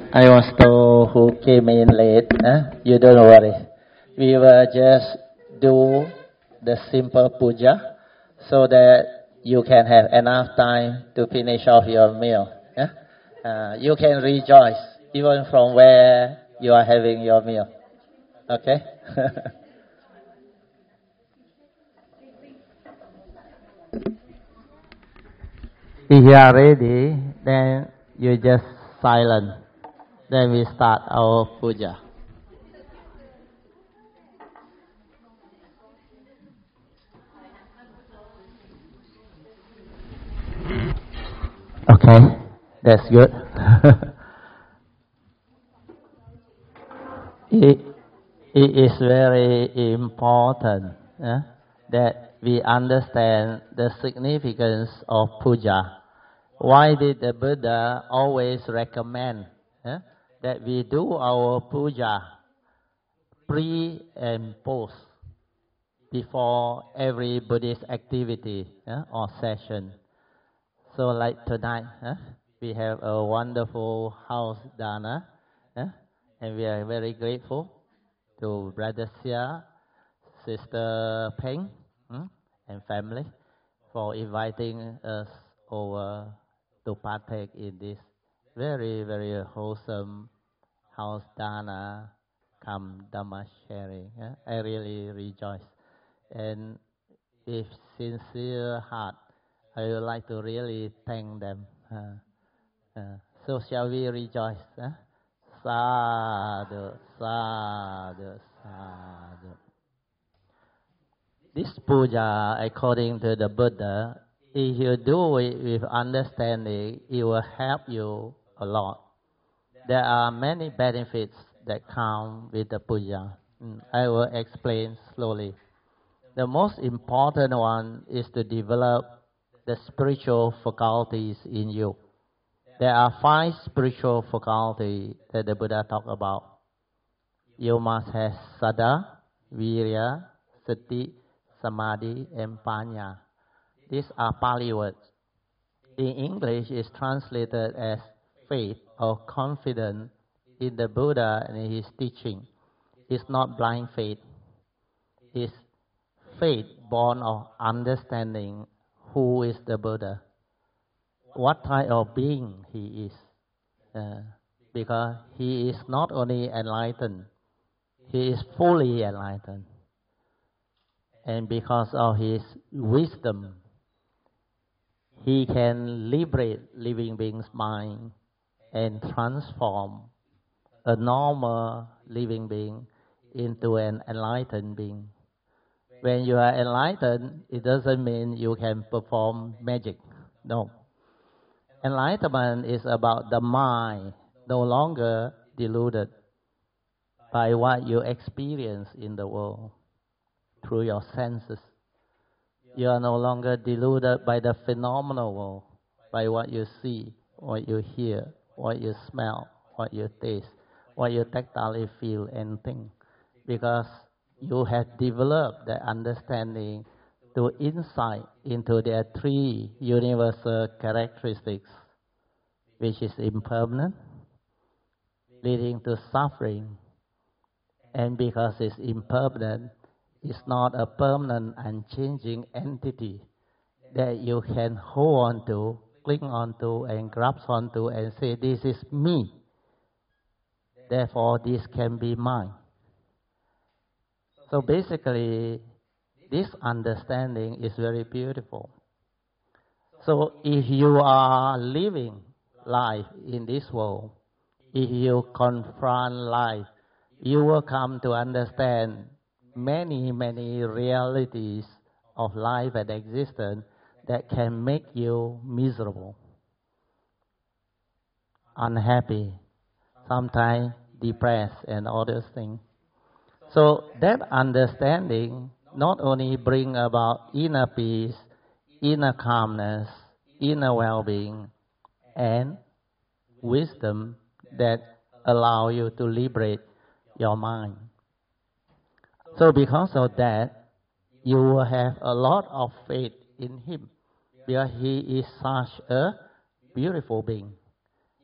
I was told who came in late. You don't worry. We will just do the simple puja so that you can have enough time to finish off your meal. You can rejoice even from where you are having your meal. Okay? If you are ready, then you just silent. Then we start our puja. Okay, that's good. it is very important that we understand the significance of puja. Why did the Buddha always recommend that we do our puja pre and post before every Buddhist activity or session? So like tonight, we have a wonderful house dana, and we are very grateful to Brother Xia, Sister Peng, and family for inviting us over to partake in this very, very wholesome house dana come Dhamma sharing. I really rejoice. And with sincere heart, I would like to really thank them. So shall we rejoice? Sadhu, sadhu, sadhu. This puja, according to the Buddha, if you do it with understanding, it will help you a lot. There are many benefits that come with the puja. I will explain slowly. The most important one is to develop the spiritual faculties in you. There are 5 spiritual faculties that the Buddha talked about. You must have Saddha, Virya, Sati, Samadhi, and Panya. These are Pali words. In English, it's translated as faith or confidence in the Buddha and his teaching. It's not blind faith. It's faith born of understanding who is the Buddha, what type of being he is. Because he is not only enlightened, he is fully enlightened. And because of his wisdom, he can liberate living beings' mind and transform a normal living being into an enlightened being. When you are enlightened, it doesn't mean you can perform magic. No. Enlightenment is about the mind no longer deluded by what you experience in the world through your senses. You are no longer deluded by the phenomenal world, by what you see, what you hear, what you smell, what you taste, what you tactily feel and think. Because you have developed the understanding to insight into their 3 universal characteristics, which is impermanent, leading to suffering. And because it's impermanent, it's not a permanent, unchanging entity that you can hold on to, cling on to, and grasp on to, and say, this is me. Therefore, this can be mine. So basically, this understanding is very beautiful. So if you are living life in this world, if you confront life, you will come to understand many, many realities of life and existence that can make you miserable, unhappy, sometimes depressed, and all those things. So that understanding not only bring about inner peace, inner calmness, inner well-being, and wisdom that allow you to liberate your mind. So because of that, you will have a lot of faith in him, because he is such a beautiful being.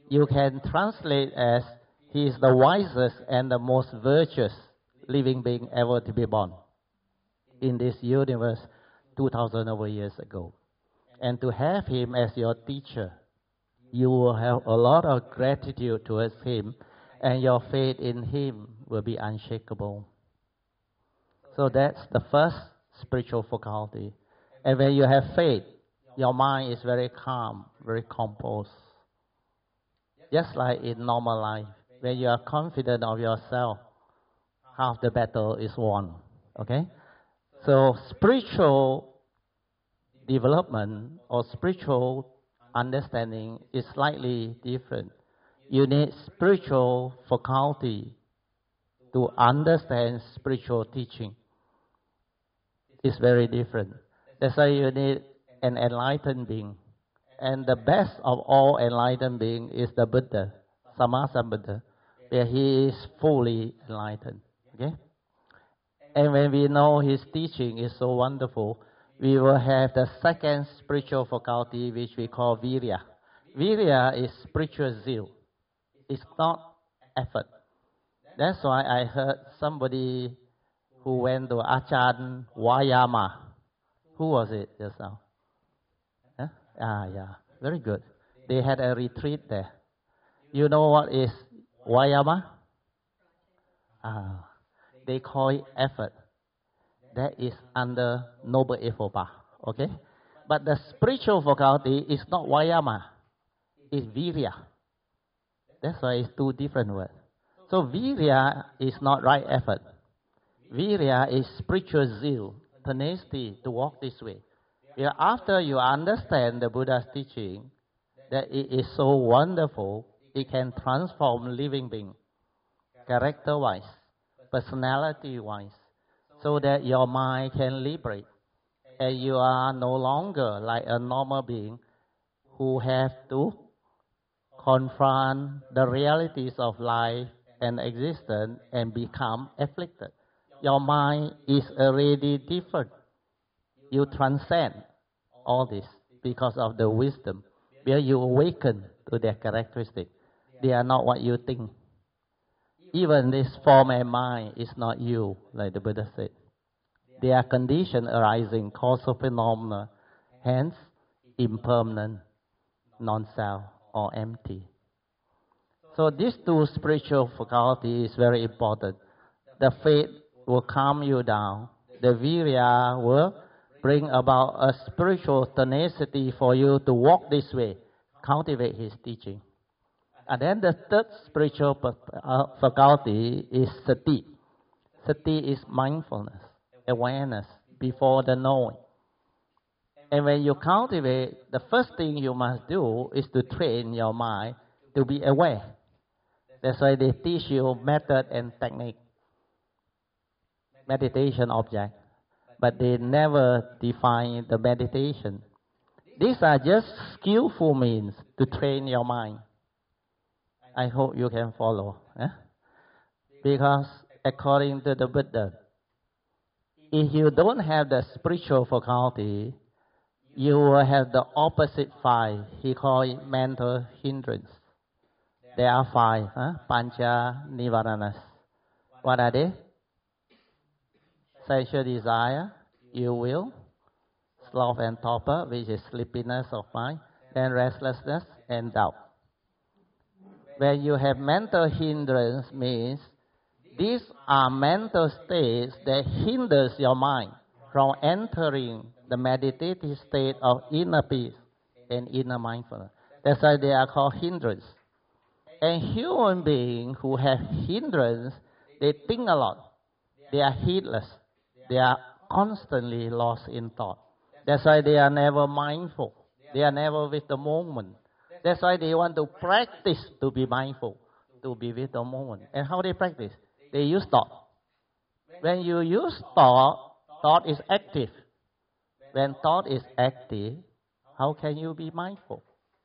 You can translate as he is the wisest and the most virtuous living being ever to be born in this universe 2,000 over years ago. And to have him as your teacher, you will have a lot of gratitude towards him, and your faith in him will be unshakable. So that's the first spiritual faculty. And when you have faith, your mind is very calm, very composed. Just like in normal life, when you are confident of yourself, half the battle is won. Okay? So spiritual development or spiritual understanding is slightly different. You need spiritual faculty to understand spiritual teaching. It's very different. That's why you need an enlightened being. And the best of all enlightened being is the Buddha, Sammasambuddha, where he is fully enlightened. Okay? And when we know his teaching is so wonderful, we will have the second spiritual faculty, which we call virya. Virya is spiritual zeal. It's not effort. That's why I heard somebody who went to Ajahn Vayama. Who was it just now? Huh? Yeah, very good. They had a retreat there. You know what is Vayama? They call it effort. That is under Noble Eightfold Path. Okay? But the spiritual faculty is not Vayama. It's virya. That's why it's two different words. So virya is not right effort. Virya is spiritual zeal, tenacity to walk this way. Where after you understand the Buddha's teaching, that it is so wonderful, it can transform living being, character-wise, personality-wise, so that your mind can liberate, and you are no longer like a normal being who have to confront the realities of life and existence and become afflicted. Your mind is already different. You transcend all this because of the wisdom, where you awaken to their characteristics. They are not what you think. Even this form and mind is not you, like the Buddha said. They are conditions arising, causal phenomena, hence impermanent, non-self, or empty. So these two spiritual faculties is very important. The faith will calm you down. The virya will bring about a spiritual tenacity for you to walk this way, cultivate his teaching. And then the third spiritual faculty is sati. Sati is mindfulness, awareness before the knowing. And when you cultivate, the first thing you must do is to train your mind to be aware. That's why they teach you method and technique, meditation object, but they never define the meditation. These are just skillful means to train your mind. I hope you can follow. Because according to the Buddha, if you don't have the spiritual faculty, you will have the opposite five. He called it mental hindrance. There are five, pancha nivaranas. What are they? Sexual desire, ill will, sloth and torpor, which is sleepiness of mind, then restlessness and doubt. When you have mental hindrance, means these are mental states that hinders your mind from entering the meditative state of inner peace and inner mindfulness. That's why they are called hindrance. And human beings who have hindrance, they think a lot. They are heedless. They are constantly lost in thought. That's why they are never mindful. They are never with the moment. That's why they want to practice to be mindful, to be with the moment. And how they practice? They use thought. When you use thought, thought is active. When thought is active, how can you be mindful?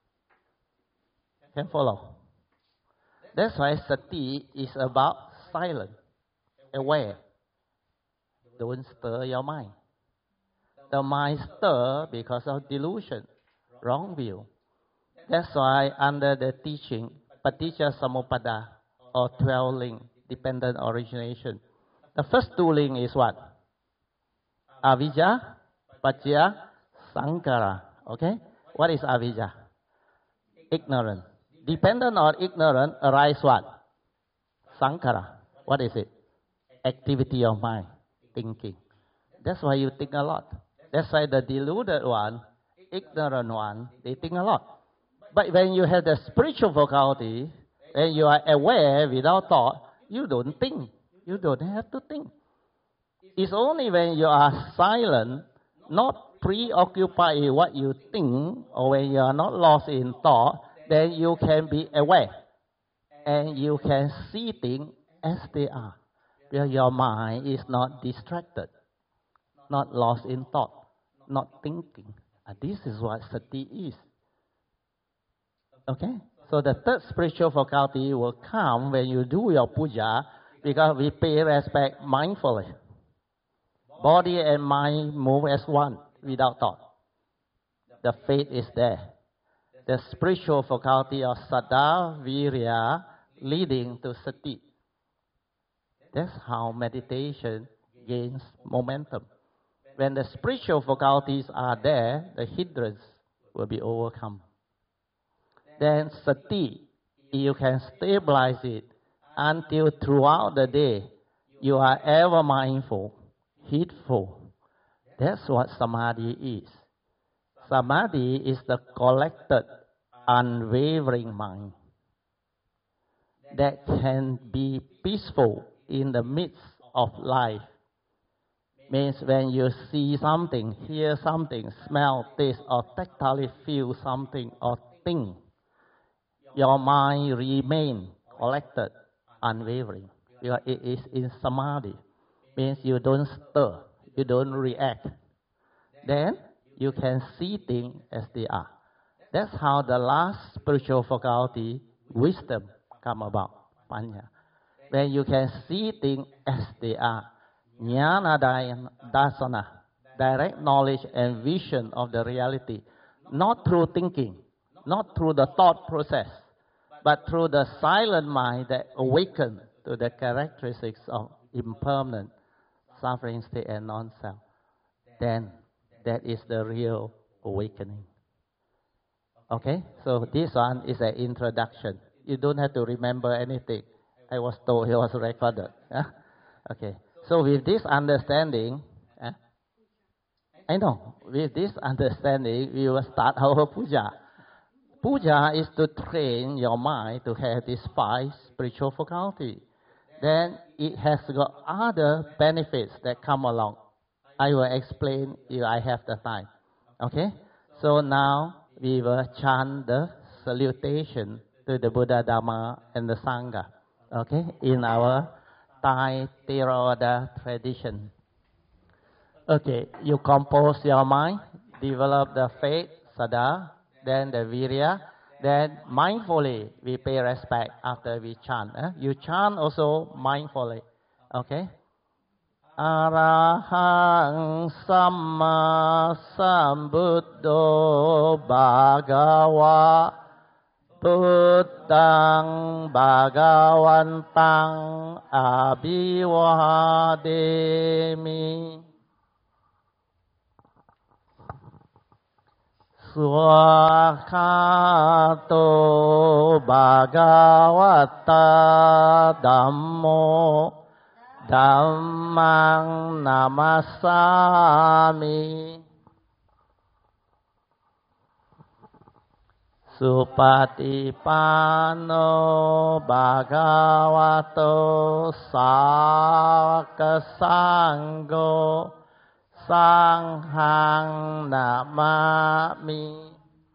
Can follow? That's why sati is about silence, aware. Don't stir your mind. The mind stir because of delusion, wrong view. That's why under the teaching, Paticca Samuppada or 12 link, dependent origination, the first 2 link is what? Avijja, Paccaya, Sankhara. Okay? What is avijja? Ignorant. Dependent on ignorant arise what? Sankhara. What is it? Activity of mind, thinking. That's why you think a lot. That's why the deluded one, ignorant one, they think a lot. But when you have the spiritual faculty, and you are aware without thought, you don't think. You don't have to think. It's only when you are silent, not preoccupied with what you think, or when you are not lost in thought, then you can be aware. And you can see things as they are. Because your mind is not distracted, not lost in thought, not thinking. And this is what sati is. Okay? So the third spiritual faculty will come when you do your puja, because we pay respect mindfully. Body and mind move as one without thought. The faith is there. The spiritual faculty of saddha, virya, leading to sati. That's how meditation gains momentum. When the spiritual faculties are there, the hindrance will be overcome. Then sati, you can stabilize it until throughout the day you are ever mindful, heedful. That's what samadhi is. Samadhi is the collected, unwavering mind that can be peaceful in the midst of life. Means when you see something, hear something, smell, taste, or tactily feel something or think, your mind remains collected, unwavering. Because it is in samadhi. Means you don't stir, you don't react. Then you can see things as they are. That's how the last spiritual faculty, wisdom, come about, panya. When you can see things as they are, jnana dasana, direct knowledge and vision of the reality, not through thinking, not through the thought process, but through the silent mind that awakens to the characteristics of impermanent, suffering state and non-self. Then that is the real awakening. Okay, so this one is an introduction. You don't have to remember anything. I was told it was recorded. Okay, so with this understanding, I know, with this understanding, we will start our puja. Puja is to train your mind to have these 5 spiritual faculties. Then it has got other benefits that come along. I will explain if I have the time. Okay? So now we will chant the salutation to the Buddha, Dhamma, and the Sangha. Okay? In our Thai Theravada tradition. Okay, you compose your mind, develop the faith, saddha, then the virya, then mindfully we pay respect after we chant. You chant also mindfully. Okay? Arahang Samma Sambuddho Bhagava Buddhang Bhagavantang Abhivademi Swakato Bhagavata Dhammo Dhammang Namasami Supatipano Bhagavato Sāvaka Sangho Sanghang Namami.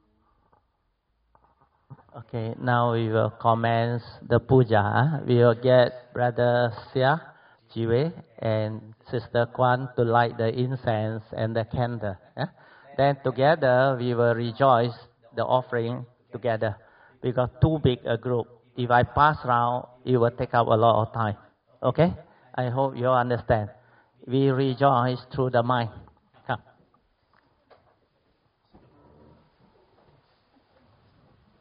Okay, now we will commence the puja. We will get Brother Sia, Jiwe, and Sister Kwan to light the incense and the candle. Then together we will rejoice the offering together. We got too big a group. If I pass round, it will take up a lot of time. Okay? I hope you understand. We rejoice through the mind. Come.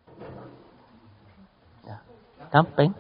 Dumping.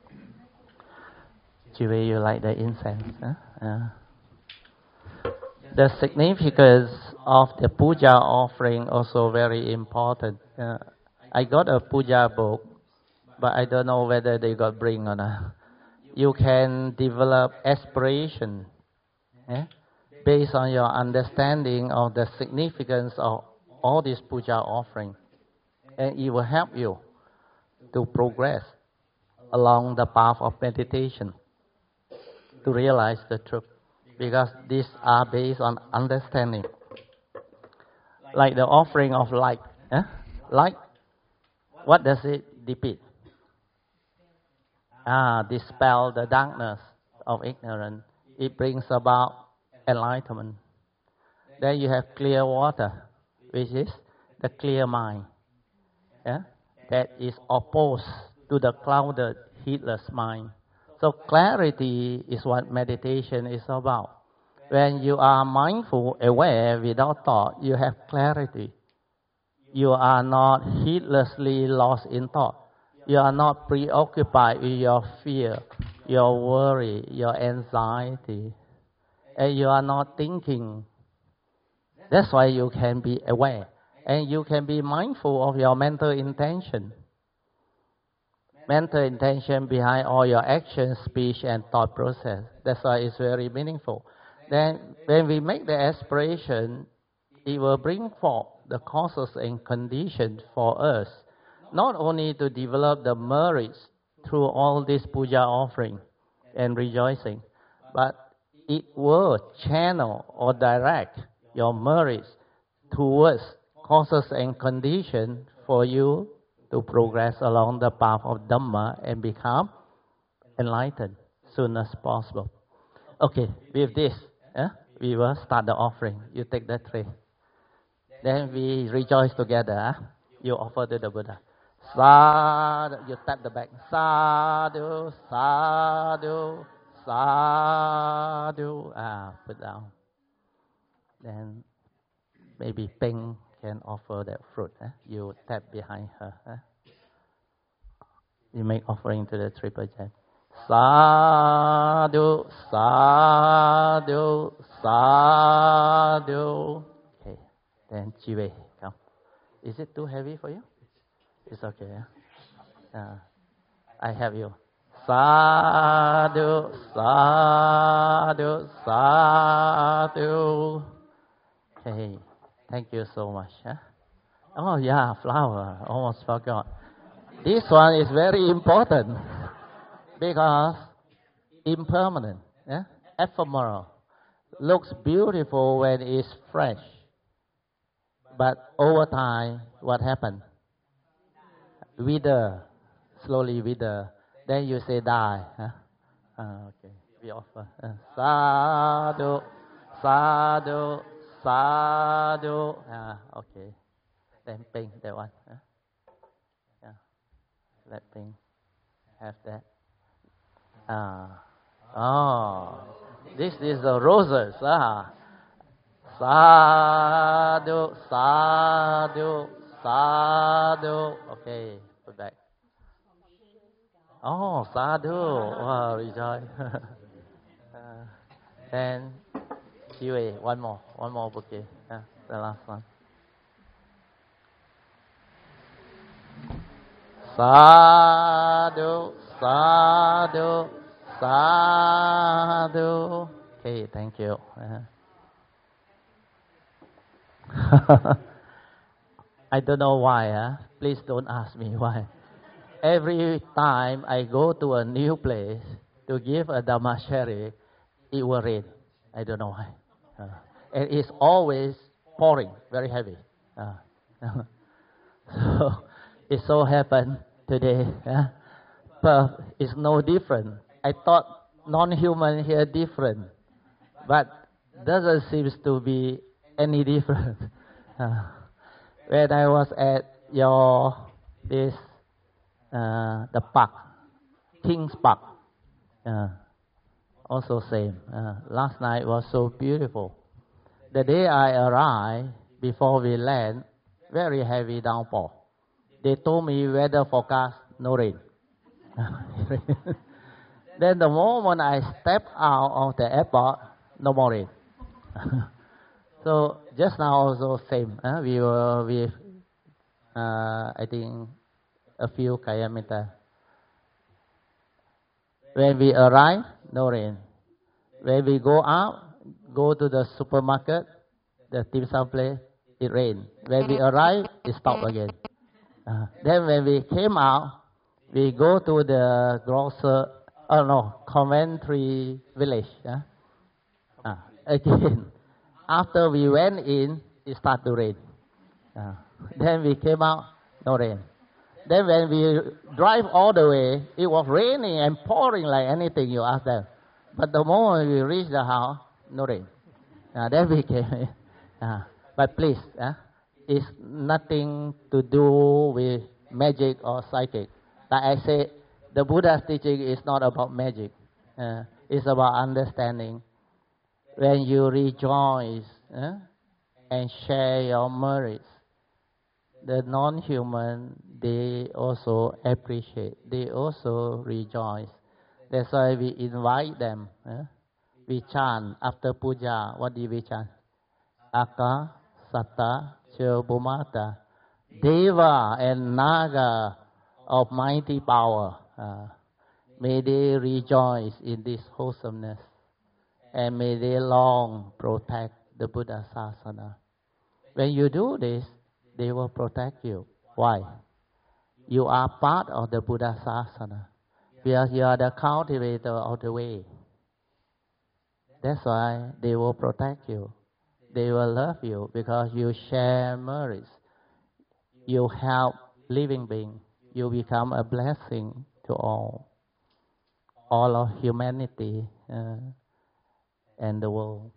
Jiwei, you like the incense? Huh? The significance of the puja offering also very important. I got a puja book, but I don't know whether they got bring or not. You can develop aspiration based on your understanding of the significance of all these puja offering, and it will help you to progress along the path of meditation to realize the truth, because these are based on understanding. Like the offering of light. Light, what does it depict? Dispel the darkness of ignorance. It brings about enlightenment. Then you have clear water, which is the clear mind. That is opposed to the clouded, heedless mind. So clarity is what meditation is about. When you are mindful, aware, without thought, you have clarity. You are not heedlessly lost in thought. You are not preoccupied with your fear, your worry, your anxiety. And you are not thinking. That's why you can be aware. And you can be mindful of your mental intention. Mental intention behind all your actions, speech, and thought process. That's why it's very meaningful. Then when we make the aspiration, it will bring forth the causes and conditions for us, not only to develop the merits through all this puja offering and rejoicing, but it will channel or direct your merits towards causes and conditions for you to progress along the path of Dhamma and become enlightened as soon as possible. Okay, with this, we will start the offering. You take the tray. Then we rejoice together. You offer to the Buddha. Sadhu, you tap the back. Sadhu, sadhu, sadhu. Put down. Then maybe Peng can offer that fruit. You tap behind her. You make offering to the triple gem. Sadhu, sadhu, sadhu. Okay, then Jiwei, come. Is it too heavy for you? It's okay. I have you. Sadhu, sadhu, sadhu. Okay, thank you so much. Oh yeah, flower. Almost forgot. This one is very important because impermanent, ephemeral. Looks beautiful when it's fresh, but over time, what happens? Wither, slowly wither. Then you say die. Okay, we offer. Sadhu, sadhu, sadhu. Okay, then Ping that one. Let Ping have that. This is the roses. Sadhu, sadhu, sadhu. Okay, put back. Oh, sadhu. Wow, rejoice. And Jiwei, one more bouquet. The last one. Sadhu, sadhu, sadhu. Okay, thank you. I don't know why. Please don't ask me why. Every time I go to a new place to give a Dhamma-shari, it will rain. I don't know why. And it's always pouring, very heavy. So it so happened today, but it's no different. I thought non-human here different, but doesn't seem to be any different. When I was at the park, King's Park, also same. Last night was so beautiful. The day I arrived, before we land, very heavy downpour. They told me weather forecast, no rain. Then the moment I step out of the airport, no more rain. So just now also same. We were with, I think, a few kilometers. When we arrive, no rain. When we go out, go to the supermarket, the dim sum place, it rained. When we arrive, it stopped again. Then when we came out, we go to the Coventry village. Again, after we went in, it started to rain. Then we came out, no rain. Then when we drive all the way, it was raining and pouring like anything you ask them. But the moment we reached the house, no rain. Then we came. But please, it's nothing to do with magic or psychic. Like I said, the Buddha's teaching is not about magic. It's about understanding. When you rejoice and share your merits, the non-human, they also appreciate. They also rejoice. That's why we invite them. We chant after puja. What do we chant? Aka, Satta, Chobumata, Deva and Naga of mighty power. May they rejoice in this wholesomeness. And may they long protect the Buddha Sasana. When you do this, they will protect you. Why? You are part of the Buddha Sasana. Because you are the cultivator of the way. That's why they will protect you. They will love you because you share merits. You help living beings. You become a blessing to all of humanity and the world.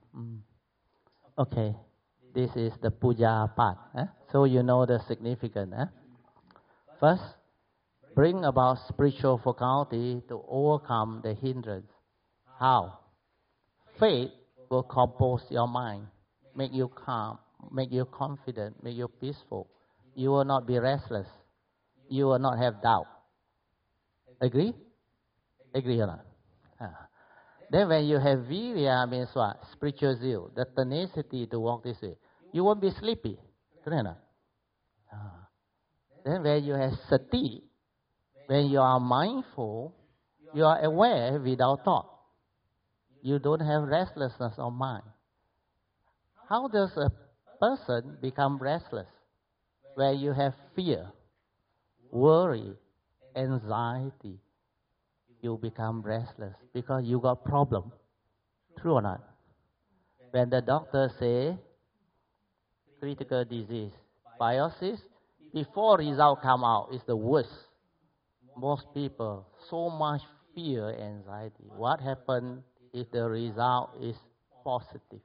Okay, this is the puja part. So you know the significance. First, bring about spiritual faculty to overcome the hindrance. How? Faith will compose your mind, make you calm, make you confident, make you peaceful. You will not be restless. You will not have doubt. Agree? Agree or not? Then when you have virya, means what? Spiritual zeal, the tenacity to walk this way. You won't be sleepy. Then when you have sati, when you are mindful, you are aware without thought. You don't have restlessness of mind. How does a person become restless? Where you have fear, worry, anxiety, you become restless because you got problem. True or not? When the doctor say critical disease, biopsy, before result come out, is the worst. Most people, so much fear, anxiety. What happens if the result is positive?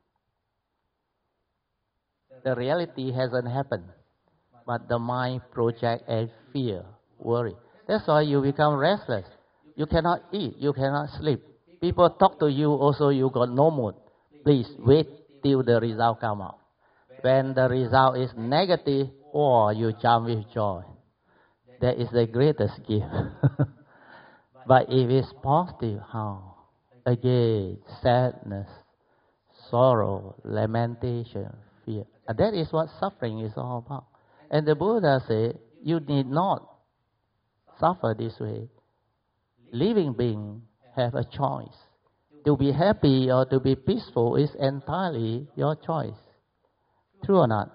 The reality hasn't happened, but the mind project and fear, worry. That's why you become restless. You cannot eat, you cannot sleep. People talk to you, also you got no mood. Please wait till the result come out. When the result is negative, you jump with joy. That is the greatest gift. But if it's positive, how? Again, sadness, sorrow, lamentation, fear. And that is what suffering is all about. And the Buddha said, you need not suffer this way. Living beings have a choice. To be happy or to be peaceful is entirely your choice. True or not?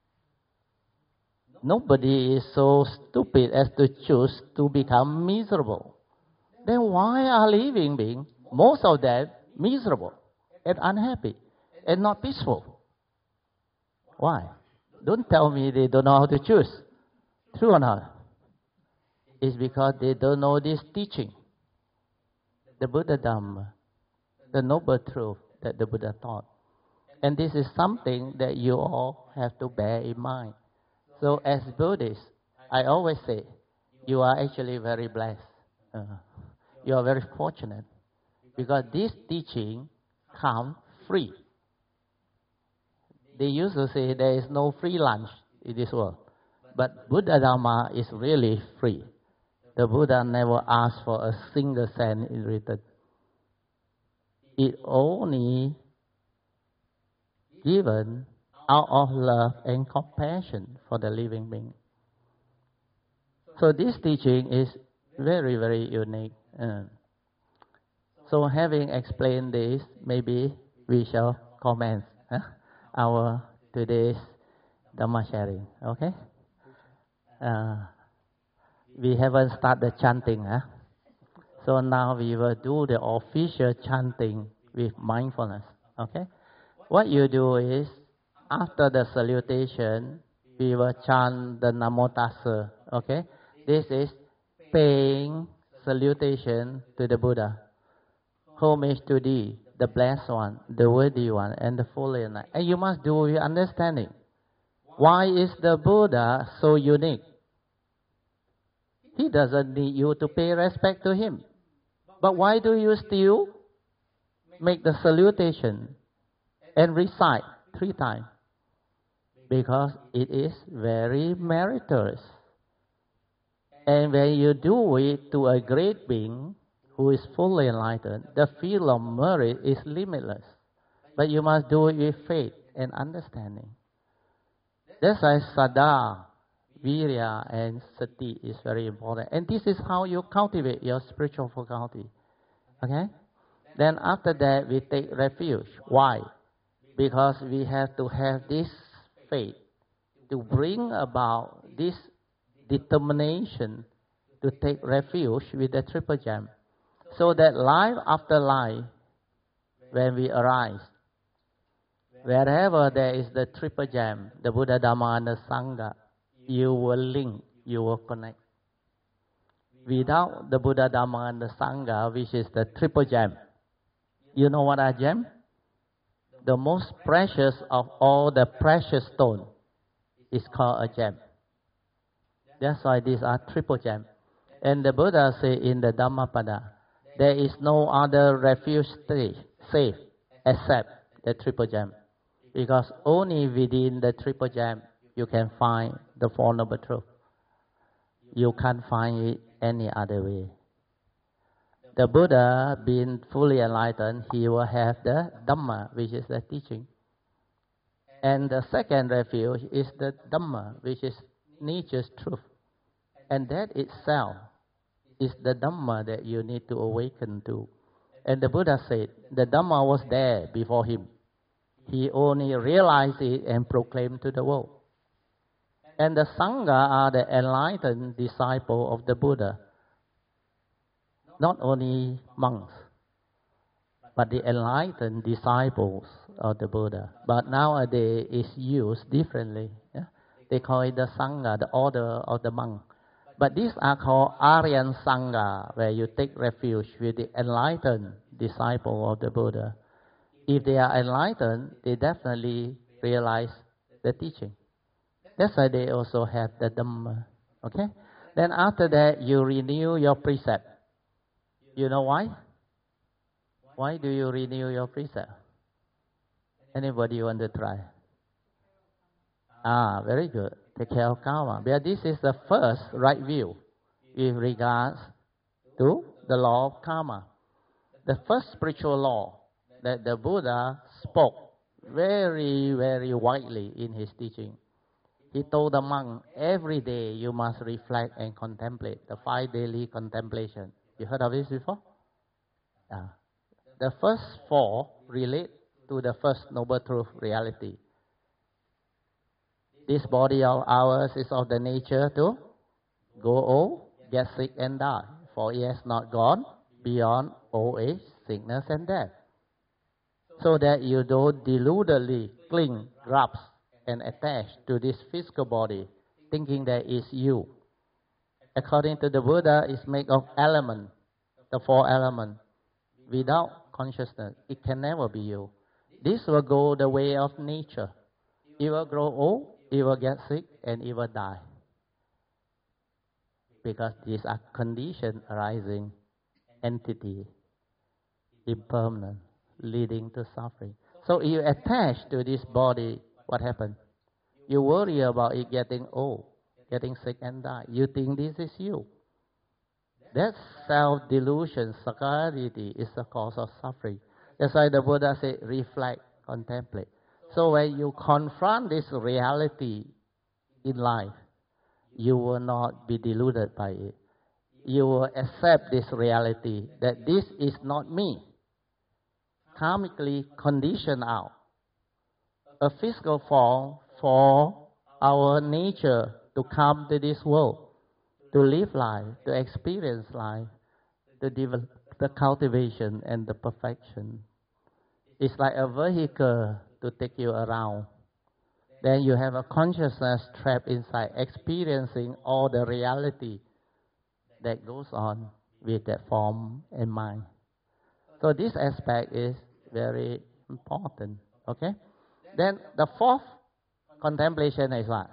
Nobody is so stupid as to choose to become miserable. Then why are living beings, most of them, miserable and unhappy and not peaceful? Why? Don't tell me they don't know how to choose. True or not? It's because they don't know this teaching. The Buddha Dhamma, the noble truth that the Buddha taught. And this is something that you all have to bear in mind. So as Buddhists, I always say, you are actually very blessed. You are very fortunate. Because this teaching comes free. They used to say there is no free lunch in this world. But Buddha Dhamma is really free. The Buddha never asked for a single cent in return. It only given out of love and compassion for the living being. So this teaching is very, very unique. So having explained this, maybe we shall commence our today's Dhamma sharing. Okay? We haven't started chanting. So now we will do the official chanting with mindfulness. Okay? What you do is, after the salutation, we will chant the Namo Tassa. Okay? This is paying salutation to the Buddha. Homage to thee, the blessed one, the worthy one, and the fully enlightened. And you must do with understanding. Why is the Buddha so unique? He doesn't need you to pay respect to him. But why do you still make the salutation and recite 3 times? Because it is very meritorious. And when you do it to a great being who is fully enlightened, the field of merit is limitless. But you must do it with faith and understanding. That's why Saddha, Virya, and Sati is very important. And this is how you cultivate your spiritual faculty. Okay? Then after that, we take refuge. Why? Because we have to have this faith to bring about this determination to take refuge with the triple gem. So that life after life, when we arise, wherever there is the triple gem, the Buddha, Dhamma, and the Sangha, you will link, you will connect. Without the Buddha, Dhamma, and the Sangha, which is the triple gem, you know what are gem? The most precious of all the precious stones is called a gem. That's why these are triple gem. And the Buddha said in the Dhammapada, there is no other refuge safe except the triple gem. Because only within the triple gem you can find the Four Noble Truths. You can't find it any other way. The Buddha, being fully enlightened, he will have the Dhamma, which is the teaching. And the second refuge is the Dhamma, which is nature's truth. And that itself is the Dhamma that you need to awaken to. And the Buddha said, the Dhamma was there before him. He only realized it and proclaimed to the world. And the Sangha are the enlightened disciple of the Buddha. Not only monks, but the enlightened disciples of the Buddha. But nowadays it's used differently. They call it the Sangha, the order of the monk. But these are called Aryan Sangha, where you take refuge with the enlightened disciple of the Buddha. If they are enlightened, they definitely realize the teaching. That's why they also have the Dhamma. Okay? Then after that, you renew your precept. You know why? Why do you renew your precept? Anybody want to try? Very good. Take care of karma. But this is the first right view with regards to the law of karma. The first spiritual law that the Buddha spoke very, very widely in his teaching. He told the monk, every day you must reflect and contemplate, the 5 daily contemplation. You heard of this before? The first 4 relate to the first noble truth reality. This body of ours is of the nature to go old, get sick and die. For it has not gone beyond old age, sickness and death. So that you don't deludedly cling, grasp and attach to this physical body, thinking that it's you. According to the Buddha, it's made of elements, the 4 elements. Without consciousness, it can never be you. This will go the way of nature. It will grow old, it will get sick, and it will die. Because these are conditioned arising entity, impermanent, leading to suffering. So if you attach to this body, what happens? You worry about it getting old, getting sick and die. You think this is you. That self-delusion, sakkayaditthi, is the cause of suffering. That's why the Buddha said, reflect, contemplate. So when you confront this reality in life, you will not be deluded by it. You will accept this reality that this is not me, karmically conditioned out. A physical form for our nature to come to this world, to live life, to experience life, to develop the cultivation and the perfection. It's like a vehicle to take you around. Then you have a consciousness trapped inside, experiencing all the reality that goes on with that form and mind. So this aspect is very important, okay? Then the fourth contemplation is what?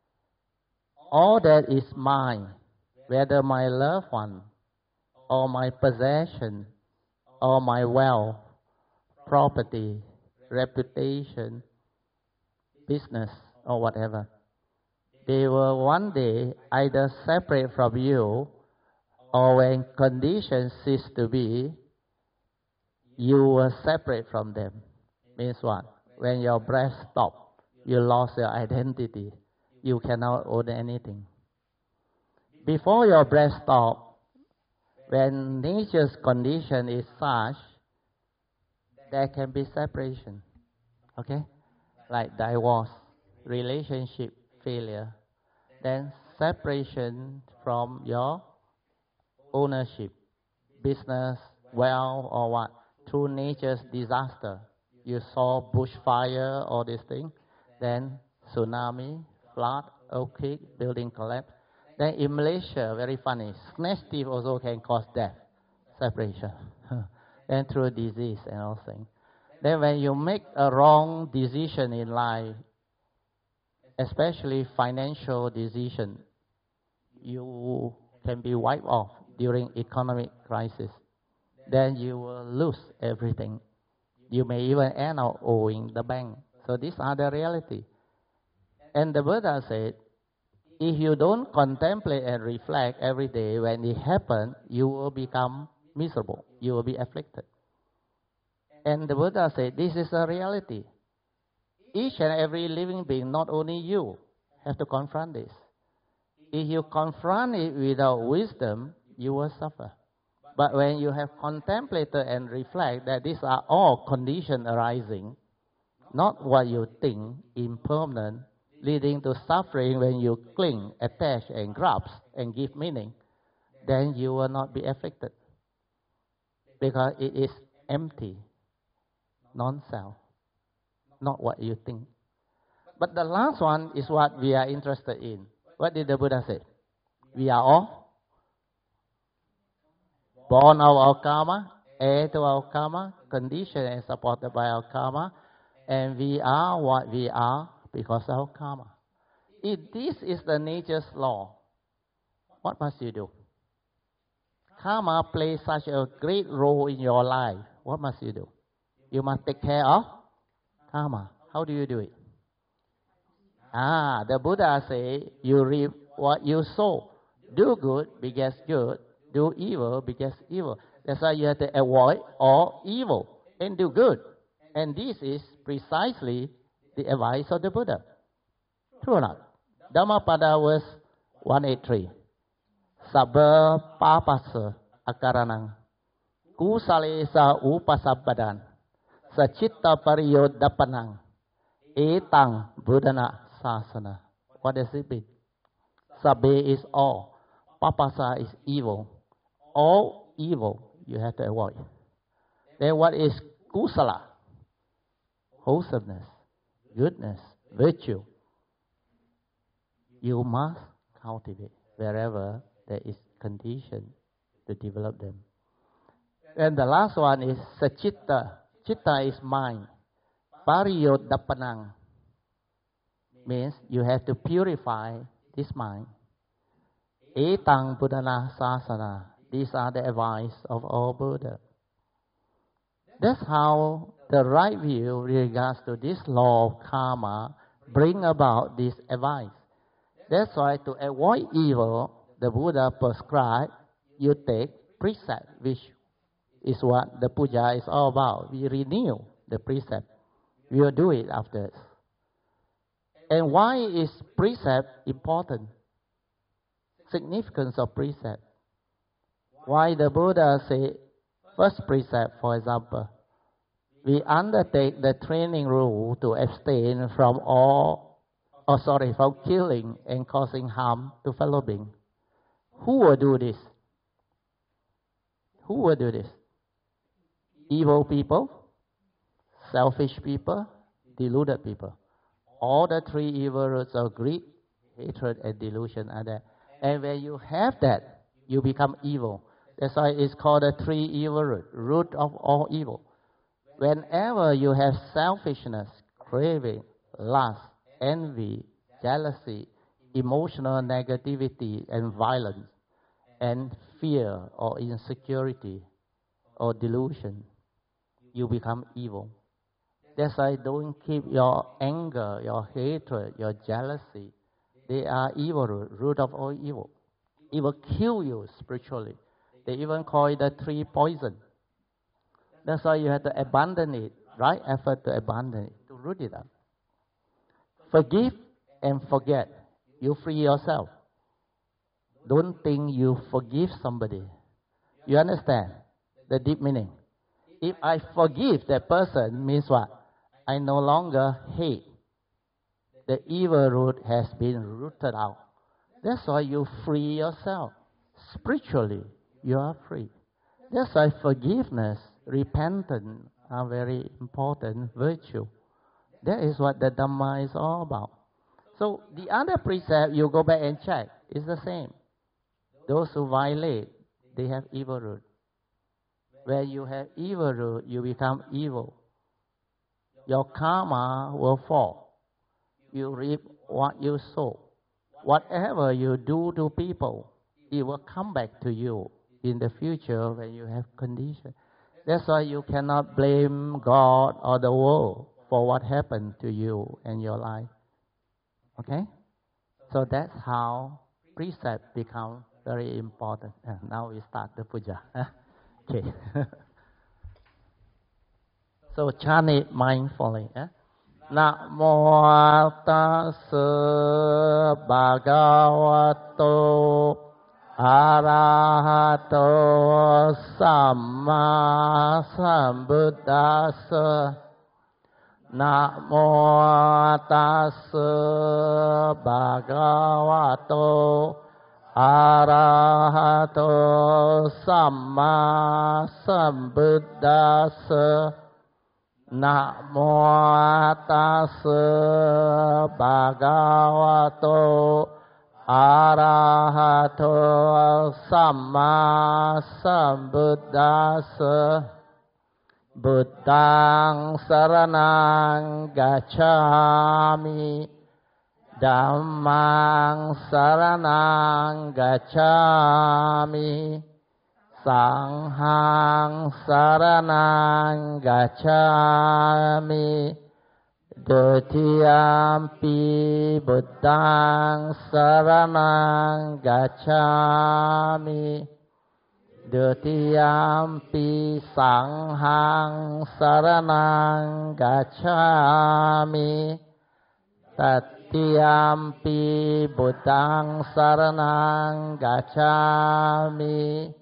All that is mine, whether my loved one, or my possession, or my wealth, property, reputation, business, or whatever, they will one day either separate from you, or when conditions cease to be, you will separate from them. Means what? When your breath stops, you lost your identity. You cannot own anything. Before your breath stops, when nature's condition is such, there can be separation. Okay? Like divorce, relationship failure, then separation from your ownership, business, wealth, or what? Through nature's disaster. You saw bushfire, all these things, then tsunami, flood, earthquake, building collapse. Then in Malaysia, very funny, snake thief also can cause death, separation. And through disease and all things. Then when you make a wrong decision in life, especially financial decision, you can be wiped off during economic crisis. Then you will lose everything. You may even end up owing the bank. So these are the reality. And the Buddha said, if you don't contemplate and reflect every day, when it happens, you will become miserable. You will be afflicted. And the Buddha said, this is a reality. Each and every living being, not only you, have to confront this. If you confront it without wisdom, you will suffer. But when you have contemplated and reflect that these are all conditions arising, not what you think, impermanent, leading to suffering when you cling, attach, and grasp, and give meaning, then you will not be affected. Because it is empty, non-self, not what you think. But the last one is what we are interested in. What did the Buddha say? We are all born of our karma, heir to our karma, conditioned and supported by our karma, and we are what we are because of our karma. If this is the nature's law, what must you do? Karma plays such a great role in your life. What must you do? You must take care of karma. How do you do it? The Buddha say, you reap what you sow. Do good begets good. Do evil begets evil. That's why you have to avoid all evil and do good. And this is precisely the advice of the Buddha. True or not? Dhammapada verse 183. Sabba papasa akaranang kusalesa upasabbadan sachitta pariyodapanang etang buddhana sasana. What does it mean? Sabbe is all. Papasa is evil. All evil you have to avoid. Then what is kusala? Wholesomeness, goodness, virtue. You must cultivate wherever there is condition to develop them. And the last one is sachitta. Chitta is mind. Pariyodapanang means you have to purify this mind. Etang buddhana sasana. These are the advice of all Buddha. That's how the right view regards to this law of karma bring about this advice. That's why to avoid evil, the Buddha prescribed you take precept, which is what the puja is all about. We renew the precept. We will do it after. And why is precept important? Significance of precept. Why the Buddha say, first precept, for example, we undertake the training rule to abstain from from killing and causing harm to fellow beings. Who will do this? Who will do this? Evil people, selfish people, deluded people. All the three evil roots of greed, hatred, and delusion are there. And when you have that, you become evil. That's why it's called the three evil root, root of all evil. Whenever you have selfishness, craving, lust, envy, jealousy, emotional negativity and violence, and fear or insecurity or delusion, you become evil. That's why don't keep your anger, your hatred, your jealousy. They are evil root of all evil. It will kill you spiritually. They even call it the three poison. That's why you have to abandon it, right? Effort to abandon it, to root it up. Forgive and forget. You free yourself. Don't think you forgive somebody. You understand the deep meaning? If I forgive that person, means what? I no longer hate. The evil root has been rooted out. That's why you free yourself. Spiritually, you are free. That's why forgiveness, repentance are very important virtue. That is what the Dhamma is all about. So the other precept, you go back and check, it's the same. Those who violate, they have evil root. Where you have evil root, you become evil. Your karma will fall. You reap what you sow. Whatever you do to people, it will come back to you in the future when you have condition. That's why you cannot blame God or the world for what happened to you and your life. Okay? So that's how precept become very important. Now we start the puja. Okay. So chant it mindfully. Namo tassa bhagavato arahato samma sambuddhassa. Namo tassa bhagavato arahato samma sambuddhassa. Namo tassa bhagavato arahato samma sambuddhassa. Buddhaṃ saranang gacchāmi, Dhammaṃ saranang gacchāmi, Saṅghāṃ saranang gacchāmi, Dutiyampi Buddhaṃ saranang gacchāmi, Dutiyampi Saṅghāṃ saranang gacchāmi, Tatiyampi Buddhaṃ saranang gacchāmi,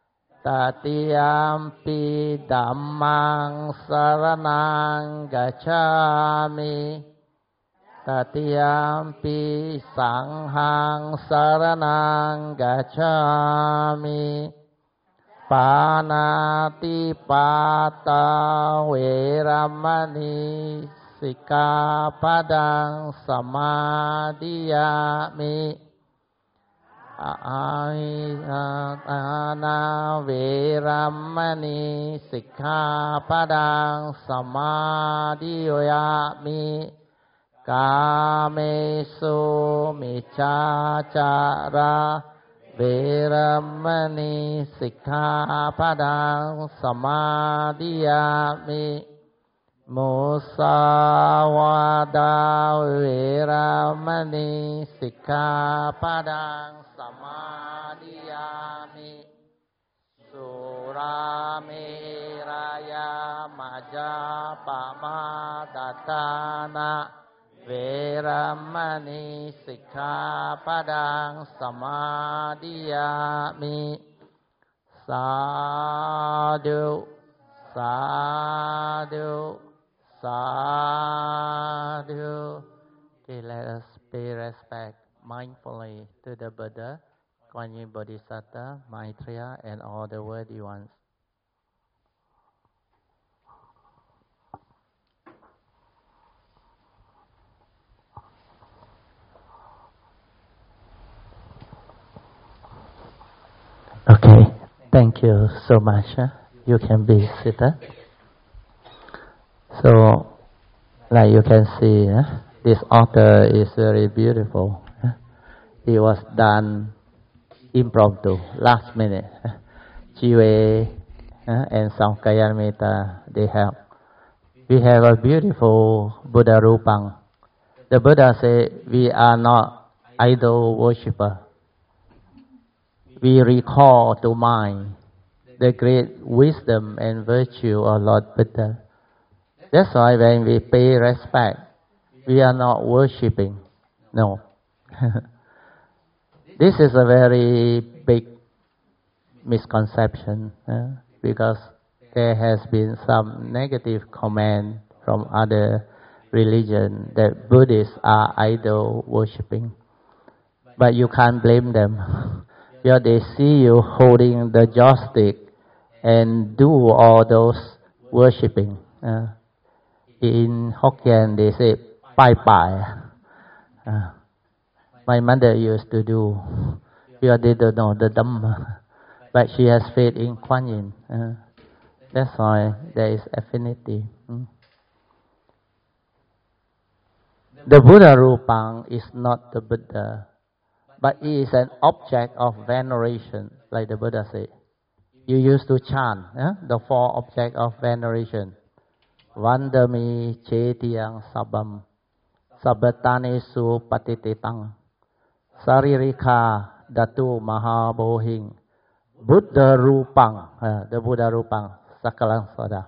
Tatiyampi Dhammaṃ saranang gacchāmi, Tatiyampi Saṅghāṃ saranang gacchāmi. Panati pata veramani sikkhapadang samadhiyami. Aitana veramani sikkhapadang samadhiyami. Kamesu miccacara veramani sikkhapadang samadhiyami. Musawada veramani sikkhapadang samadhiyami. รามิรายามาจาปะมาตตานะเวรมณีสิกขาปะดังสมาธิยามิสาธุสาธุสาธุ Okay, let us pay respect mindfully to the Buddha, Kuan Yin Bodhisattva, Maitreya, and all the worthy ones. Okay, thank you so much. You can be seated. So, like you can see, this altar is very beautiful. It was done impromptu, last minute. Jive and some Kalyanamitha, they help. We have a beautiful Buddha Rupang. The Buddha said, we are not idol worshipper. We recall to mind the great wisdom and virtue of Lord Buddha. That's why when we pay respect, we are not worshipping. No. This is a very big misconception because there has been some negative comment from other religions that Buddhists are idol worshipping. But you can't blame them. Because they see you holding the joystick and do all those worshipping. In Hokkien they say pai pai. My mother used to do. Because they don't know the Dhamma. But she has faith in Kuan Yin. That's why there is affinity. The Buddha Rupang is not the Buddha, but it is an object of veneration, like the Buddha said. You used to chant the four objects of veneration. Vandami chetiyang sabam, sabatanesu patititang, saririka datu mahabohing, Buddha Rupang, the Buddha Rupang, Sakalang Soda.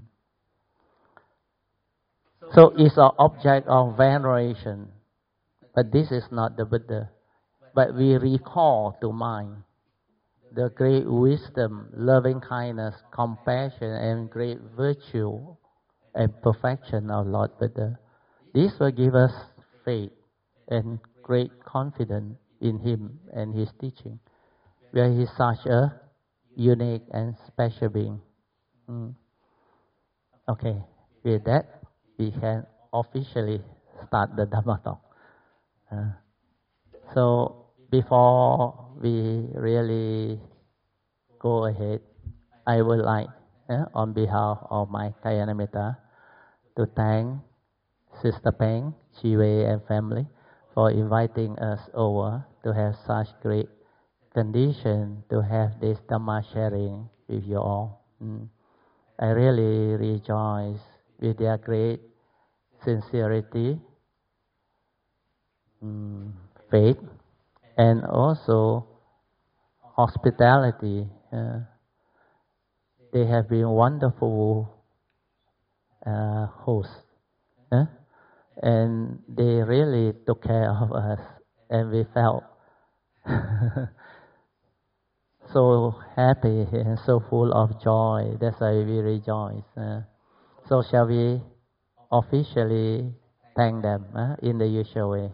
So it's an object of veneration, but this is not the Buddha. But we recall to mind the great wisdom, loving kindness, compassion, and great virtue and perfection of Lord Buddha. This will give us faith and great confidence in Him and His teaching, where He is such a unique and special being. Okay, with that, we can officially start the Dhamma talk. So, before we really go ahead, I would like, on behalf of my Kalyanamitha, to thank Sister Peng, Chiwe, and family for inviting us over to have such great condition to have this Dhamma sharing with you all. I really rejoice with their great sincerity, faith, and also hospitality. They have been wonderful hosts, and they really took care of us, and we felt so happy and so full of joy. That's why we rejoice. So shall we officially thank them in the usual way?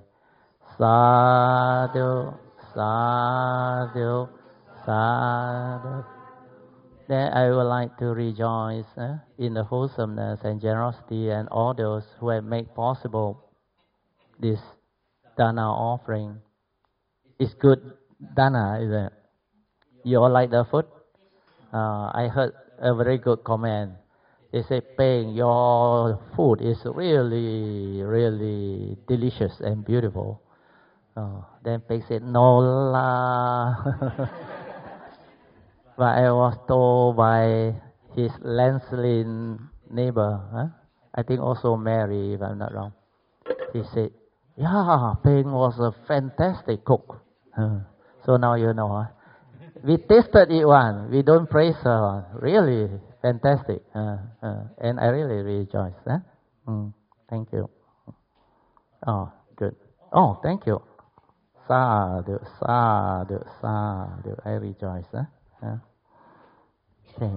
Sadhu, sadhu, sadhu. Then I would like to rejoice in the wholesomeness and generosity and all those who have made possible this dana offering. It's good dana, isn't it? You all like the food? I heard a very good comment. They say, Peng, your food is really, really delicious and beautiful. Then Peng said, no la. But I was told by his Lancelin neighbor, I think also Mary, if I'm not wrong. He said, yeah, Peng was a fantastic cook. So now you know. We tested it one. We don't praise her. Really fantastic. And I really rejoice. Thank you. Oh, good. Oh, thank you. Sadhu, sadhu, sadhu. I rejoice. Okay.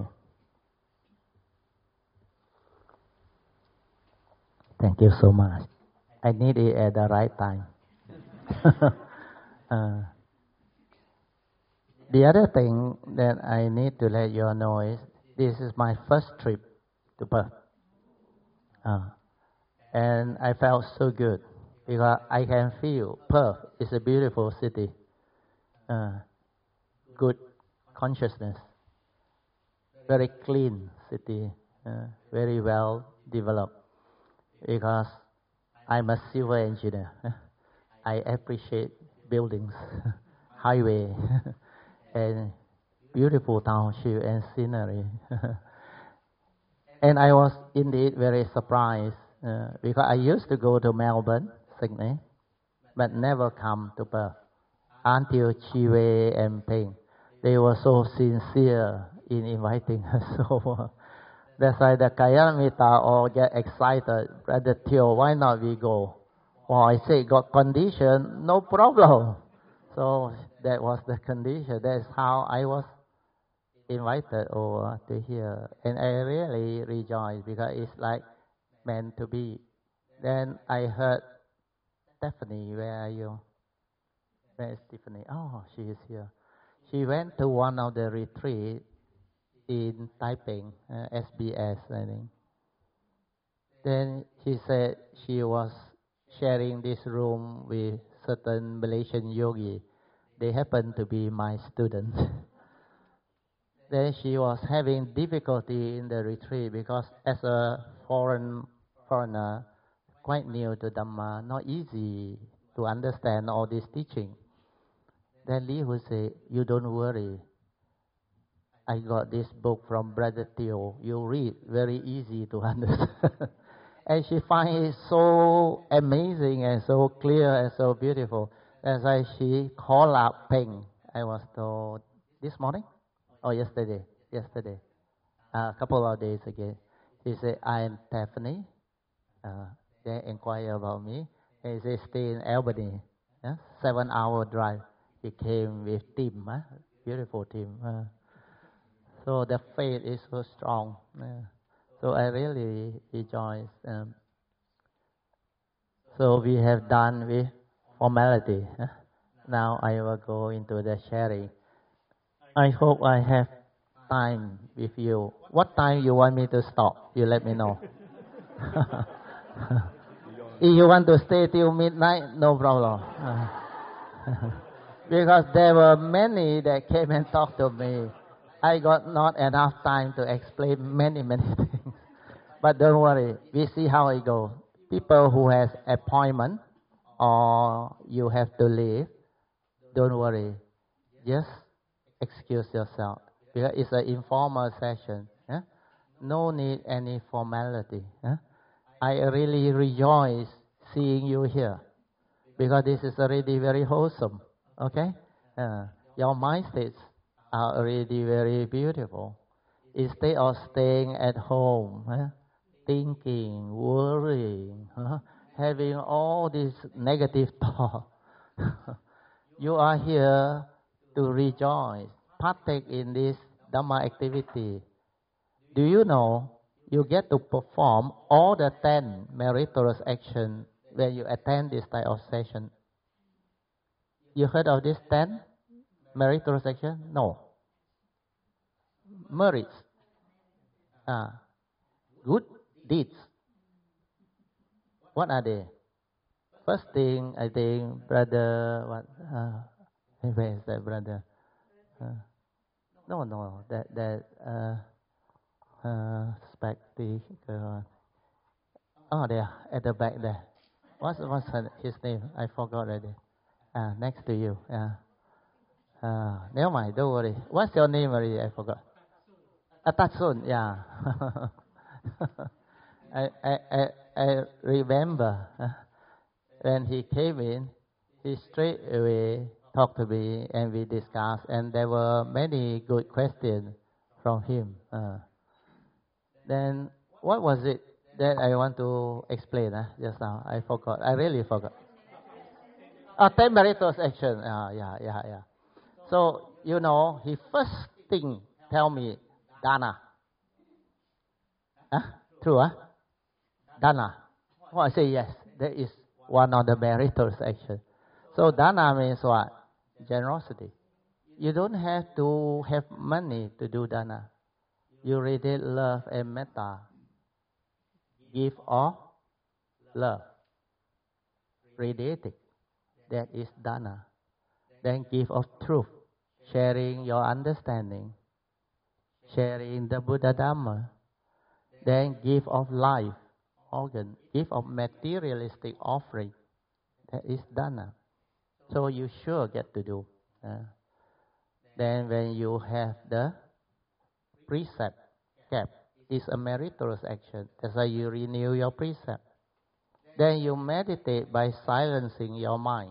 Thank you so much. I need it at the right time. The other thing that I need to let you all know is this is my first trip to Perth. And I felt so good because I can feel Perth is a beautiful city. Good consciousness. Very clean city. Very well developed. Because I'm a civil engineer. I appreciate buildings, highway, and beautiful township and scenery. And I was indeed very surprised because I used to go to Melbourne, Sydney, but never come to Perth until Chiwe and Peng. They were so sincere in inviting us. So that's why the Kayamita all get excited. Brother Theo, why not we go? Well, I say, got condition, no problem. So that was the condition. That's how I was invited over to here. And I really rejoice because it's like meant to be. Then I heard, Stephanie, where are you? Where is Stephanie? Oh, she is here. She went to one of the retreats in Taipei, SBS, I think. Then she said she was sharing this room with certain Malaysian yogi. They happen to be my students. Then she was having difficulty in the retreat because as a foreigner, quite new to Dhamma, not easy to understand all this teaching. Then Lee would say, you don't worry. I got this book from Brother Theo. You read, very easy to understand. And she finds it so amazing and so clear and so beautiful. That's why she called up Peng. I was told this morning or yesterday. A couple of days ago. She said, I am Stephanie. They inquire about me. And they stay in Albany. 7-hour drive. He came with team. Beautiful team. So the faith is so strong. So I really rejoice. So we have done with formality. Now I will go into the sharing. I hope I have time with you. What time you want me to stop? You let me know. If you want to stay till midnight, no problem. Because there were many that came and talked to me. I got not enough time to explain many things. But don't worry, we see how it goes. People who has appointment or you have to leave, don't worry. Just excuse yourself. Because it's an informal session. No need any formality. I really rejoice seeing you here. Because this is already very wholesome. Okay? Your mind states are already very beautiful. Instead of staying at home, thinking, worrying, having all these negative thoughts, you are here to rejoice, partake in this Dhamma activity. Do you know you get to perform all the 10 meritorious actions when you attend this type of session? You heard of this 10 meritorious actions? No. Merits. Good deeds. What are they? First thing, I think, brother, where is that brother? No, spectacle. Oh, there, at the back there. What's his name? I forgot already. Next to you. Never mind, don't worry. What's your name already? I forgot. Tatsun, yeah. I remember when he came in, he straight away talked to me and we discussed, and there were many good questions from him. Then what was it that I want to explain just now? I forgot. I really forgot. 10 meritorious action. Yeah. So, he first thing tell me, Dana. True, Dana. Oh, I say yes. That is one of the meritorious action. So, Dana means what? Generosity. You don't have to have money to do Dana. You radiate love and metta. Give of love. Radiating. That is Dana. Then give of truth. Sharing your understanding. Sharing the Buddha Dhamma. Then give of life. Organ. Give of materialistic offering. That is Dana. So you sure get to do. Then when you have the precept kept, it's a meritorious action. That's why you renew your precept. Then you meditate by silencing your mind.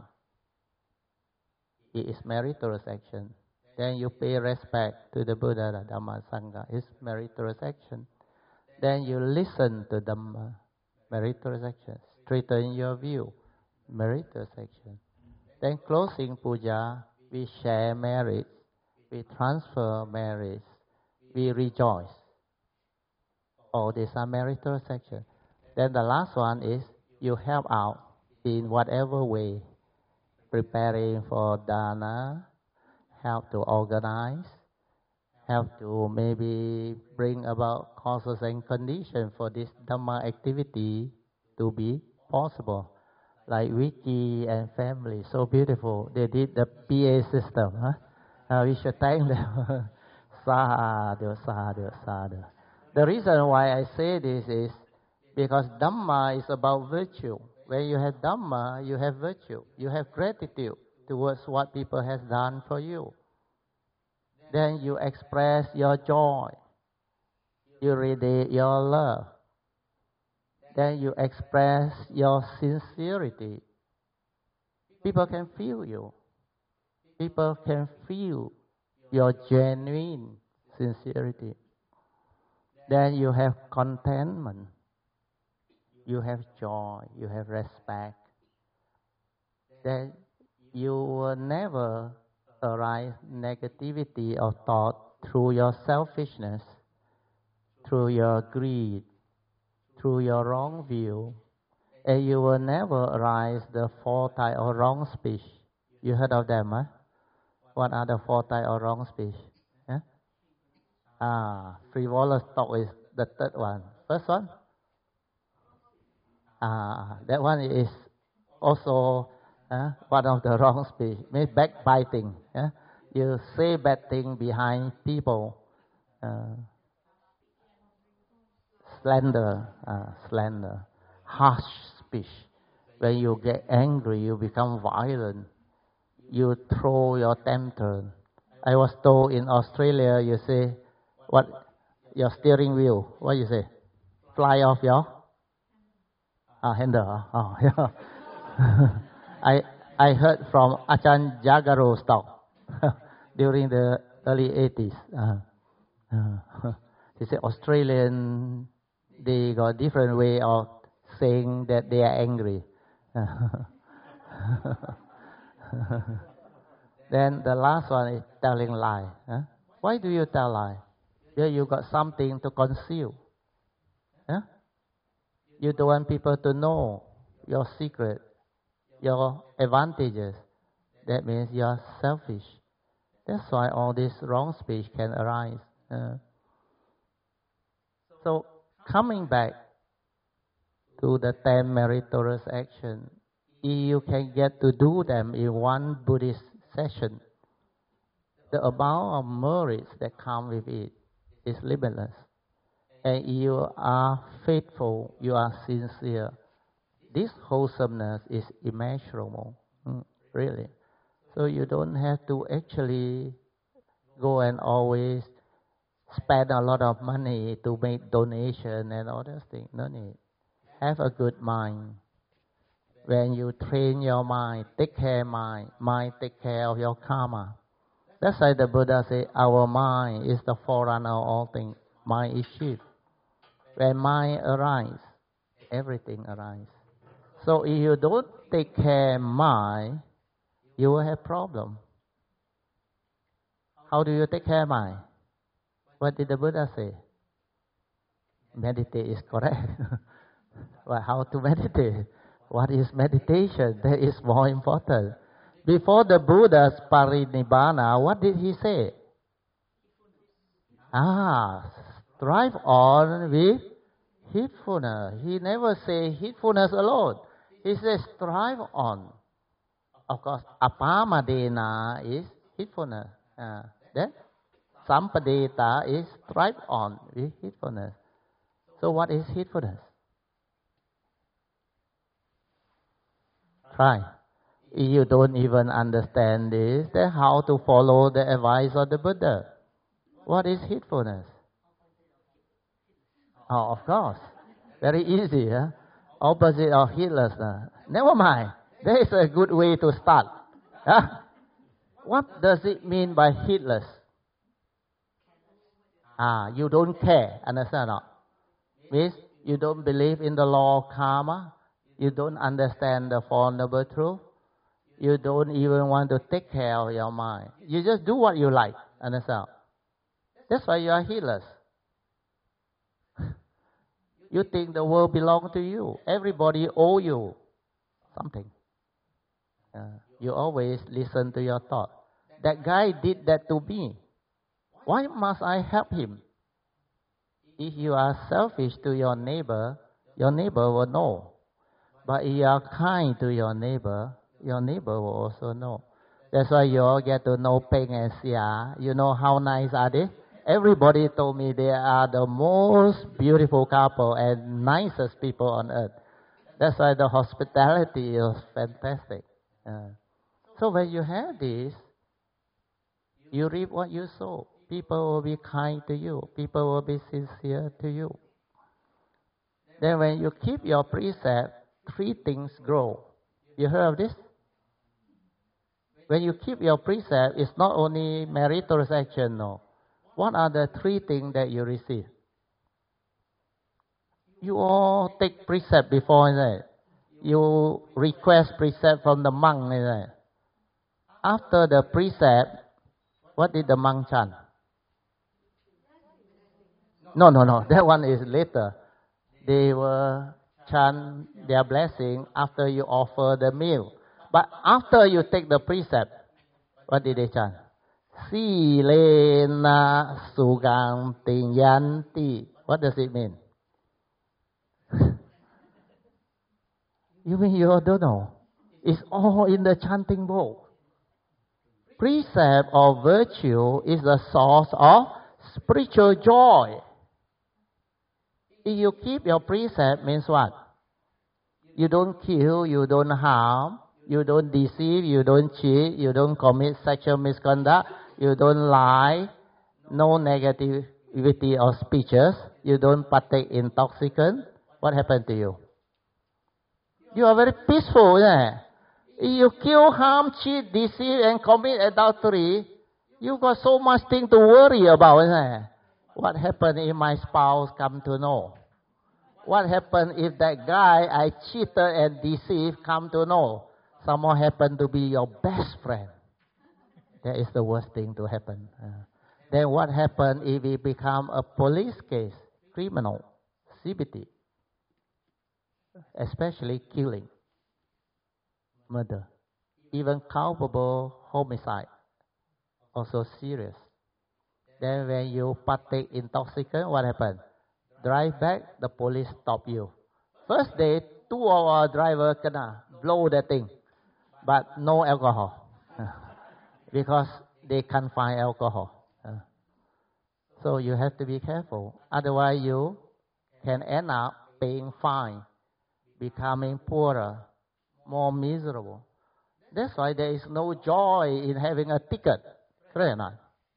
It is meritorious action. Then you pay respect to the Buddha, Dhamma, Sangha. It's meritorious action. Then you listen to Dhamma. Meritorious action. Straighten your view. Meritorious action. Then closing puja, we share merits. We transfer merits. We rejoice. All these are meritorious action. Then the last one is you help out in whatever way. Preparing for dana, help to organize, help to maybe bring about causes and conditions for this Dhamma activity to be possible. Like Vicky and family, so beautiful. They did the PA system. We should thank them. Sadhu, sadhu, sadhu. The reason why I say this is because Dhamma is about virtue. When you have Dhamma, you have virtue. You have gratitude towards what people has done for you. Then you express your joy. You radiate your love. Then you express your sincerity. People can feel you. People can feel your genuine sincerity. Then you have contentment. You have joy. You have respect. Then you will never arise negativity or thought through your selfishness, through your greed, through your wrong view, and you will never arise the four type or wrong speech. You heard of them, huh? What are the four type or wrong speech? Frivolous talk is the third one. First one? That one is also one of the wrong speech. Maybe backbiting. You say bad thing behind people. Slander, harsh speech. When you get angry, you become violent. You throw your temper. I was told in Australia, you say, what? Your steering wheel. What you say? Fly off your handle. Oh, yeah. I heard from Ajahn Jagaro's talk during the early 80s. He said Australian, they got different way of saying that they are angry. Then the last one is telling lie. Why do you tell lie? Yeah, you got something to conceal. You don't want people to know your secret, your advantages. That means you are selfish. That's why all this wrong speech can arise. So coming back to the 10 meritorious actions, you can get to do them in one Buddhist session. The amount of merits that come with it is limitless. And you are faithful, you are sincere. This wholesomeness is immeasurable, really. So you don't have to actually go and always spend a lot of money to make donation and all those things. No need. Have a good mind. When you train your mind, take care mind take care of your karma. That's why the Buddha said, our mind is the forerunner of all things. Mind is chief. When mind arises, everything arises. So if you don't take care mind, you will have problem. How do you take care mind? What did the Buddha say? Meditate is correct. But how to meditate? What is meditation? That is more important. Before the Buddha's parinibbana, what did he say? Strive on with heedfulness. He never say heedfulness alone. He says strive on. Of course, apamadena is heedfulness. Then sampadeta is strive on with heedfulness. So what is heedfulness? Try. If you don't even understand this, then how to follow the advice of the Buddha? What is heedfulness? Oh, of course. Very easy. Huh? Opposite of heedlessness. Never mind. There is a good way to start. Huh? What does it mean by heedless? You don't care. Understand or not? Means you don't believe in the law of karma. You don't understand the Four Noble Truths. You don't even want to take care of your mind. You just do what you like. Understand? That's why you are heedless. You think the world belongs to you. Everybody owes you something. You always listen to your thought. That guy did that to me. Why must I help him? If you are selfish to your neighbor will know. But if you are kind to your neighbor will also know. That's why you all get to know Peng and Sia. You know how nice are they? Everybody told me they are the most beautiful couple and nicest people on earth. That's why the hospitality is fantastic. So when you have this, you reap what you sow. People will be kind to you. People will be sincere to you. Then when you keep your precept, 3 things grow. You heard of this? When you keep your precept, it's not only meritorious action, no. What are the 3 things that you receive? You all take precept before, isn't it? You request precept from the monk, isn't it? After the precept, what did the monk chant? No. That one is later. They will chant their blessing after you offer the meal. But after you take the precept, what did they chant? Silena suganti yanti. What does it mean? You mean you don't know? It's all in the chanting book. Precept of virtue is the source of spiritual joy. If you keep your precept, means what? You don't kill, you don't harm, you don't deceive, you don't cheat, you don't commit sexual misconduct, you don't lie, no negativity of speeches, you don't partake in intoxicant. What happened to you? You are very peaceful, isn't it? If you kill, harm, cheat, deceive, and commit adultery, you got so much thing to worry about, isn't it? What happened if my spouse come to know? What happened if that guy I cheated and deceived come to know? Someone happened to be your best friend. That is the worst thing to happen. Then what happened if it become a police case, criminal, CBT, especially killing, murder, even culpable homicide, also serious. Then when you partake intoxicant, what happened? Drive back, the police stop you. First day, 2 of our driver kena blow the thing, but no alcohol, because they can't find alcohol. So you have to be careful. Otherwise, you can end up paying fine, becoming poorer, more miserable. That's why there is no joy in having a ticket. Correct or not?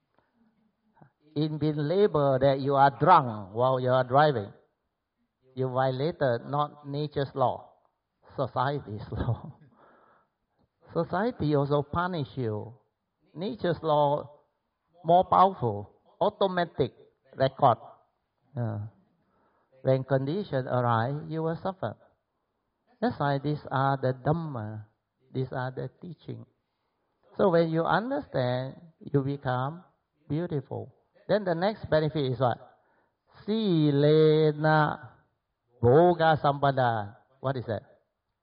In being labeled that you are drunk while you are driving, you violated not nature's law. society's law. Society also punish you. Nature's law more powerful, automatic record. When conditions arise, you will suffer. That's why these are the Dhamma, these are the teaching. So when you understand, you become beautiful. Then the next benefit is what? Silena Bhoga Sampada. What is that?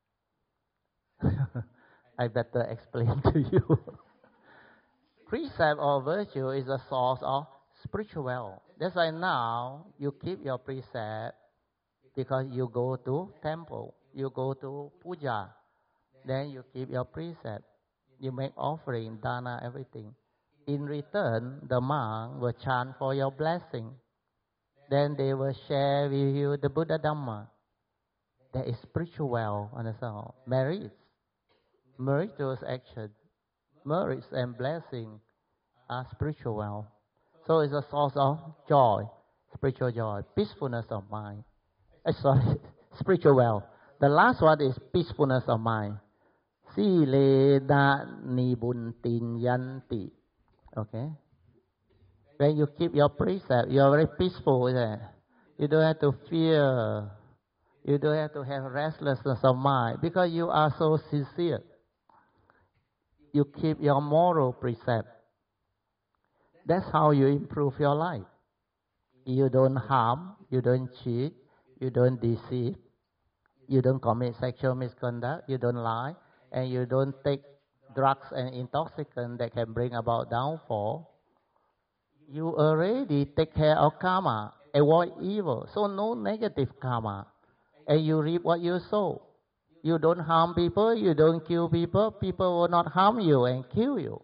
I better explain to you. Precept or virtue is a source of spiritual wealth. That's why now you keep your precept because you go to temple, you go to puja, then you keep your precept. You make offering, dana, everything. In return, the monk will chant for your blessing. Then they will share with you the Buddha Dhamma. That is spiritual wealth, understand? Merits, meritorious action, merits and blessing are spiritual wealth. So it's a source of joy, spiritual joy, peacefulness of mind. Spiritual wealth. The last one is peacefulness of mind. Silena nibuntin yanti. Okay? When you keep your precept, you are very peaceful. You don't have to fear. You don't have to have restlessness of mind because you are so sincere. You keep your moral precept. That's how you improve your life. You don't harm, you don't cheat, you don't deceive, you don't commit sexual misconduct, you don't lie, and you don't take drugs and intoxicants that can bring about downfall. You already take care of karma, avoid evil, so no negative karma, and you reap what you sow. You don't harm people, you don't kill people, people will not harm you and kill you.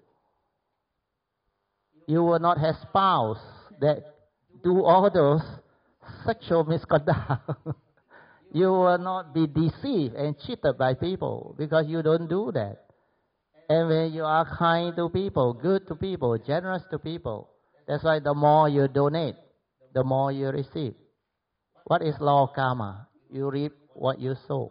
You will not have spouse that do all those sexual misconduct. You will not be deceived and cheated by people because you don't do that. And when you are kind to people, good to people, generous to people, that's why the more you donate, the more you receive. What is law of karma? You reap what you sow.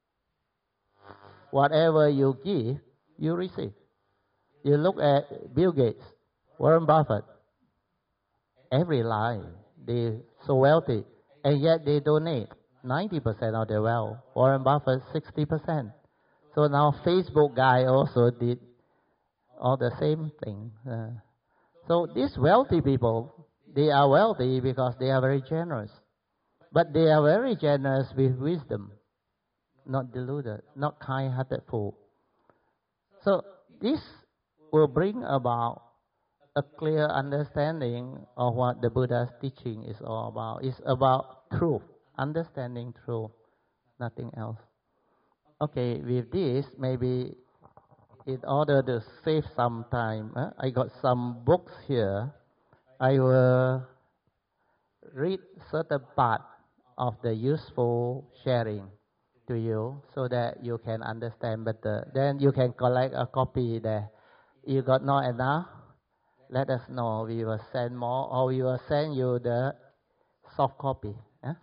Whatever you give, you receive. You look at Bill Gates, Warren Buffett. Every life, they're so wealthy, and yet they donate 90% of their wealth. Warren Buffett, 60%. So now Facebook guy also did all the same thing. So these wealthy people, they are wealthy because they are very generous. But they are very generous with wisdom, not deluded, not kind-hearted fool. So this will bring about a clear understanding of what the Buddha's teaching is all about. It's about truth, understanding truth, nothing else. Okay, with this, maybe in order to save some time, I got some books here. I will read certain part of the useful sharing to you so that you can understand better. Then you can collect a copy there. You got not enough? Let us know. We will send more, or we will send you the soft copy.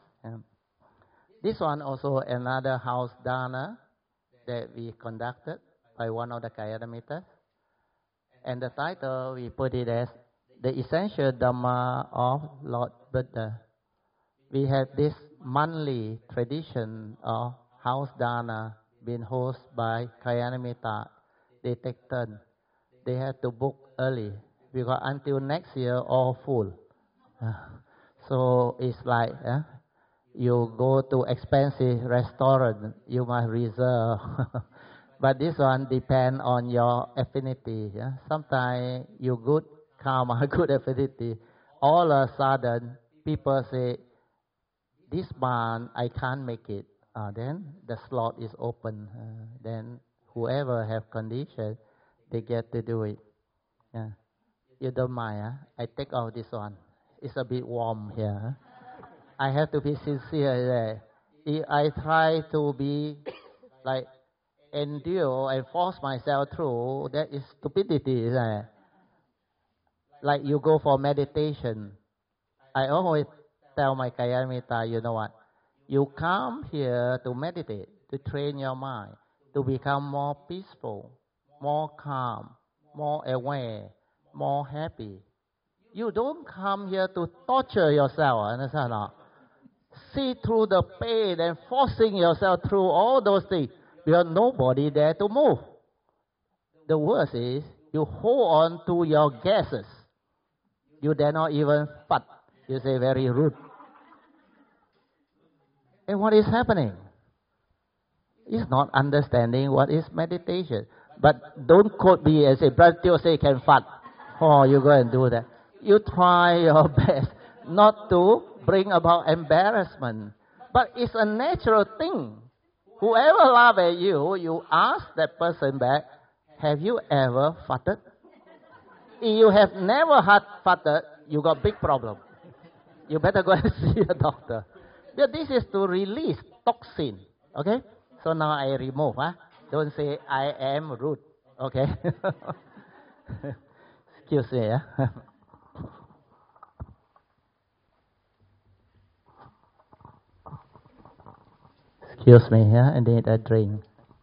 This one also another house dana that we conducted by one of the Kalyanamittas. And the title, we put it as The Essential Dhamma of Lord Buddha. We have this monthly tradition of house dana being hosted by Kalyanamitta. They take turn. They have to book early because until next year all full. So it's like you go to expensive restaurant, you must reserve. But this one depend on your affinity. Sometimes you good karma, good affinity. All of a sudden, people say, this month I can't make it. Then the slot is open. Then whoever have condition, they get to do it. You don't mind, I take off this one. It's a bit warm here. I have to be sincere there. If I try to be like endure and force myself through, that is stupidity. Like you go for meditation. I always tell my Kalyanamitta, you know what? You come here to meditate. to train your mind to become more peaceful, more calm, more aware, more happy. You don't come here to torture yourself, understand or not? See through the pain and forcing yourself through all those things because nobody there to move. The worst is you hold on to your gases. You dare not even fart. You say very rude. And what is happening? It's not understanding what is meditation. But don't quote me and say, Brother Teo say can fart. Oh, you go and do that. You try your best not to bring about embarrassment. But it's a natural thing. Whoever laughs at you, you ask that person back, have you ever farted? If you have never had farted, you got big problem. You better go and see a doctor. But this is to release toxin. Okay? So now I remove. Don't say I am rude. Okay? Excuse me. Excuse me. I need a drink.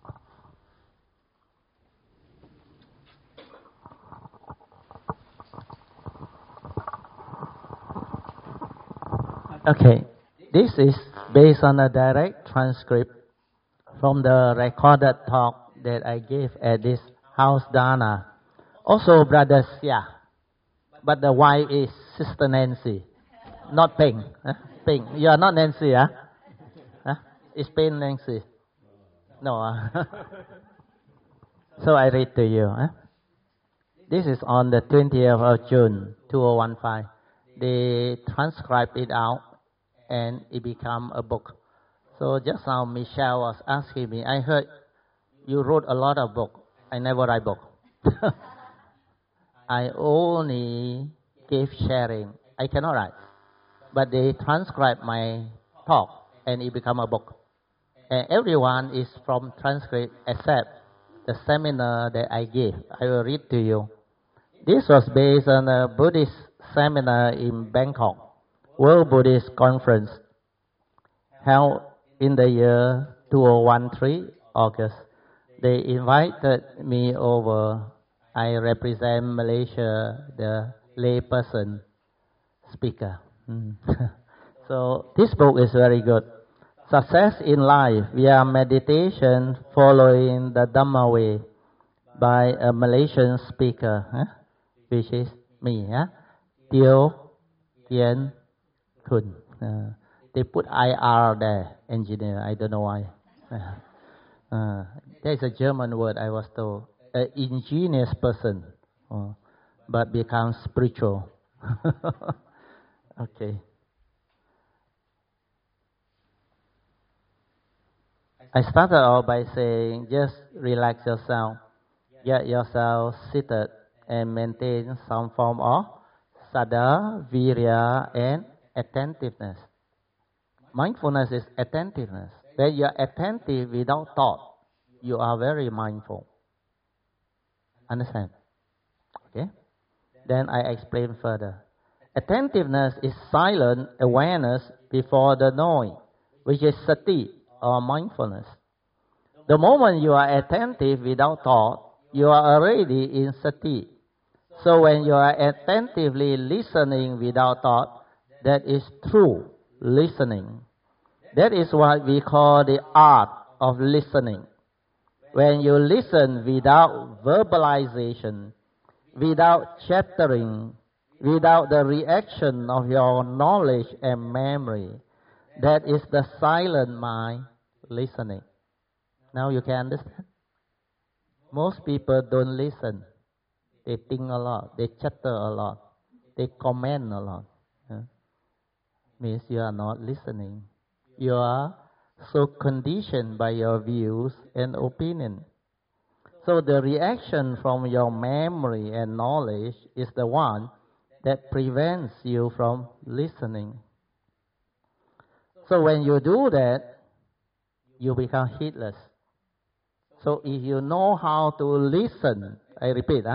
Okay. This is based on a direct transcript from the recorded talk that I gave at this house dana. Also Brother Sia. But the wife is Sister Nancy. Not Ping. Ping. You are not Nancy, huh? It's Ping Nancy. No. So I read to you. This is on the 20th of June, 2015. They transcribed it out and it became a book. So just now Michelle was asking me, I heard you wrote a lot of books. I never write book. I only give sharing. I cannot write. But they transcribe my talk and it become a book. And everyone is from transcript except the seminar that I gave. I will read to you. This was based on a Buddhist seminar in Bangkok, World Buddhist Conference, held in the year 2013, August. They invited me over. I represent Malaysia, the layperson speaker. So this book is very good. Success in Life via Meditation Following the Dhamma Way by a Malaysian speaker, which is me, Teo Kien Kun. They put IR there, engineer, I don't know why. There's a German word I was told, an ingenious person, but becomes spiritual. Okay. I started off by saying, just relax yourself, get yourself seated, and maintain some form of saddha, virya, and attentiveness. Mindfulness is attentiveness. When you are attentive without thought, you are very mindful. Understand? Okay? Then I explain further. Attentiveness is silent awareness before the knowing, which is sati, or mindfulness. The moment you are attentive without thought, you are already in sati. So when you are attentively listening without thought, that is true listening. That is what we call the art of listening. When you listen without verbalization, without chattering, without the reaction of your knowledge and memory, that is the silent mind listening. Now you can understand? Most people don't listen. They think a lot. They chatter a lot. They comment a lot. Means you are not listening. You are so conditioned by your views and opinion. So the reaction from your memory and knowledge is the one that prevents you from listening. So when you do that, you become heedless. So if you know how to listen, I repeat,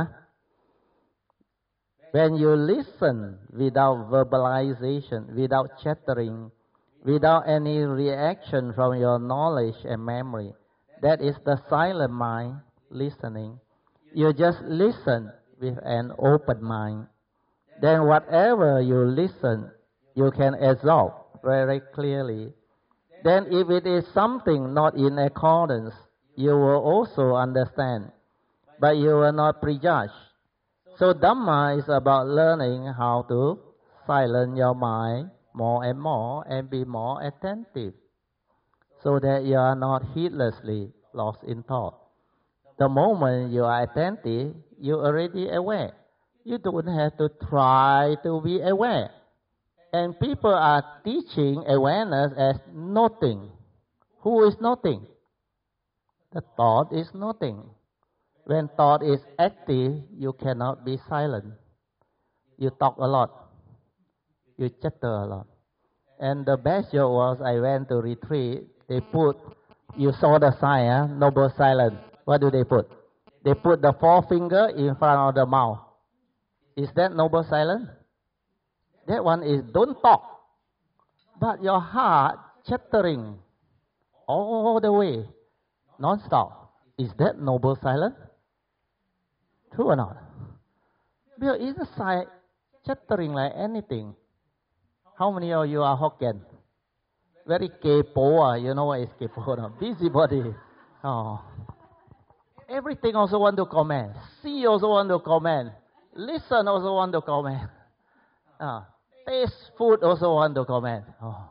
when you listen without verbalization, without chattering, without any reaction from your knowledge and memory. That is the silent mind listening. You just listen with an open mind. Then whatever you listen, you can absorb very clearly. Then if it is something not in accordance, you will also understand, but you will not prejudge. So Dhamma is about learning how to silence your mind more and more and be more attentive, so that you are not heedlessly lost in thought. The moment you are attentive, you are already aware. You don't have to try to be aware. And people are teaching awareness as nothing. Who is nothing? The thought is nothing. When thought is active, you cannot be silent. You talk a lot. You chatter a lot. And the best joke was I went to retreat. They put, you saw the sign, noble silence. What do they put? They put the forefinger in front of the mouth. Is that noble silence? That one is don't talk. But your heart chattering all the way, non-stop. Is that noble silence? True or not? Because inside chattering like anything. How many of you are Hokkien? Very kepo, you know what is kepo? No? Busybody. Oh. Everything also want to comment. See also want to comment. Listen also want to comment. Taste food also want to comment.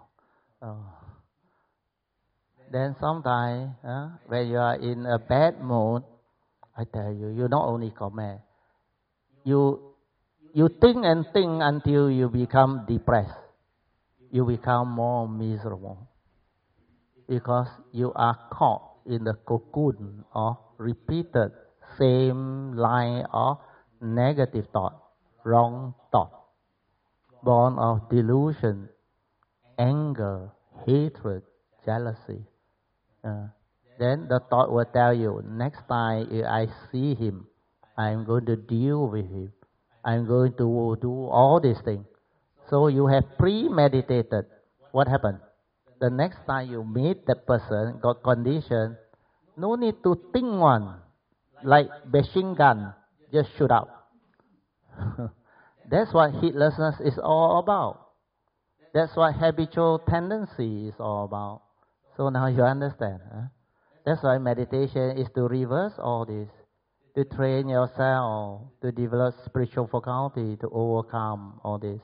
Then sometimes when you are in a bad mood, I tell you, you not only comment. You think and think until you become depressed. You become more miserable. Because you are caught in the cocoon of repeated same line of negative thought, wrong thought, born of delusion, anger, hatred, jealousy. Then the thought will tell you, next time if I see him, I'm going to deal with him. I'm going to do all these things. So you have premeditated. What happened? The next time you meet that person, got condition, no need to think one. Like machine gun, just shoot out. That's what heedlessness is all about. That's what habitual tendency is all about. So now you understand. That's why meditation is to reverse all this. To train yourself, to develop spiritual faculty, to overcome all this.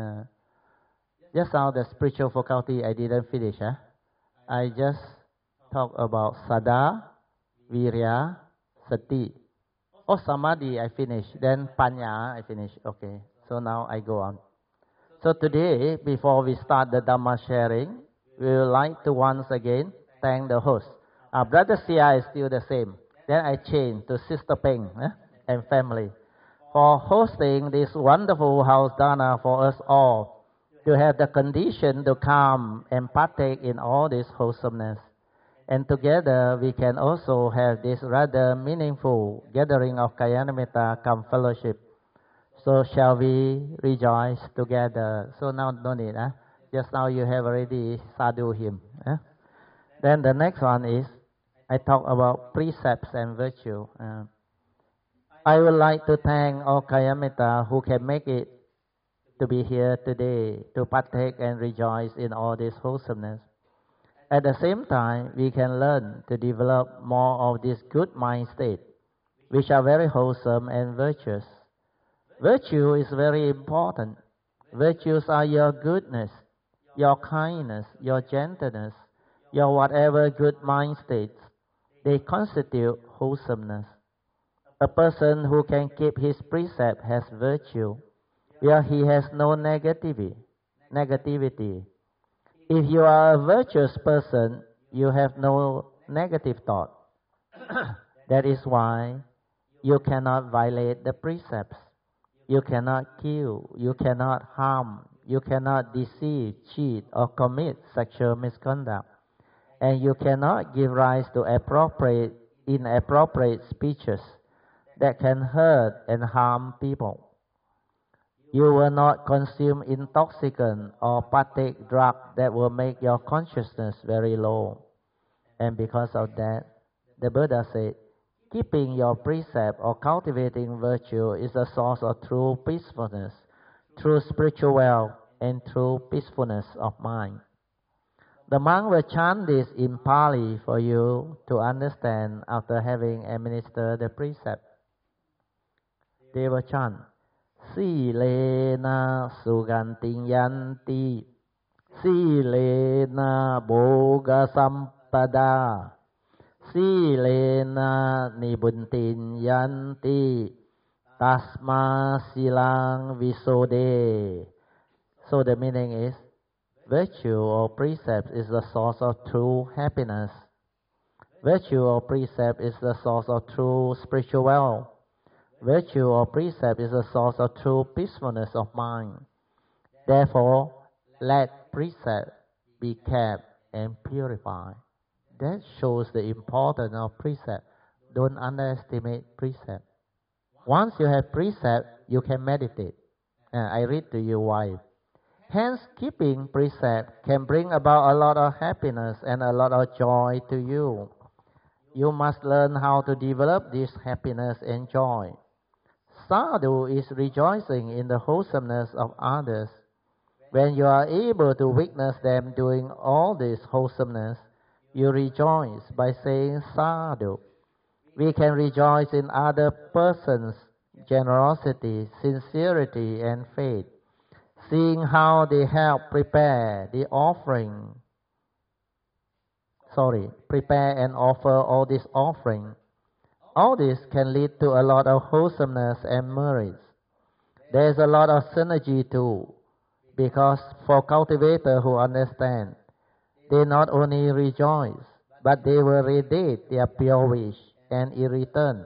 Just now the spiritual faculty I didn't finish. I just talked about Sada, Virya, Sati. Samadhi I finished. Then Panya I finished. Okay. So now I go on. So today, before we start the Dhamma sharing, we would like to once again thank the host. Brother Sia is still the same. Then I change to Sister Peng and family for hosting this wonderful house dana for us all to have the condition to come and partake in all this wholesomeness. And together we can also have this rather meaningful gathering of Kalyana come fellowship. So shall we rejoice together? So now no need. Just now you have already sadhu him. Then the next one is, I talk about precepts and virtue. I would like to thank all Kalyana who can make it to be here today to partake and rejoice in all this wholesomeness. At the same time, we can learn to develop more of this good mind state, which are very wholesome and virtuous. Virtue is very important. Virtues are your goodness, your kindness, your gentleness, your whatever good mind states. They constitute wholesomeness. A person who can keep his precept has virtue, where he has no negativity. If you are a virtuous person, you have no negative thought. That is why you cannot violate the precepts. You cannot kill, you cannot harm, you cannot deceive, cheat, or commit sexual misconduct. And you cannot give rise to inappropriate speeches that can hurt and harm people. You will not consume intoxicant or partake drug that will make your consciousness very low. And because of that, the Buddha said, keeping your precept or cultivating virtue is a source of true peacefulness, true spiritual wealth, and true peacefulness of mind. The monk will chant this in Pali for you to understand after having administered the precept. They will chant, Silena suganting yanti, Silena boga sampada, Silena nibuntin yanti, Tasma silang visode. So the meaning is, virtue or precept is the source of true happiness. Virtue or precept is the source of true spiritual wealth. Virtue or precept is the source of true peacefulness of mind. Therefore, let precept be kept and purified. That shows the importance of precept. Don't underestimate precept. Once you have precept, you can meditate. I read to you why. Hence, keeping precept can bring about a lot of happiness and a lot of joy to you. You must learn how to develop this happiness and joy. Sadhu is rejoicing in the wholesomeness of others. When you are able to witness them doing all this wholesomeness, you rejoice by saying Sadhu. We can rejoice in other persons' generosity, sincerity, and faith, seeing how they help prepare and offer all this offering. All this can lead to a lot of wholesomeness and merits. There is a lot of synergy too, because for cultivators who understand, they not only rejoice, but they will radiate their pure wish, and in return,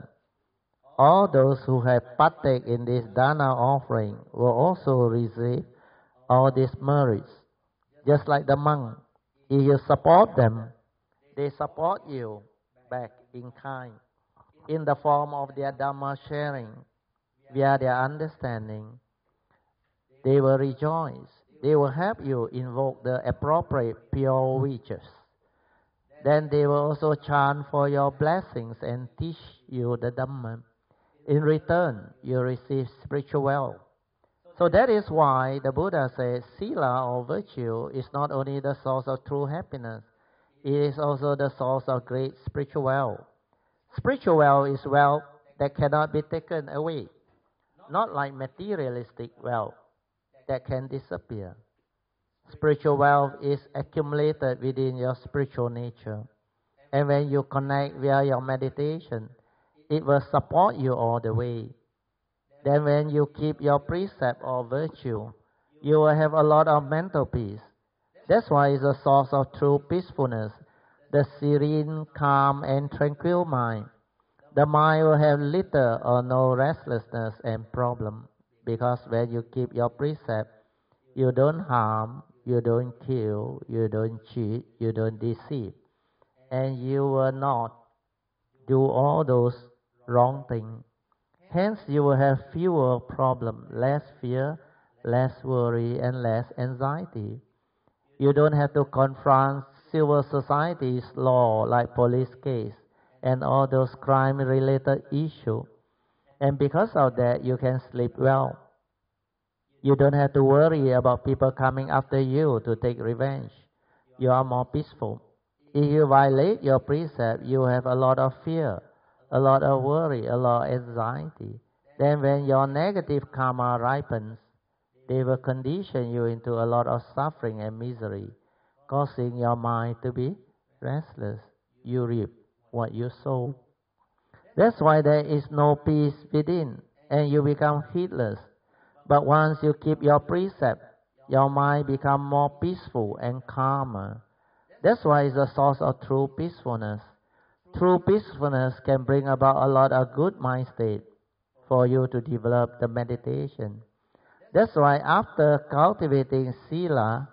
all those who have partaken in this dana offering will also receive all these merits. Just like the monk, if you support them, they support you back in kind, in the form of their dhamma sharing, via their understanding. They will rejoice. They will help you invoke the appropriate pure wishes. Then they will also chant for your blessings and teach you the Dhamma. In return, you receive spiritual wealth. So that is why the Buddha says Sila or virtue is not only the source of true happiness, it is also the source of great spiritual wealth. Spiritual wealth is wealth that cannot be taken away, not like materialistic wealth that can disappear. Spiritual wealth is accumulated within your spiritual nature. And when you connect via your meditation, it will support you all the way. Then when you keep your precept or virtue, you will have a lot of mental peace. That's why it's a source of true peacefulness, the serene, calm, and tranquil mind. The mind will have little or no restlessness and problem, because when you keep your precept, you don't harm, you don't kill, you don't cheat, you don't deceive, and you will not do all those wrong things. Hence, you will have fewer problems, less fear, less worry, and less anxiety. You don't have to confront civil society's law like police case and all those crime-related issues. And because of that, you can sleep well. You don't have to worry about people coming after you to take revenge. You are more peaceful. If you violate your precept, you have a lot of fear, a lot of worry, a lot of anxiety. Then when your negative karma ripens, they will condition you into a lot of suffering and misery, causing your mind to be restless. You reap what you sow. That's why there is no peace within, and you become heedless. But once you keep your precept, your mind becomes more peaceful and calmer. That's why it's the source of true peacefulness. True peacefulness can bring about a lot of good mind state for you to develop the meditation. That's why after cultivating Sila,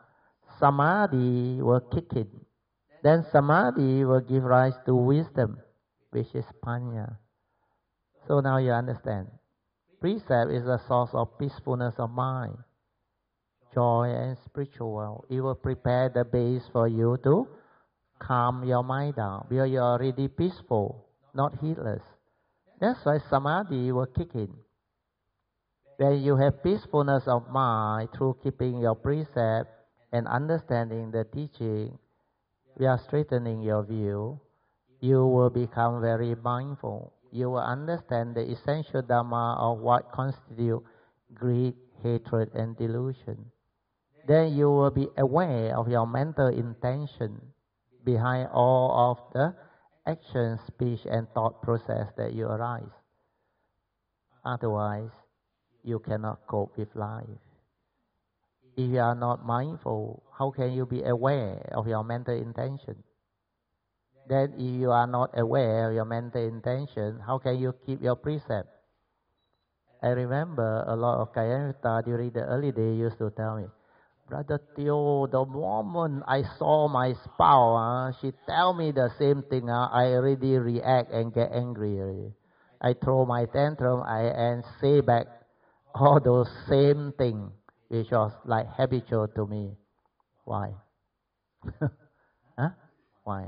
Samadhi will kick in. Then Samadhi will give rise to wisdom, which is Panya. So now you understand. precept is a source of peacefulness of mind, joy and spiritual. It will prepare the base for you to calm your mind down because you are already peaceful, not heedless. That's why samadhi will kick in. When you have peacefulness of mind through keeping your precept and understanding the teaching, we are strengthening your view. You will become very mindful. You will understand the essential dharma of what constitutes greed, hatred, and delusion. Then you will be aware of your mental intention behind all of the action, speech, and thought process that you arise. Otherwise, you cannot cope with life. If you are not mindful, how can you be aware of your mental intention? Then if you are not aware of your mental intention, how can you keep your precept? I remember a lot of Kalyana during the early days used to tell me, Brother Theo, the moment I saw my spouse, she tell me the same thing, I already react and get angry already. I throw my tantrum and say back all those same things, which was like habitual to me. Why? Huh? Why?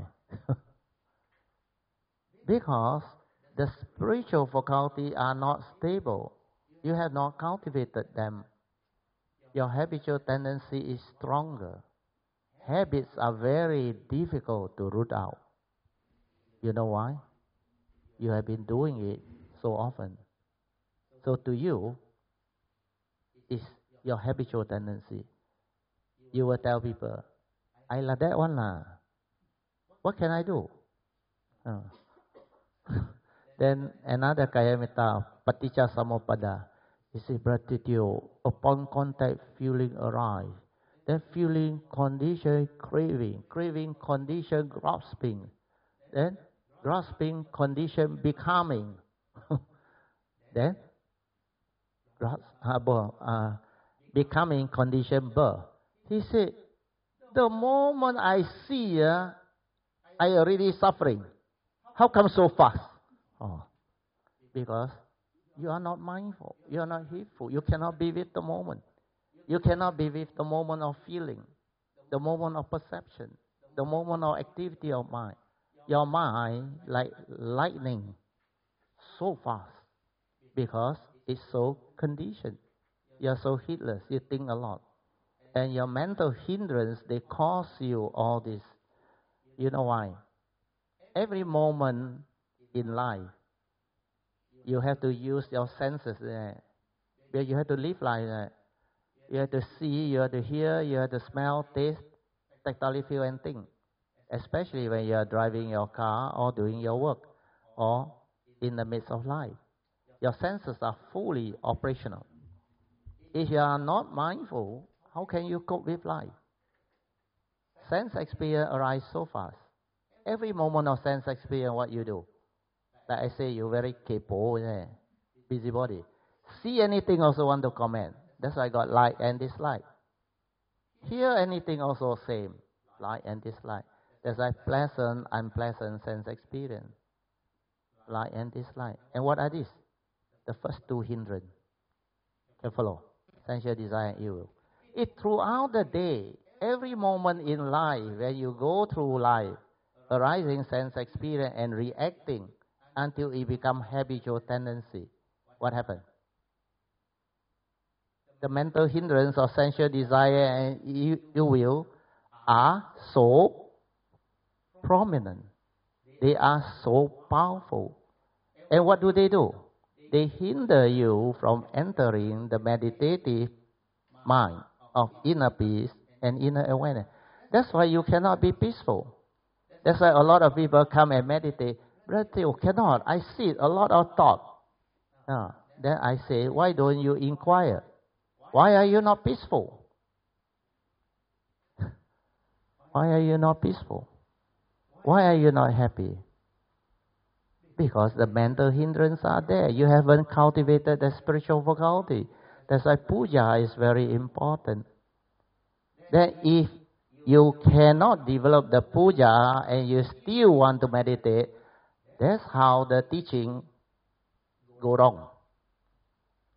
Because the spiritual faculty are not stable. You have not cultivated them. Your habitual tendency is stronger. Habits are very difficult to root out. You know why? You have been doing it so often. So to you, it's your habitual tendency. You will tell people, I like that one lah. What can I do? Then another Kayamita, Paticca Samuppada. He said, Brother Theo, upon contact, feeling arise. Then feeling, condition, craving. Craving, condition, grasping. Then grasping, condition, becoming. Then becoming, condition, birth. He said, the moment I see, I already suffering. How come so fast? Oh, because you are not mindful. You are not heedful. You cannot be with the moment. You cannot be with the moment of feeling, the moment of perception, the moment of activity of mind. Your mind, like lightning, so fast because it's so conditioned. You are so heedless. You think a lot. And your mental hindrance, they cause you all this. You know why? Every moment in life, you have to use your senses there. You have to live like that. You have to see, you have to hear, you have to smell, taste, tactile feel and think. Especially when you are driving your car or doing your work or in the midst of life. Your senses are fully operational. If you are not mindful, how can you cope with life? Sense experience arises so fast. Every moment of sense experience, what you do? Like I say, you're very capable, busybody. See anything also want to comment. That's why I got like and dislike. Hear anything also same, like and dislike. There's like pleasant, unpleasant sense experience. Like and dislike. And what are these? The first two hindrance. Can follow? Sensual desire and evil. It throughout the day, every moment in life, when you go through life, arising sense experience and reacting until it becomes habitual tendency. What happens? The mental hindrance of sensual desire and ill will are so prominent. They are so powerful. And what do? They hinder you from entering the meditative mind of inner peace and inner awareness. That's why you cannot be peaceful. That's why a lot of people come and meditate. Brother Theo, cannot. I see a lot of thought. Then I say, why don't you inquire? Why are you not peaceful? Why are you not peaceful? Why are you not happy? Because the mental hindrance are there. You haven't cultivated the spiritual faculty. That's why puja is very important. Then if you cannot develop the puja and you still want to meditate, that's how the teaching go wrong.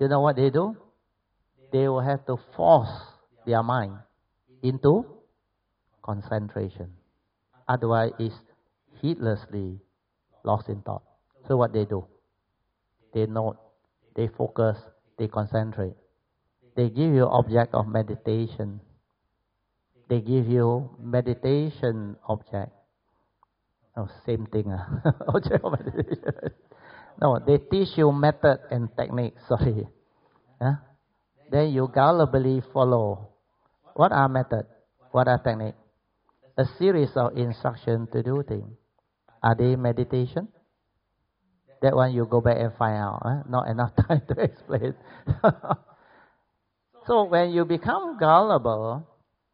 you know what they do? They will have to force their mind into concentration. Otherwise, it's heedlessly lost in thought. So what they do? They note, they focus, they concentrate. They give you object of meditation. They give you meditation object. Oh, same thing. Object of meditation. No, they teach you method and technique. Sorry. Then you gullibly follow. What are method? What are technique? A series of instructions to do things. Are they meditation? That one you go back and find out. Not enough time to explain. So when you become gullible,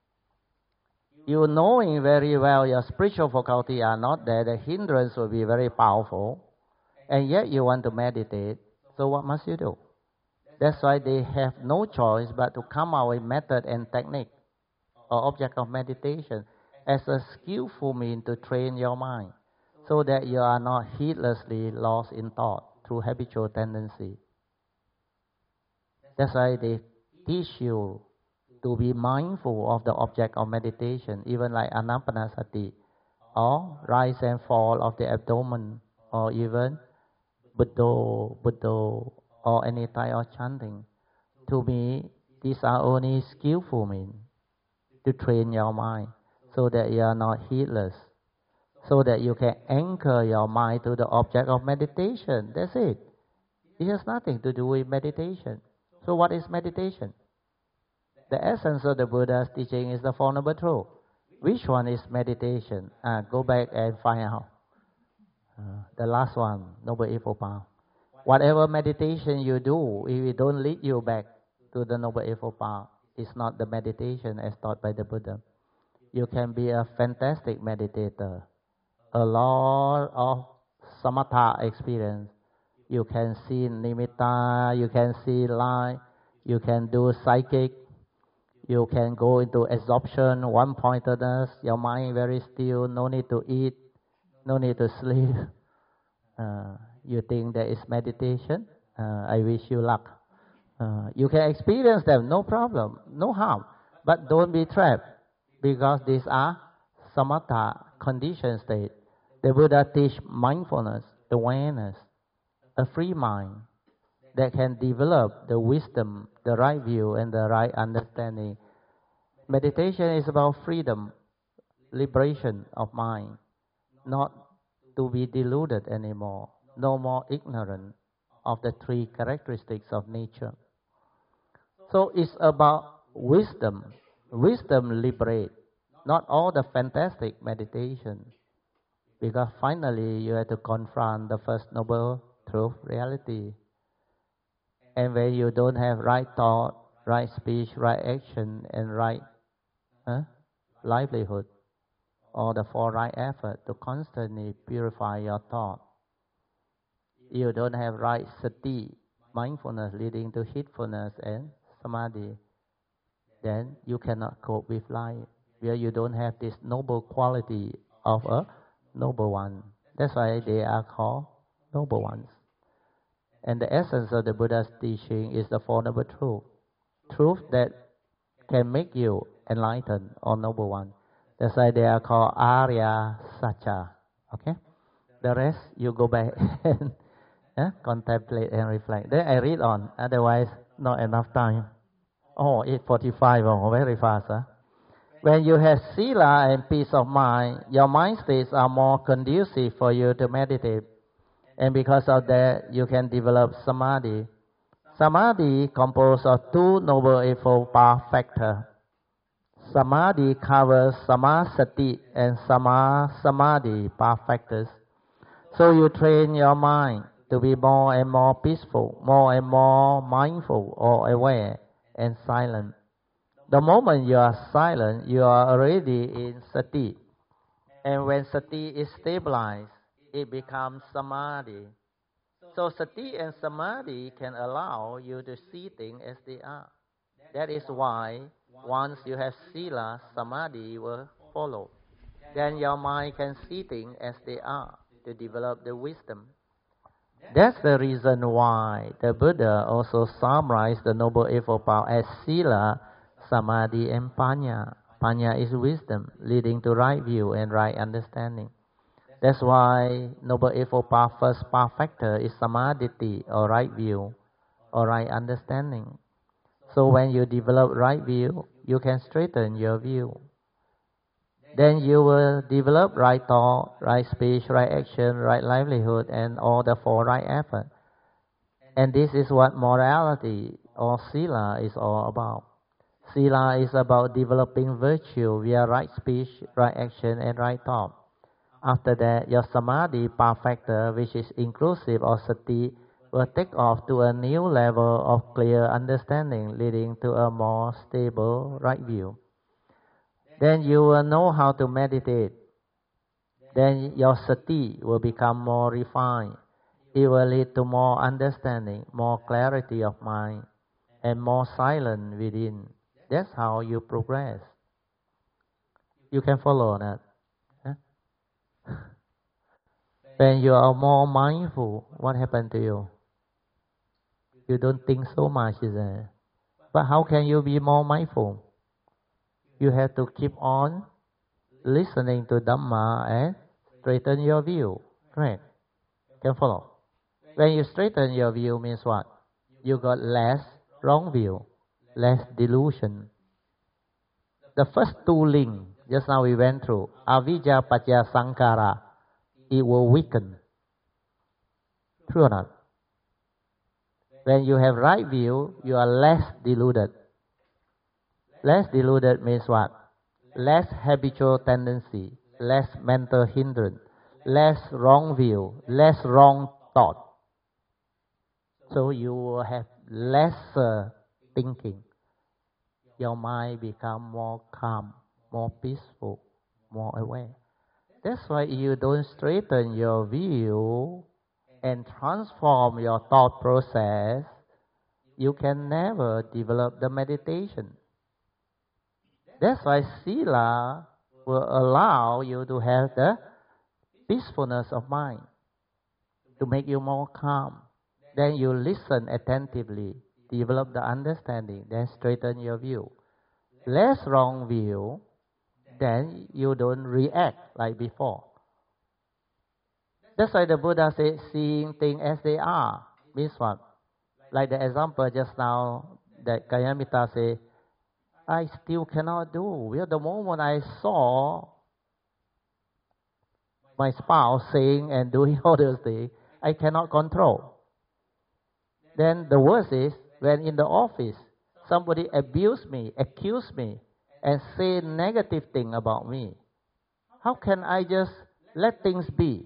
you knowing very well your spiritual faculty are not there, the hindrance will be very powerful, and yet you want to meditate, so what must you do? That's why they have no choice but to come out with method and technique or object of meditation as a skillful means to train your mind so that you are not heedlessly lost in thought through habitual tendency. That's why they teach you to be mindful of the object of meditation, even like anapanasati, or rise and fall of the abdomen, or even Buddho, Buddho, or any type of chanting. To me, these are only skillful means to train your mind so that you are not heedless, so that you can anchor your mind to the object of meditation. That's it. It has nothing to do with meditation. So what is meditation? The essence of the Buddha's teaching is the Four Noble Truths. Which one is meditation? Go back and find out. The last one, Noble Eightfold Path. Whatever meditation you do, if it don't lead you back to the Noble Eightfold Path, it's not the meditation as taught by the Buddha. You can be a fantastic meditator, a lot of samatha experience. You can see nimitta, you can see light, you can do psychic, you can go into absorption, one-pointedness, your mind very still, no need to eat, no need to sleep. You think that is meditation? I wish you luck. You can experience them, no problem, no harm. But don't be trapped, because these are samatha conditioned state. The Buddha teach mindfulness, awareness, a free mind that can develop the wisdom, the right view, and the right understanding. Meditation is about freedom, liberation of mind, not to be deluded anymore, no more ignorant of the three characteristics of nature. So it's about wisdom. Wisdom liberate, not all the fantastic meditation, because finally you have to confront the first noble truth, reality. And when you don't have right thought, right speech, right action, and right livelihood, or the four right effort to constantly purify your thought, you don't have right sati, mindfulness leading to heedfulness and samadhi, then you cannot cope with life, where you don't have this noble quality of a noble one. That's why they are called noble ones. And the essence of the Buddha's teaching is the Four Noble Truths. Truth that can make you enlightened or noble one. That's why they are called Arya Satcha. Okay? The rest, you go back and contemplate and reflect. Then I read on, otherwise not enough time. 8:45, very fast. When you have sila and peace of mind, your mind states are more conducive for you to meditate. And because of that, you can develop samadhi. Samadhi composed of two Noble Eightfold Path factors. Samadhi covers samasati and samadhi path factors. So you train your mind to be more and more peaceful, more and more mindful or aware and silent. The moment you are silent, you are already in sati. And when sati is stabilized, it becomes samadhi. So sati and samadhi can allow you to see things as they are. That is why once you have sila, samadhi will follow. Then your mind can see things as they are to develop the wisdom. That's the reason why the Buddha also summarized the Noble Eightfold Path as Sila, Samadhi, and Panya. Panya is wisdom, leading to right view and right understanding. That's why Noble Eightfold Path first path factor is Samadhi, or right view, or right understanding. So when you develop right view, you can straighten your view. Then you will develop right thought, right speech, right action, right livelihood, and all the four right effort. And this is what morality or sila is all about. Sila is about developing virtue via right speech, right action, and right thought. After that, your samadhi path factor, which is inclusive of sati, will take off to a new level of clear understanding, leading to a more stable right view. Then you will know how to meditate. Then your sati will become more refined. It will lead to more understanding, more clarity of mind, and more silence within. That's how you progress. You can follow that. Huh? When you are more mindful, what happened to you? You don't think so much, isn't it? But how can you be more mindful? You have to keep on listening to Dhamma and straighten your view. Correct? Can follow? When you straighten your view means what? You got less wrong view, less delusion. The first two links, just now we went through, avijja paccaya sankhara, it will weaken. True or not? When you have right view, you are less deluded. Less deluded means what? Less habitual tendency, less mental hindrance, less wrong view, less wrong thought. So you will have less thinking. Your mind become more calm, more peaceful, more aware. That's why you don't straighten your view and transform your thought process, you can never develop the meditation. That's why sila will allow you to have the peacefulness of mind, to make you more calm. Then you listen attentively, develop the understanding, then straighten your view. Less wrong view, then you don't react like before. That's why the Buddha said, seeing things as they are, means what? Like the example just now that Kayamita said, I still cannot do. Well, the moment I saw my spouse saying and doing all those things, I cannot control. Then the worst is when in the office, somebody abuse me, accuse me, and say negative thing about me. How can I just let things be?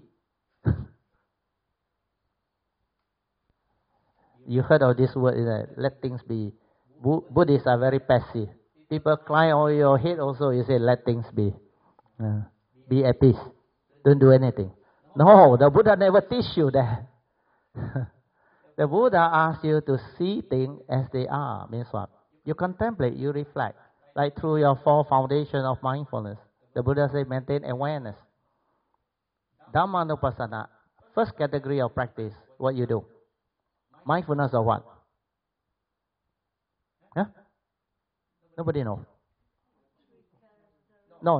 You heard of this word, let things be. Buddhists are very passive. People climb on your head also, you say, let things be. Be at peace. Don't do anything. No, the Buddha never teach you that. The Buddha asks you to see things as they are. Means what? You contemplate, you reflect. Like through your four foundations of mindfulness. The Buddha said, maintain awareness. Dhammanupassana, first category of practice, what you do. Mindfulness of what? Huh? Nobody knows. No.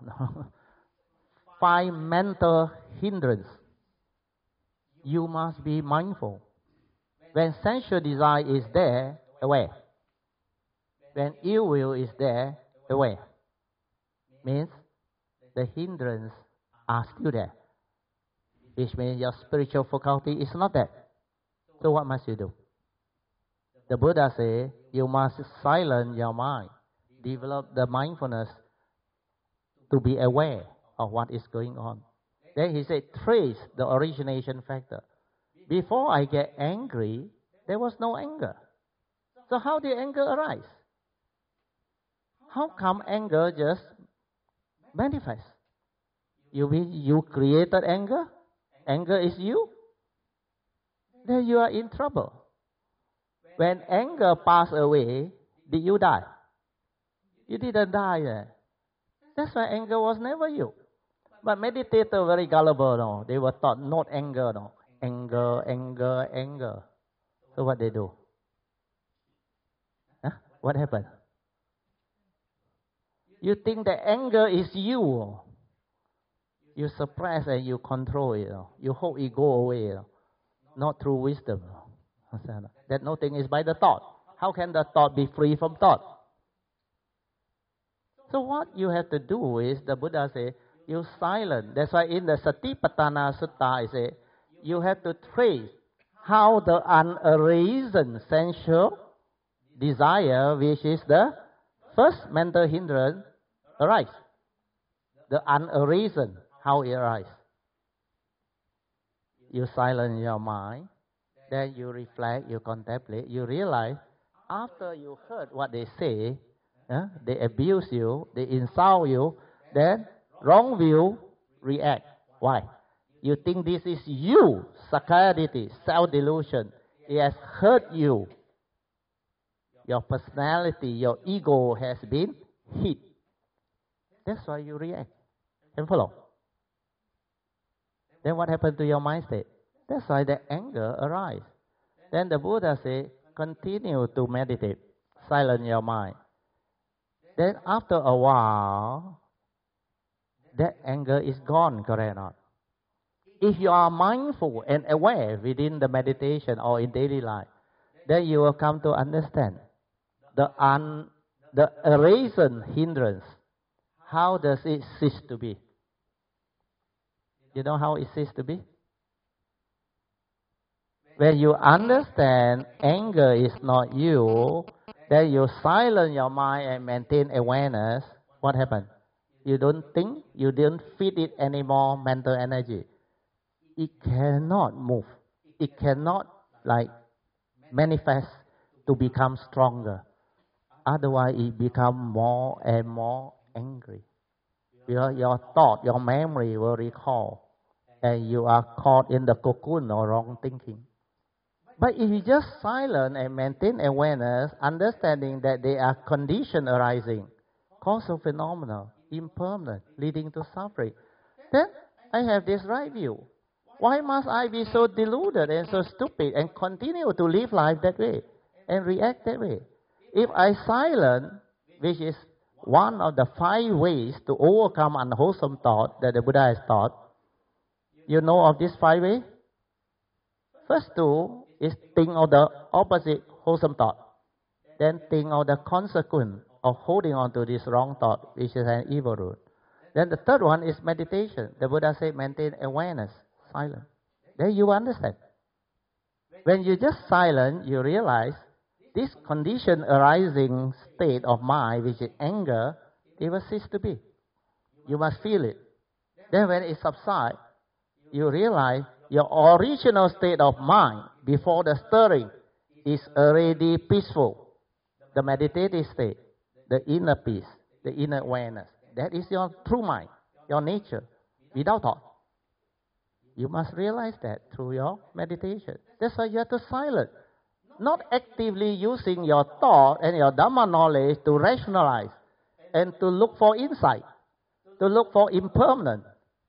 Five mental hindrance. You must be mindful. When sensual desire is there, aware. When ill will is there, aware. Means the hindrance are still there. Which means your spiritual faculty is not there. So what must you do? The Buddha said, you must silence your mind. Develop the mindfulness to be aware of what is going on. Then he said, trace the origination factor. Before I get angry, there was no anger. So how did anger arise? How come anger just manifests? You mean you created anger? Anger is you? Then you are in trouble. When anger passed away, did you die? You didn't die. That's why anger was never you. But meditators very gullible, no. They were taught not anger, no. anger, anger, anger. So what they do? Huh? What happened? You think that anger is you. You suppress and you control it. You hope it go away. Not through wisdom. That nothing is by the thought. How can the thought be free from thought? So what you have to do is, the Buddha say, you silent. That's why in the Satipatthana Sutta, I say, you have to trace how the unarisen sensual desire, which is the first mental hindrance, arise. The unarisen, how it arises. You silence your mind, then you reflect, you contemplate, you realize, after you heard what they say, they abuse you, they insult you, then wrong view react. Why? You think this is you, sakkayaditthi, self-delusion. It has hurt you. Your personality, your ego has been hit. That's why you react. Can you follow? Then what happened to your mind state? That's why the anger arises. Then the Buddha say, continue to meditate, silence your mind. Then after a while, that anger is gone, correct or not? If you are mindful and aware within the meditation or in daily life, then you will come to understand the arisen hindrance. How does it cease to be? You know how it ceases to be? When you understand anger is not you, then you silence your mind and maintain awareness. What happens? You don't think, you don't feed it any more mental energy. It cannot move. It cannot manifest to become stronger. Otherwise, it becomes more and more angry. Your thought, your memory will recall, and you are caught in the cocoon or wrong thinking. But if you just silent and maintain awareness, understanding that they are conditions arising, causal phenomena, impermanent, leading to suffering, then I have this right view. Why must I be so deluded and so stupid and continue to live life that way and react that way? If I silent, which is one of the 5 ways to overcome unwholesome thought that the Buddha has taught, you know of these 5 ways? First 2 is think of the opposite wholesome thought. Then think of the consequence of holding on to this wrong thought, which is an evil root. Then the third one is meditation. The Buddha said maintain awareness, silence. Then you understand. When you just silent, you realize this condition arising state of mind, which is anger, it will cease to be. You must feel it. Then when it subsides, you realize your original state of mind before the stirring is already peaceful. The meditative state, the inner peace, the inner awareness. That is your true mind, your nature, without thought. You must realize that through your meditation. That's why you have to silence. Not actively using your thought and your Dhamma knowledge to rationalize and to look for insight, to look for impermanence.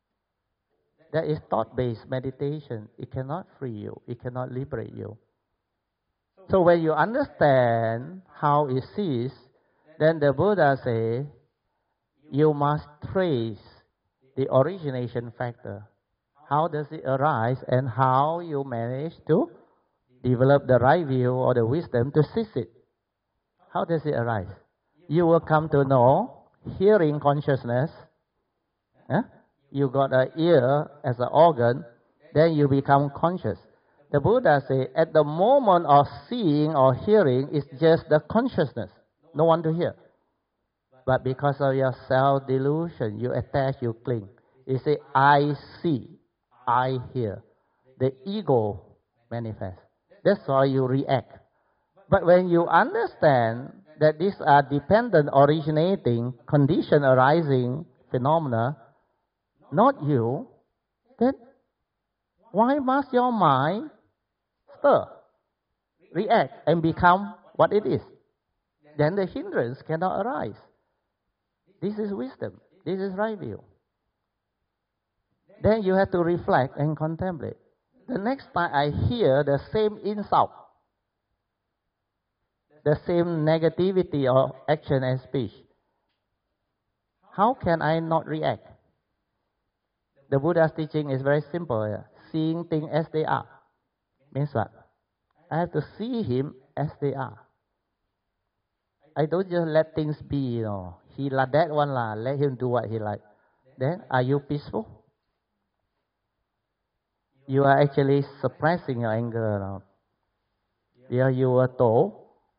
That is thought-based meditation. It cannot free you. It cannot liberate you. So when you understand how it is, then the Buddha says, you must trace the origination factor. How does it arise and how you manage to develop the right view or the wisdom to seize it. How does it arise? You will come to know hearing consciousness. You got an ear as an organ, then you become conscious. The Buddha says, at the moment of seeing or hearing, it's just the consciousness, no one to hear. But because of your self-delusion, you attach, you cling. You say, I see, I hear. The ego manifests. That's why you react. But when you understand that these are dependent, originating, condition arising phenomena, not you, then why must your mind stir, react, and become what it is? Then the hindrance cannot arise. This is wisdom. This is right view. Then you have to reflect and contemplate. The next time I hear the same insult, the same negativity or action and speech, how can I not react? The Buddha's teaching is very simple. Seeing things as they are. Means what? I have to see him as they are. I don't just let things be, He like that one, let him do what he like. Then, are you peaceful? You are actually suppressing your anger. You are told,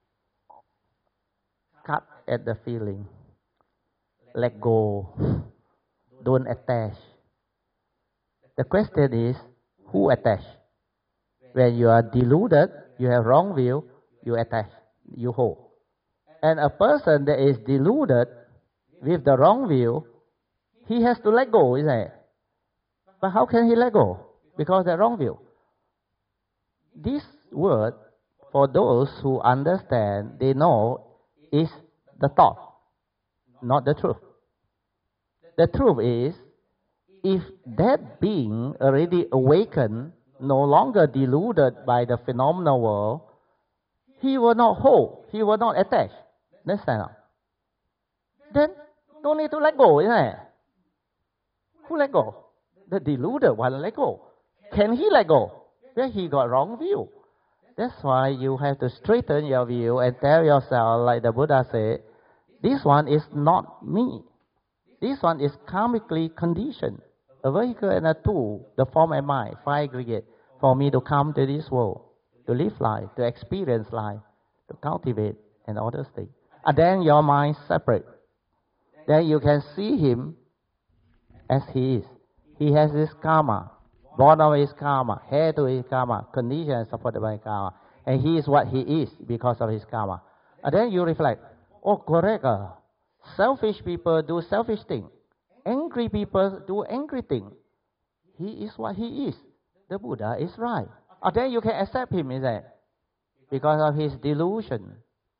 cut at the feeling. Let go. Don't attach. The question is, who attach? When you are deluded, you have wrong view, you attach, you hold. And a person that is deluded with the wrong view, he has to let go, isn't it? But how can he let go? Because the wrong view. This word, for those who understand, they know, is the thought, not the truth. The truth is, if that being already awakened, no longer deluded by the phenomenal world, he will not hold, he will not attach. Understand? Then, no need to let go, isn't it? Who let go? The deluded one let go. Can he let go? Well, he got wrong view. That's why you have to straighten your view and tell yourself, like the Buddha said, this one is not me. This one is karmically conditioned. A vehicle and a tool, the form and mind, 5 aggregate, for me to come to this world, to live life, to experience life, to cultivate and all those things. And then your mind separate. Then you can see him as he is. He has his karma, born of his karma, heir to his karma, conditioned supported by karma. And he is what he is because of his karma. And then you reflect, oh, correct. Selfish people do selfish things. Angry people do angry things. He is what he is. The Buddha is right. And then you can accept him, is it? Because of his delusion,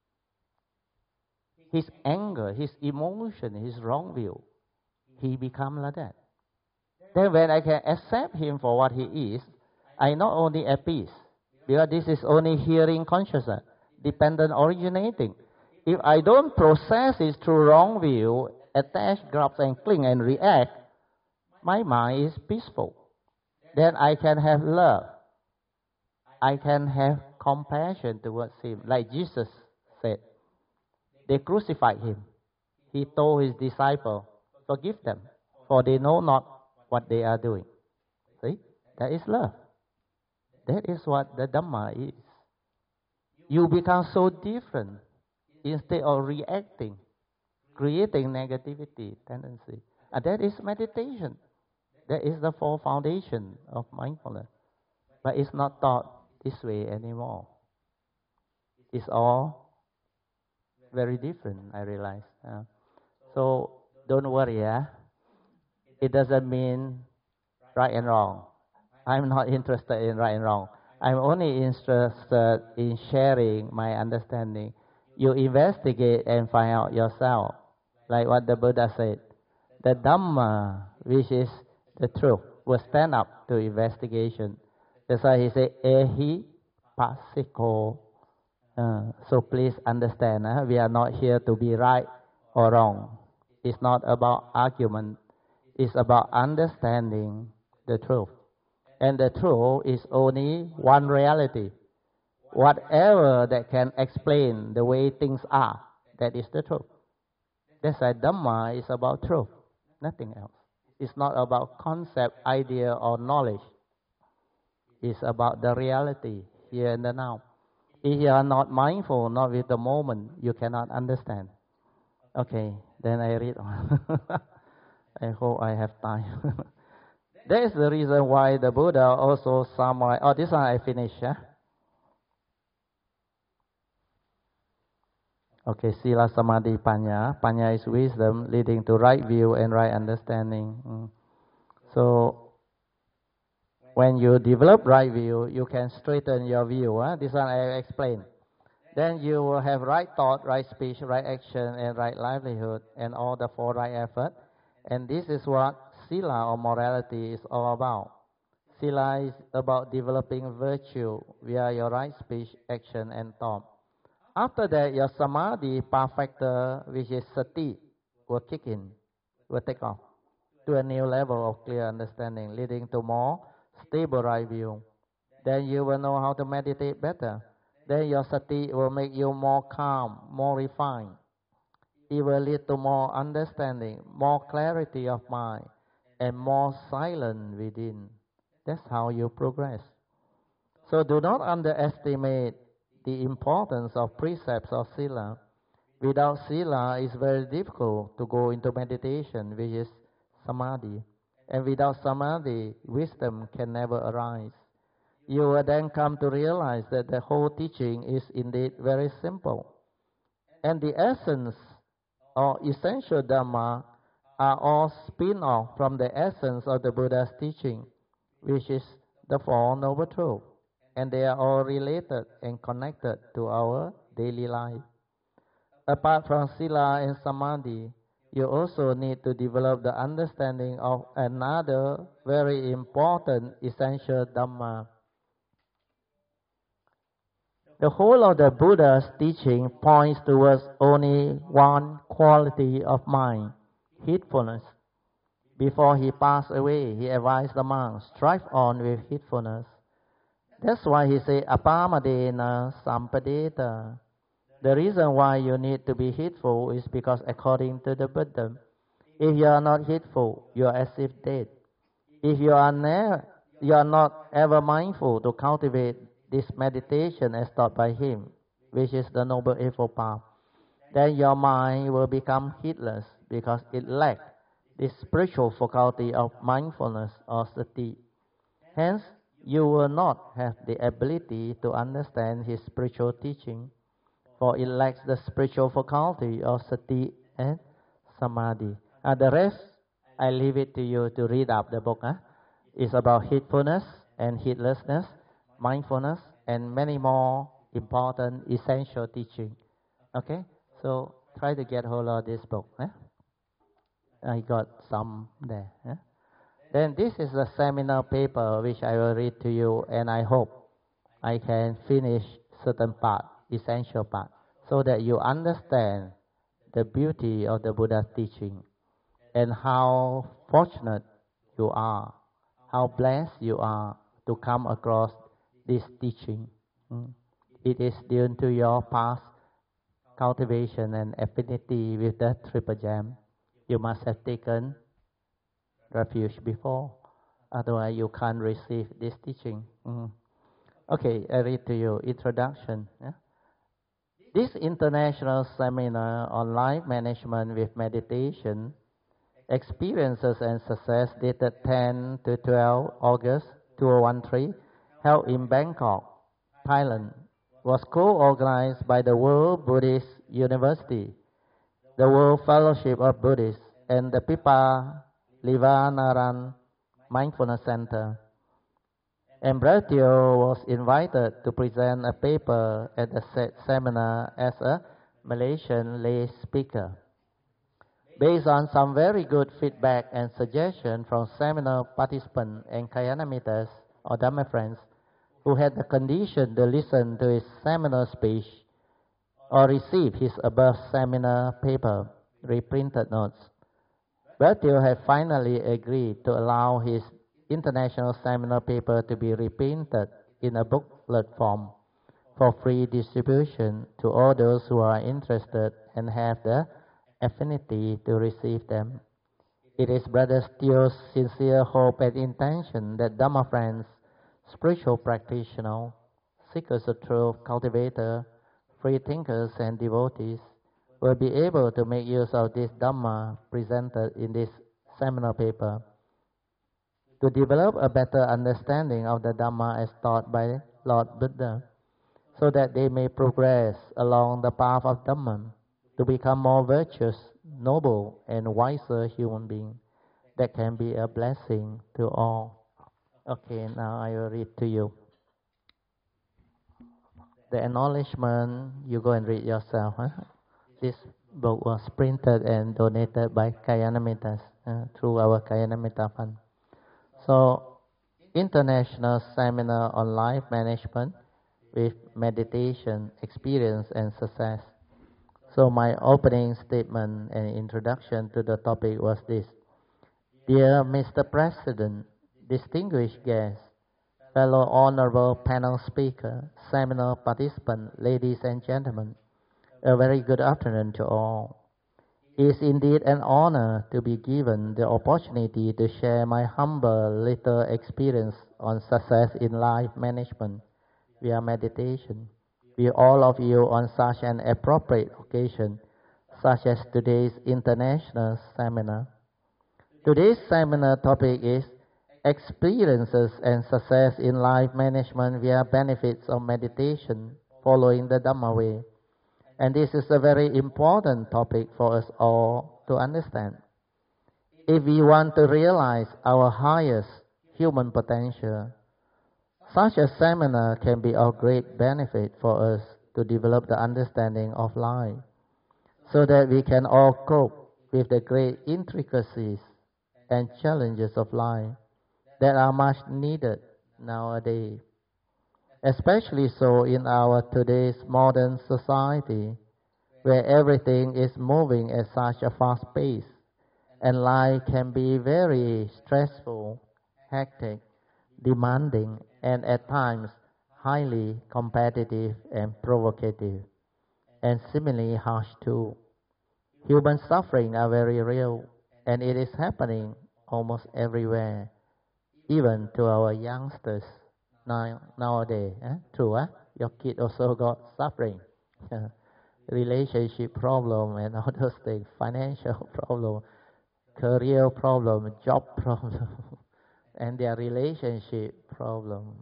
his anger, his emotion, his wrong view. He becomes like that. Then when I can accept him for what he is, I not only at peace, because this is only hearing consciousness, dependent originating. If I don't process it through wrong view, attach, grasp and cling and react, my mind is peaceful. Then I can have love. I can have compassion towards him. Like Jesus said, they crucified him. He told his disciples, forgive them, for they know not what they are doing. See? That is love. That is what the Dhamma is. You become so different instead of reacting, creating negativity tendency. And that is meditation. That is the full foundation of mindfulness. But it's not taught this way anymore. It's all very different, I realize. So don't worry. It doesn't mean right and wrong. I'm not interested in right and wrong. I'm only interested in sharing my understanding. You investigate and find out yourself. Like what the Buddha said. The Dhamma, which is the truth, will stand up to investigation. That's why he said, Ehi Pasiko. So please understand, we are not here to be right or wrong. It's not about argument. It's about understanding the truth. And the truth is only one reality. Whatever that can explain the way things are, that is the truth. That's why Dhamma is about truth, nothing else. It's not about concept, idea, or knowledge. It's about the reality, here and the now. If you are not mindful, not with the moment, you cannot understand. Okay, then I read on. I hope I have time. That is the reason why the Buddha also summarized. Oh, this one I finished, Okay, Sila Samadhi Panya. Panya is wisdom leading to right view and right understanding. So, when you develop right view, you can straighten your view. This one I explained. Then you will have right thought, right speech, right action, and right livelihood, and all the 4 right effort. And this is what Sila or morality is all about. Sila is about developing virtue via your right speech, action, and thought. After that, your samadhi perfecter, which is sati, will kick in, will take off to a new level of clear understanding, leading to more stable right view. Then you will know how to meditate better. Then your sati will make you more calm, more refined. It will lead to more understanding, more clarity of mind, and more silence within. That's how you progress. So do not underestimate the importance of precepts of sila. Without sila, it's very difficult to go into meditation, which is samadhi. And without samadhi, wisdom can never arise. You will then come to realize that the whole teaching is indeed very simple. And the essence or essential Dhamma are all spin-off from the essence of the Buddha's teaching, which is the Four Noble Truths. And they are all related and connected to our daily life. Apart from sila and samadhi, you also need to develop the understanding of another very important essential Dhamma. The whole of the Buddha's teaching points towards only one quality of mind, heedfulness. Before he passed away, he advised the monks, strive on with heedfulness. That's why he said, apamadena sampadeta. The reason why you need to be heedful is because according to the Buddha, if you are not heedful, you are as if dead. If you are not ever mindful to cultivate this meditation as taught by him, which is the Noble Eightfold Path, then your mind will become heedless because it lacks this spiritual faculty of mindfulness or sati. Hence, you will not have the ability to understand his spiritual teaching, for it lacks the spiritual faculty of sati and samadhi. The rest, I leave it to you to read up the book. It's about heedfulness and heedlessness, mindfulness, and many more important essential teaching. Okay, so try to get hold of this book. I got some there. Then this is the seminar paper which I will read to you, and I hope I can finish certain part, essential part, so that you understand the beauty of the Buddha's teaching and how fortunate you are, how blessed you are to come across this teaching. It is due to your past cultivation and affinity with the Triple Gem. You must have taken refuge before, otherwise you can't receive this teaching. Okay, I read to you introduction. This international seminar on life management with meditation, experiences and success, dated 10 to 12 August 2013, held in Bangkok, Thailand, was co-organized by the World Buddhist University, the World Fellowship of Buddhists, and the Pipa Livanaran Mindfulness Center. And Bratio was invited to present a paper at the seminar as a Malaysian lay speaker. Based on some very good feedback and suggestion from seminar participants and Kayanamitas or Dhamma friends who had the condition to listen to his seminar speech or receive his above seminar paper, reprinted notes, Bratio had finally agreed to allow his international seminar paper to be reprinted in a booklet form for free distribution to all those who are interested and have the affinity to receive them. It is Brother Steele's sincere hope and intention that Dhamma friends, spiritual practitioners, seekers of truth, cultivators, free thinkers and devotees will be able to make use of this Dhamma presented in this seminar paper to develop a better understanding of the Dhamma as taught by Lord Buddha, so that they may progress along the path of Dhamma to become more virtuous, noble, and wiser human beings that can be a blessing to all. Okay, now I will read to you. The acknowledgement, you go and read yourself. This book was printed and donated by Kayanamitas through our Kayanamita Fund. So, international seminar on life management with meditation, experience and success. So my opening statement and introduction to the topic was this. Dear Mr. President, distinguished guests, fellow honorable panel speaker, seminar participants, ladies and gentlemen, a very good afternoon to all. It is indeed an honor to be given the opportunity to share my humble little experience on success in life management via meditation with all of you on such an appropriate occasion, such as today's international seminar. Today's seminar topic is experiences and success in life management via benefits of meditation following the Dhamma way. And this is a very important topic for us all to understand. If we want to realize our highest human potential, such a seminar can be of great benefit for us to develop the understanding of life, so that we can all cope with the great intricacies and challenges of life that are much needed nowadays. Especially so in our today's modern society, where everything is moving at such a fast pace, and life can be very stressful, hectic, demanding, and at times highly competitive and provocative, and seemingly harsh too. Human suffering are very real, and it is happening almost everywhere, even to our youngsters nowadays. True, your kid also got suffering. Relationship problem and all those things, financial problem, career problem, job problem, and their relationship problem.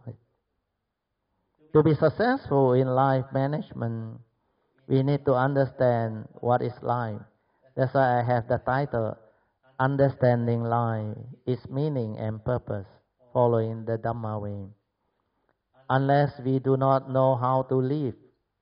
To be successful in life management, we need to understand what is life. That's why I have the title, Understanding Life, Its Meaning and Purpose, following the Dhamma way. Unless we do not know how to live,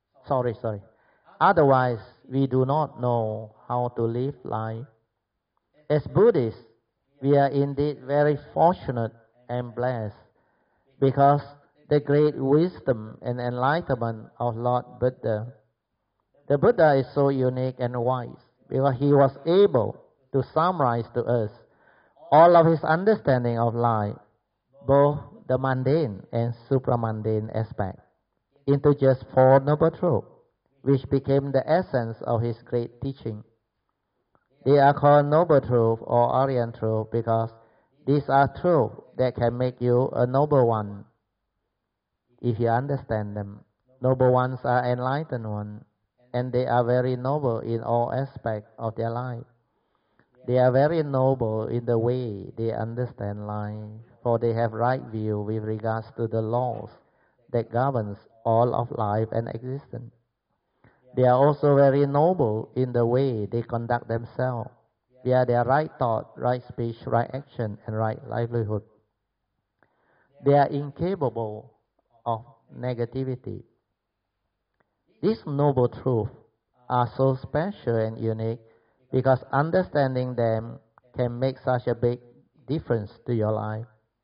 otherwise we do not know how to live life. As Buddhists, we are indeed very fortunate and blessed because the great wisdom and enlightenment of Lord Buddha. The Buddha is so unique and wise because he was able to summarize to us all of his understanding of life, both the mundane and supramundane aspect, into just 4 noble truths, which became the essence of his great teaching. They are called noble truth or Aryan truth because these are truths that can make you a noble one if you understand them. Noble ones are enlightened ones, and they are very noble in all aspects of their life. They are very noble in the way they understand life, for they have right view with regards to the laws that governs all of life and existence. They are also very noble in the way they conduct themselves via their right thought, right speech, right action, and right livelihood. They are incapable of negativity. These noble truths are so special and unique because understanding them can make such a big difference to your life.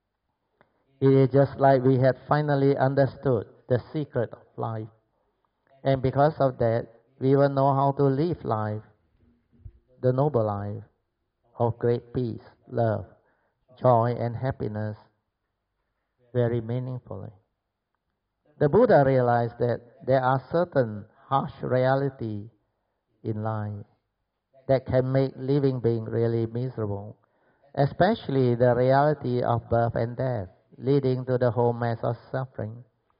It is just like we had finally understood the secret of life. And because of that, we will know how to live life, the noble life of great peace, love, joy, and happiness very meaningfully. The Buddha realized that there are certain harsh realities in life that can make living being really miserable, especially the reality of birth and death, leading to the whole mass of suffering.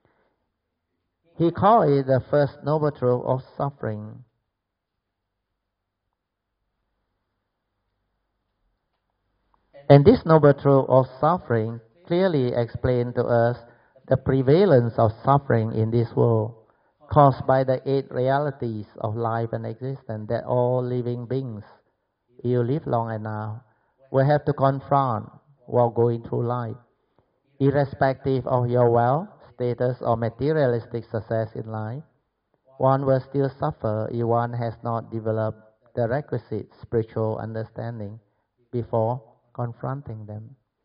He called it the first noble truth of suffering. And this noble truth of suffering clearly explains to us the prevalence of suffering in this world, caused by the 8 realities of life and existence that all living beings, if you live long enough, will have to confront while going through life, irrespective of your wealth, status, or materialistic success in life. One will still suffer if one has not developed the requisite spiritual understanding before confronting them.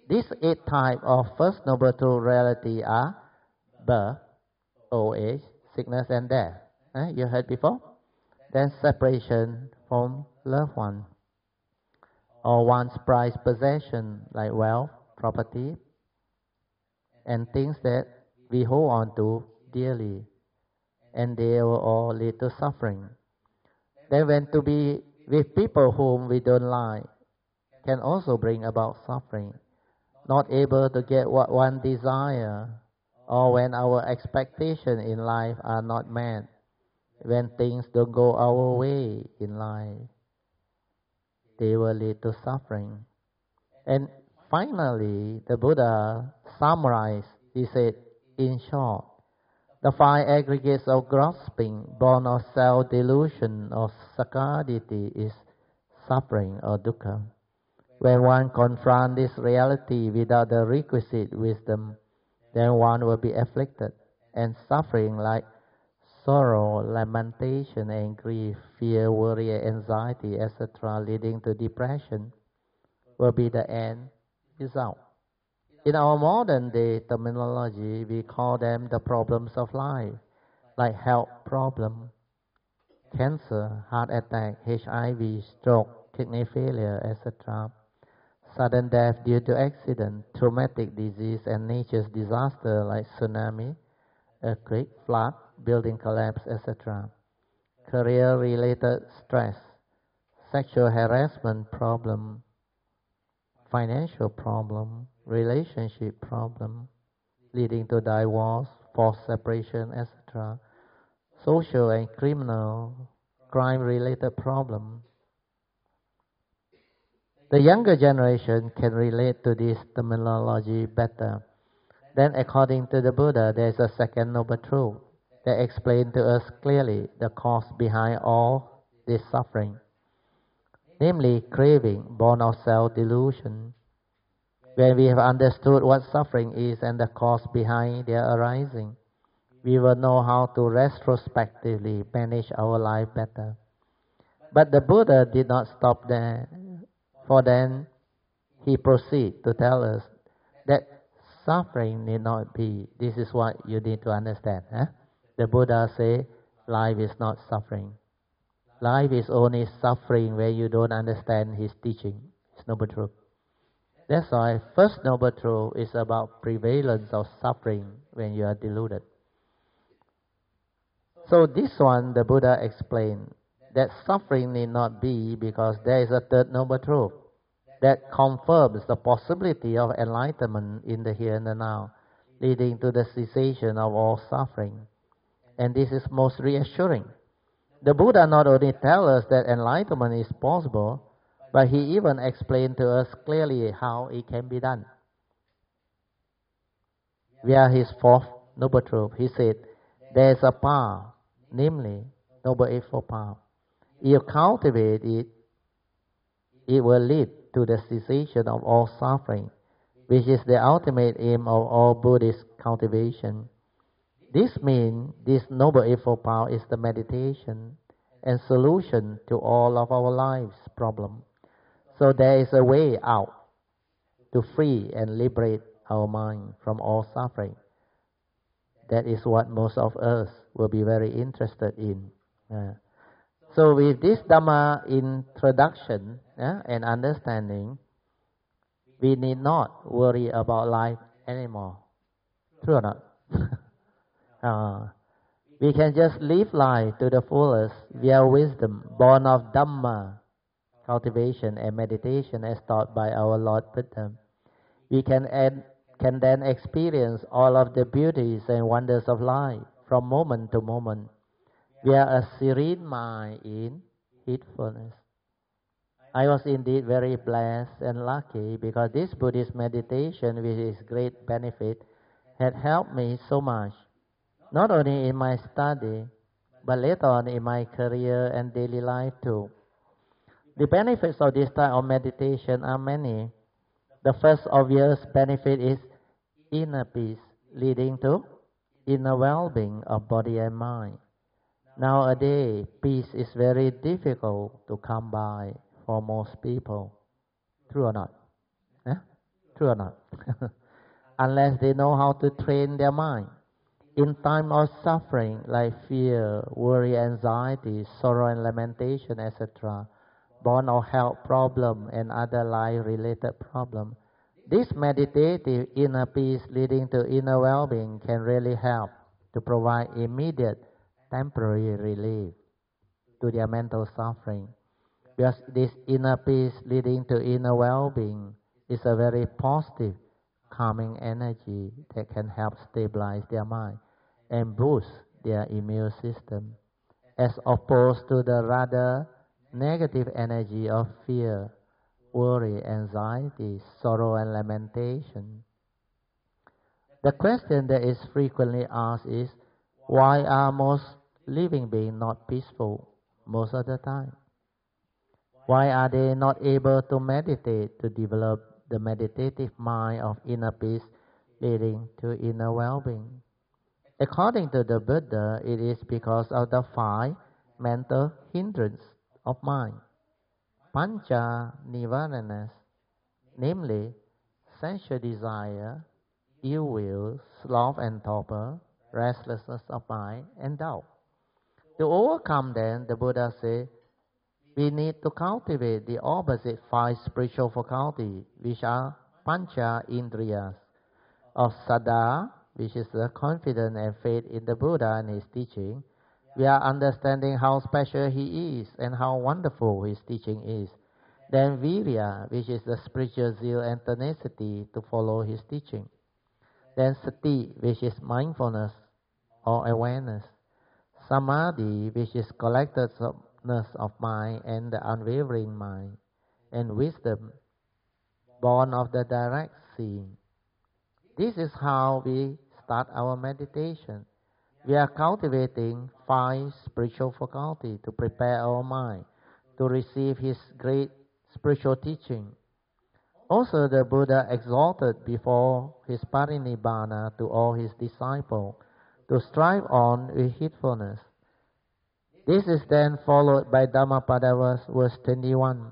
These 8 types of First Noble Truth reality are birth, old age, sickness and death. You heard before? Then separation from loved one, or one's prized possession like wealth, property, and things that we hold on to dearly, and they will all lead to suffering. Then when to be with people whom we don't like can also bring about suffering. Not able to get what one desire, or when our expectations in life are not met, when things don't go our way in life, they will lead to suffering. And finally, the Buddha summarized, he said, in short, the 5 aggregates of grasping, born of self-delusion or sakkaditi, is suffering or dukkha. When one confronts this reality without the requisite wisdom, then one will be afflicted and suffering like sorrow, lamentation and grief, fear, worry, anxiety, etc., leading to depression, will be the end result. In our modern day terminology, we call them the problems of life, like health problem, cancer, heart attack, HIV, stroke, kidney failure, etc., sudden death due to accident, traumatic disease, and nature's disaster like tsunami, earthquake, flood, building collapse, etc. Career-related stress, sexual harassment problem, financial problem, relationship problem, leading to divorce, forced separation, etc. Social and criminal, crime-related problem. The younger generation can relate to this terminology better. Then, according to the Buddha, there is a second noble truth that explains to us clearly the cause behind all this suffering, namely craving, born of self-delusion. When we have understood what suffering is and the cause behind their arising, we will know how to retrospectively manage our life better. But the Buddha did not stop there. For then, he proceeds to tell us that suffering need not be. This is what you need to understand. The Buddha says, life is not suffering. Life is only suffering when you don't understand his teaching, his noble truth. That's why First Noble Truth is about prevalence of suffering when you are deluded. So this one, the Buddha explained that suffering need not be because there is a third noble truth that confirms the possibility of enlightenment in the here and the now, leading to the cessation of all suffering. And this is most reassuring. The Buddha not only tells us that enlightenment is possible, but he even explained to us clearly how it can be done. Via his fourth noble truth, he said, there is a path, namely Noble Eightfold Path. If you cultivate it, it will lead to the cessation of all suffering, which is the ultimate aim of all Buddhist cultivation. This means this Noble Eightfold Path is the meditation and solution to all of our life's problems. So there is a way out to free and liberate our mind from all suffering. That is what most of us will be very interested in. So with this Dhamma introduction and understanding, we need not worry about life anymore. True or not? We can just live life to the fullest via wisdom, born of Dhamma, cultivation and meditation as taught by our Lord Buddha. We can then experience all of the beauties and wonders of life from moment to moment via a serene mind in heedfulness. I was indeed very blessed and lucky because this Buddhist meditation with its great benefit had helped me so much, not only in my study, but later on in my career and daily life too. The benefits of this type of meditation are many. The first obvious benefit is inner peace, leading to inner well-being of body and mind. Nowadays, peace is very difficult to come by for most people. True or not? True or not? Unless they know how to train their mind. In time of suffering, like fear, worry, anxiety, sorrow and lamentation, etc., born of health problem and other life-related problem, this meditative inner peace leading to inner well-being can really help to provide immediate temporary relief to their mental suffering. Because this inner peace leading to inner well-being is a very positive, calming energy that can help stabilize their mind and boost their immune system, as opposed to the rather negative energy of fear, worry, anxiety, sorrow, and lamentation. The question that is frequently asked is, why are most living beings not peaceful most of the time? Why are they not able to meditate to develop the meditative mind of inner peace leading to inner well-being? According to the Buddha, it is because of the 5 mental hindrances of mind. Pancha nivaranas, namely sensual desire, ill will, sloth and torpor, restlessness of mind, and doubt. To overcome them, the Buddha said, we need to cultivate the opposite 5 spiritual faculties, which are pancha indriyas, of Saddha, which is the confidence and faith in the Buddha and his teaching. We are understanding how special he is and how wonderful his teaching is. Then Virya, which is the spiritual zeal and tenacity to follow his teaching. Then Sati, which is mindfulness or awareness. Samadhi, which is collectedness of mind and the unwavering mind. And wisdom, born of the direct seeing. This is how we start our meditation. We are cultivating 5 spiritual faculties to prepare our mind to receive his great spiritual teaching. Also, the Buddha exalted before his parinibbana to all his disciples to strive on with heedfulness. This is then followed by Dhammapada verse 21,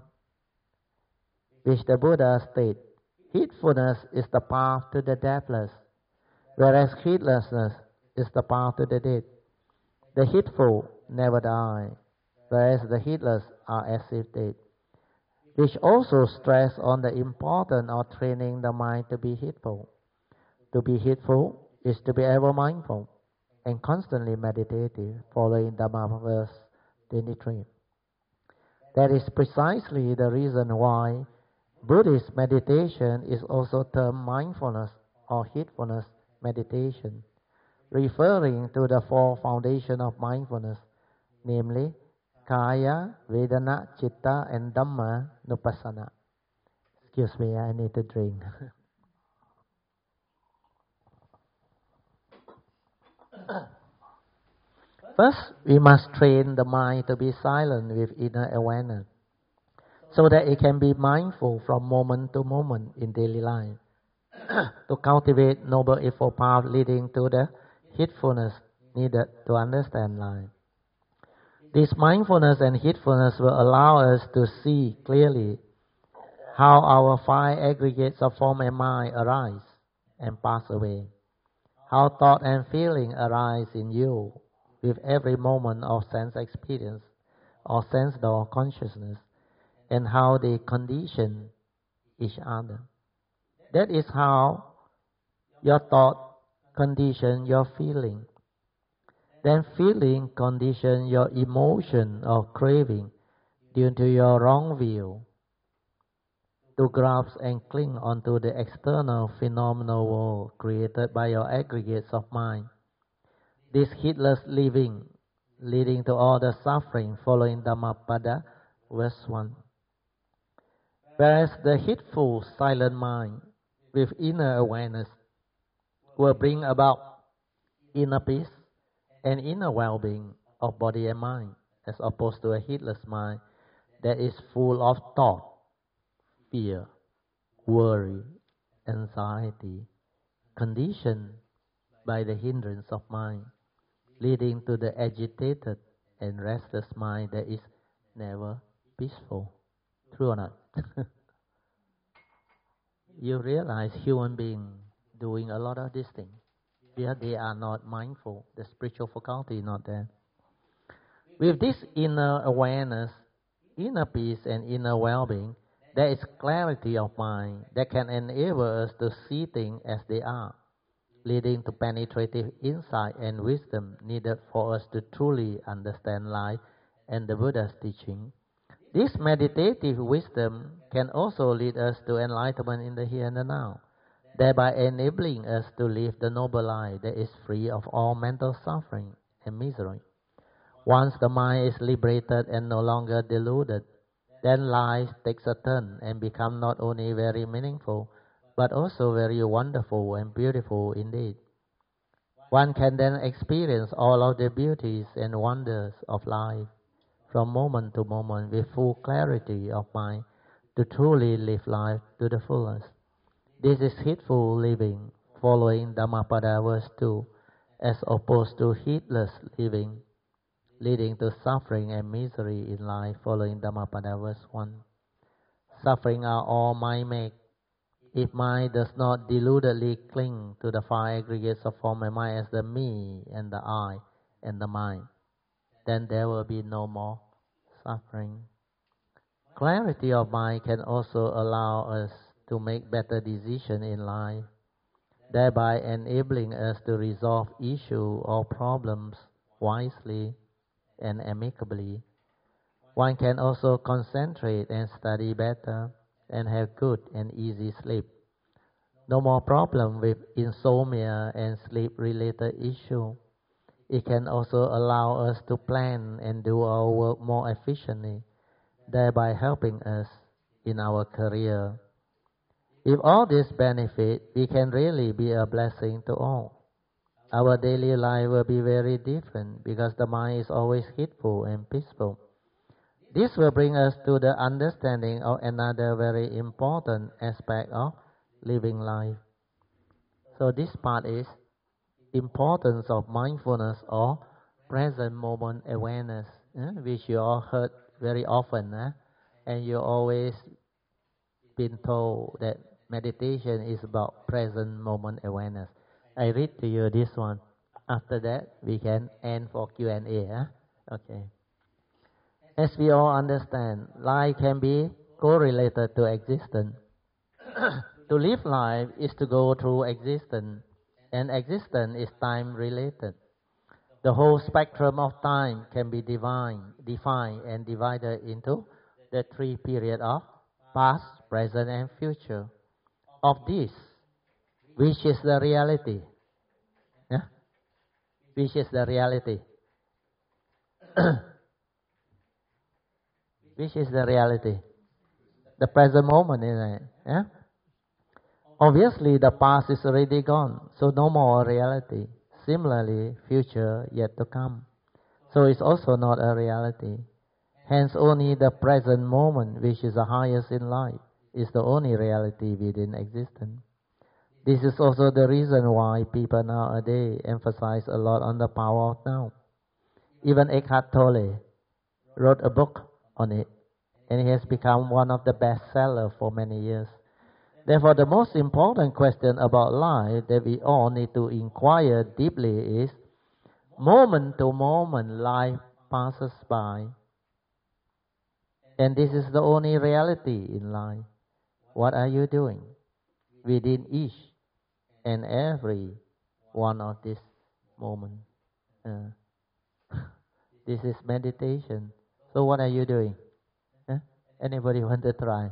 which the Buddha states, heedfulness is the path to the deathless, whereas heedlessness is the path to the dead. The heedful never die, whereas the heedless are as if dead. Which also stress on the importance of training the mind to be heedful. To be heedful is to be ever mindful and constantly meditative, following Dhamma verse 23. That is precisely the reason why Buddhist meditation is also termed mindfulness or heedfulness meditation, referring to the 4 foundations of mindfulness, namely Kaya, Vedana, Chitta, and Dhamma Nupassana. Excuse me, I need to drink. First, we must train the mind to be silent with inner awareness, so that it can be mindful from moment to moment in daily life, to cultivate noble effort path leading to the heedfulness needed to understand life. This mindfulness and heedfulness will allow us to see clearly how our 5 aggregates of form and mind arise and pass away, how thought and feeling arise in you with every moment of sense experience or sense door consciousness, and how they condition each other. That is how your thought condition your feeling. Then feeling condition your emotion or craving due to your wrong view to grasp and cling onto the external phenomenal world created by your aggregates of mind. This heedless living leading to all the suffering, following Dhammapada verse 1. Whereas the heedful silent mind with inner awareness will bring about inner peace and inner well-being of body and mind, as opposed to a heedless mind that is full of thought, fear, worry, anxiety, conditioned by the hindrance of mind, leading to the agitated and restless mind that is never peaceful. True or not? you realize human beings doing a lot of these things. Yet they are not mindful. The spiritual faculty is not there. With this inner awareness, inner peace and inner well-being, there is clarity of mind that can enable us to see things as they are, leading to penetrative insight and wisdom needed for us to truly understand life and the Buddha's teaching. This meditative wisdom can also lead us to enlightenment in the here and the now, thereby enabling us to live the noble life that is free of all mental suffering and misery. Once the mind is liberated and no longer deluded, then life takes a turn and becomes not only very meaningful, but also very wonderful and beautiful indeed. One can then experience all of the beauties and wonders of life from moment to moment with full clarity of mind to truly live life to the fullest. This is heedful living, following Dhammapada verse 2, as opposed to heedless living, leading to suffering and misery in life, following Dhammapada verse 1. Suffering are all mind-made. If mind does not deludedly cling to the five aggregates of form and mind as the me and the I and the mind, then there will be no more suffering. Clarity of mind can also allow us to make better decisions in life, thereby enabling us to resolve issues or problems wisely and amicably. One can also concentrate and study better and have good and easy sleep. No more problem with insomnia and sleep-related issues. It can also allow us to plan and do our work more efficiently, thereby helping us in our career. With all these benefits, we can really be a blessing to all. Our daily life will be very different because the mind is always heedful and peaceful. This will bring us to the understanding of another very important aspect of living life. So this part is importance of mindfulness or present moment awareness, which you all heard very often, and you always been told that meditation is about present moment awareness. I read to you this one. After that, we can end for Q&A. Okay. As we all understand, life can be correlated to existence. To live life is to go through existence, and existence is time-related. The whole spectrum of time can be defined and divided into the three periods of past, present, and future. Of this, which is the reality? Which is the reality? Which is the reality? The present moment, isn't it? Obviously, the past is already gone, so no more reality. Similarly, future yet to come. So it's also not a reality. Hence, only the present moment, which is the highest in life, is the only reality within existence. This is also the reason why people nowadays emphasize a lot on the power of now. Even Eckhart Tolle wrote a book on it, and it has become one of the best sellers for many years. Therefore, the most important question about life that we all need to inquire deeply is, moment to moment life passes by, and this is the only reality in life. What are you doing within each and every one of these moments? This is meditation. So what are you doing? Anybody want to try?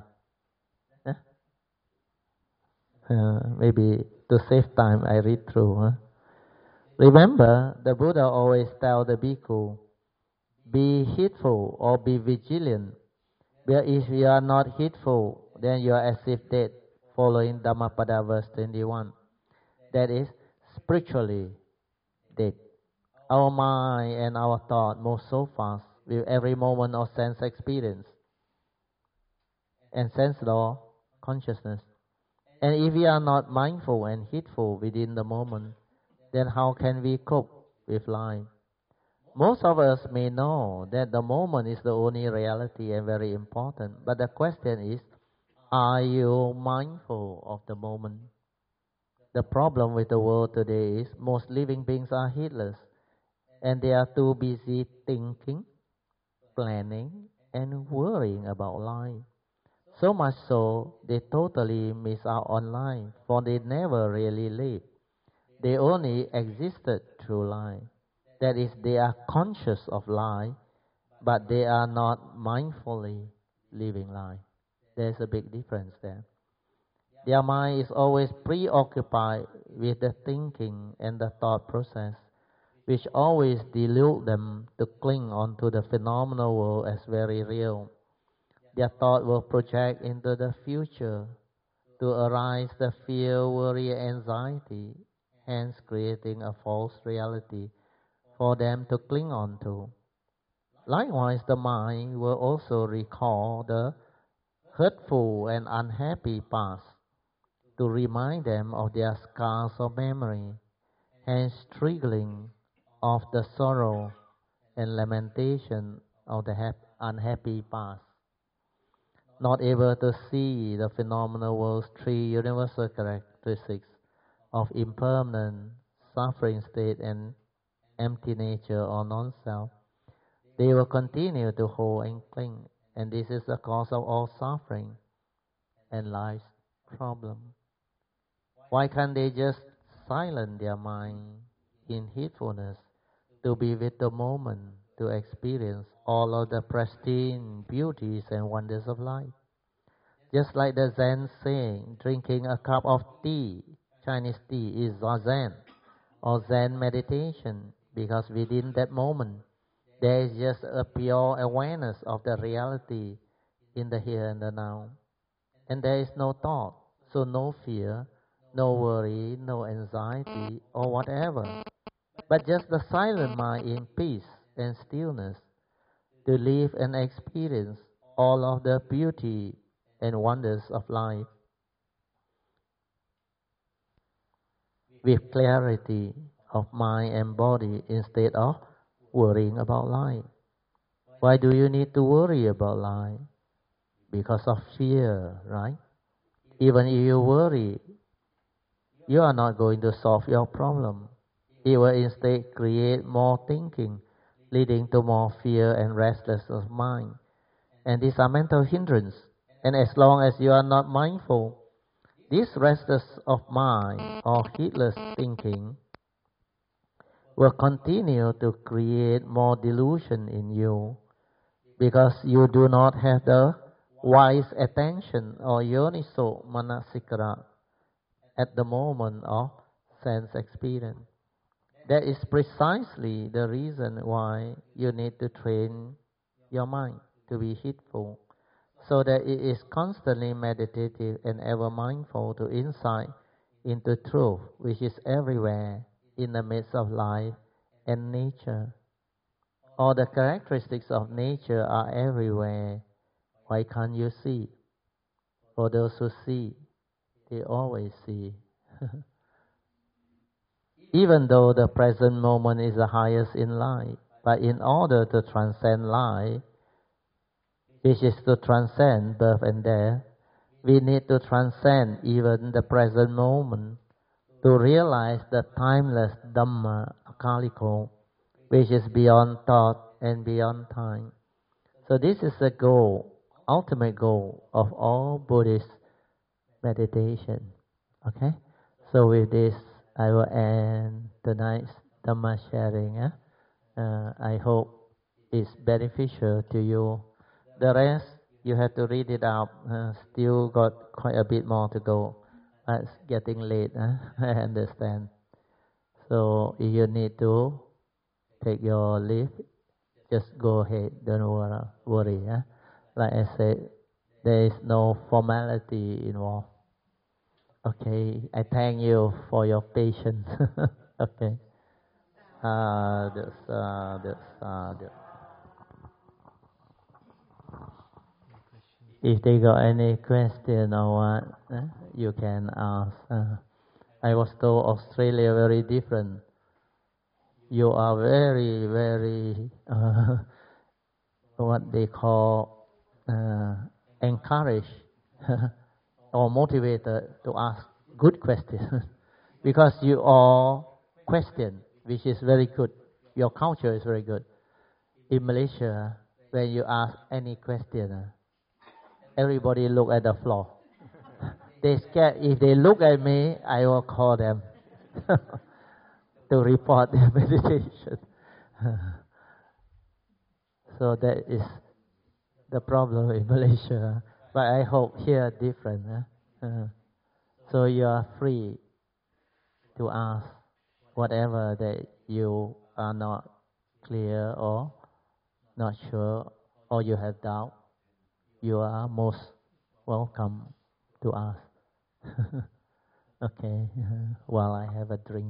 Maybe to save time, I read through. Remember, the Buddha always tell the bhikkhu, be heedful or be vigilant. But if you are not heedful, then you are as if dead, following Dhammapada verse 21. That is, spiritually dead. Our mind and our thought move so fast with every moment of sense experience and sense law consciousness. And if we are not mindful and heedful within the moment, then how can we cope with life? Most of us may know that the moment is the only reality and very important, but the question is, Are you mindful of the moment? The problem with the world today is most living beings are heedless, and they are too busy thinking, planning, and worrying about life. So much so, they totally miss out on life, for they never really live. They only existed through life. That is, they are conscious of life, but they are not mindfully living life. There's a big difference there. Their mind is always preoccupied with the thinking and the thought process, which always delude them to cling onto the phenomenal world as very real. Their thought will project into the future to arise the fear, worry, anxiety, hence creating a false reality for them to cling on to. Likewise, the mind will also recall the hurtful and unhappy past to remind them of their scars of memory, hence triggering of the sorrow and lamentation of the unhappy past. Not able to see the phenomenal world's three universal characteristics of impermanent, suffering state and empty nature or non-self, they will continue to hold and cling, and this is the cause of all suffering and life's problem. Why can't they just silence their mind in heedfulness to be with the moment, to experience all of the pristine beauties and wonders of life? Just like the Zen saying, drinking a cup of tea, Chinese tea, is Zazen or Zen meditation, because within that moment there is just a pure awareness of the reality in the here and the now. And there is no thought, so no fear, no worry, no anxiety or whatever, but just the silent mind in peace and stillness to live and experience all of the beauty and wonders of life with clarity of mind and body instead of worrying about life. Why do you need to worry about life? Because of fear, right? Even if you worry, you are not going to solve your problem. It will instead create more thinking, leading to more fear and restlessness of mind. And these are mental hindrance. And as long as you are not mindful, this restlessness of mind or heedless thinking will continue to create more delusion in you, because you do not have the wise attention or yoniso manasikara at the moment of sense experience. That is precisely the reason why you need to train your mind to be heedful, so that it is constantly meditative and ever mindful to insight into truth, which is everywhere in the midst of life and nature. All the characteristics of nature are everywhere. Why can't you see? For those who see, they always see. Even though the present moment is the highest in life, but in order to transcend life, which is to transcend birth and death, we need to transcend even the present moment to realize the timeless Dhamma Akaliko, which is beyond thought and beyond time. So this is the goal, ultimate goal of all Buddhist meditation. Okay? So with this, I will end tonight's Dhamma sharing. I hope it's beneficial to you. The rest, you have to read it out. Still got quite a bit more to go. It's getting late, I understand. So if you need to take your leave, just go ahead, don't worry. Like I said, there is no formality involved. Okay, I thank you for your patience. Okay. Sadhu. If they got any question or what, you can ask. I was told Australia very different. You are very, very, what they call, encouraged or motivated to ask good questions. Because you all question, which is very good. Your culture is very good. In Malaysia, when you ask any question, everybody look at the floor. They scared if they look at me, I will call them to report their meditation. So that is the problem in Malaysia. But I hope here different. So you are free to ask whatever that you are not clear or not sure, or you have doubt. You are most welcome to ask. Okay, while I have a drink.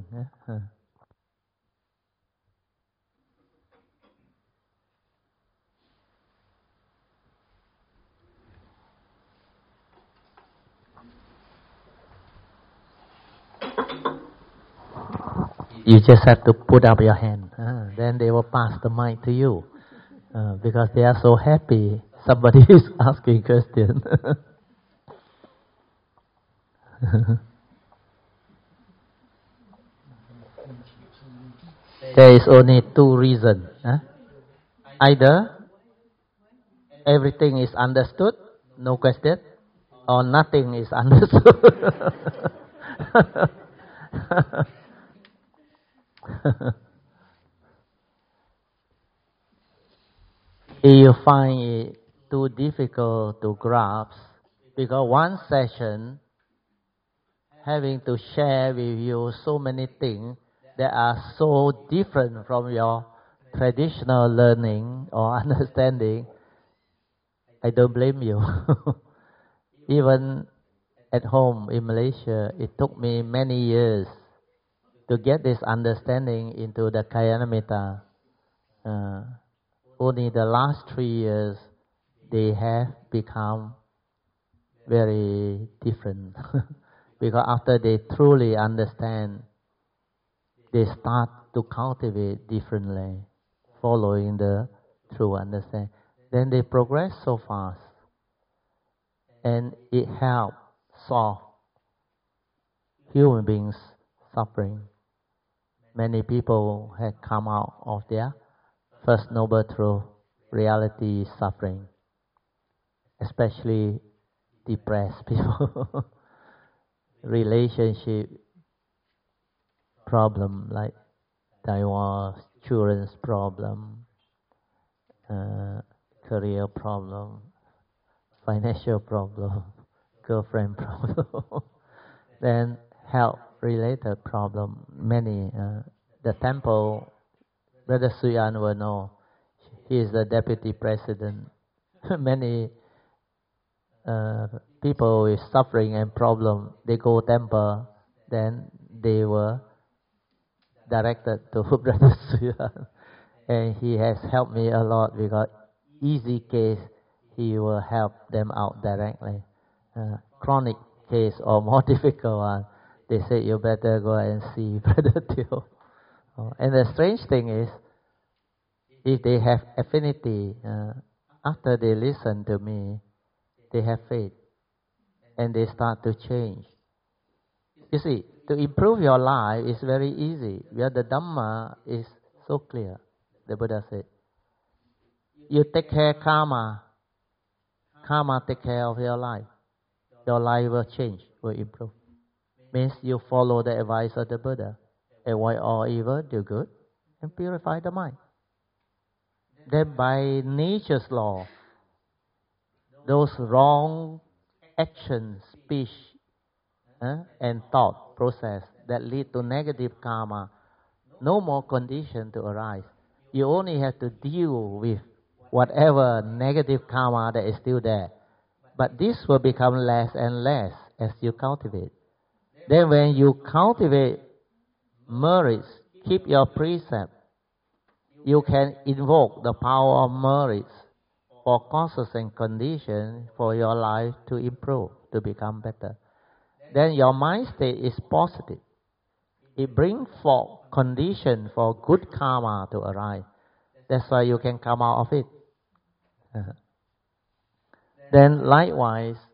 You just have to put up your hand. Then they will pass the mic to you. Because they are so happy somebody is asking question. There is only two reasons. Either everything is understood, no question, or nothing is understood. If you find it too difficult to grasp, because one session having to share with you so many things that are so different from your traditional learning or understanding, I don't blame you. Even at home in Malaysia, it took me many years to get this understanding into the Kayanamitta. Only the last 3 years, they have become very different. Because after they truly understand, they start to cultivate differently, following the true understanding. Then they progress so fast. And it helps solve human beings' suffering. Many people have come out of their First Noble Truth, reality is suffering. Especially depressed people. Relationship problem like divorce, children's problem, career problem, financial problem, girlfriend problem, then health-related problem. Many, the temple, Brother Suyan will know, he is the deputy president. Many people with suffering and problem, they go temple, then they were directed to Brother Suyan. And he has helped me a lot because easy case, he will help them out directly. Chronic case or more difficult one, they say you better go and see Brother Teo. And the strange thing is, if they have affinity, after they listen to me, they have faith and they start to change. You see, to improve your life is very easy. Where the Dhamma is so clear. The Buddha said, you take care karma, karma take care of your life. Your life will change, will improve. Means you follow the advice of the Buddha. Avoid all evil, do good, and purify the mind. Then by nature's law, those wrong actions, speech, and thought process that lead to negative karma, no more condition to arise. You only have to deal with whatever negative karma that is still there. But this will become less and less as you cultivate. Then when you cultivate merits, keep your precept, you can invoke the power of merits for causes and conditions for your life to improve, to become better. Then your mind state is positive. It brings forth condition for good karma to arise. That's why you can come out of it. Then likewise,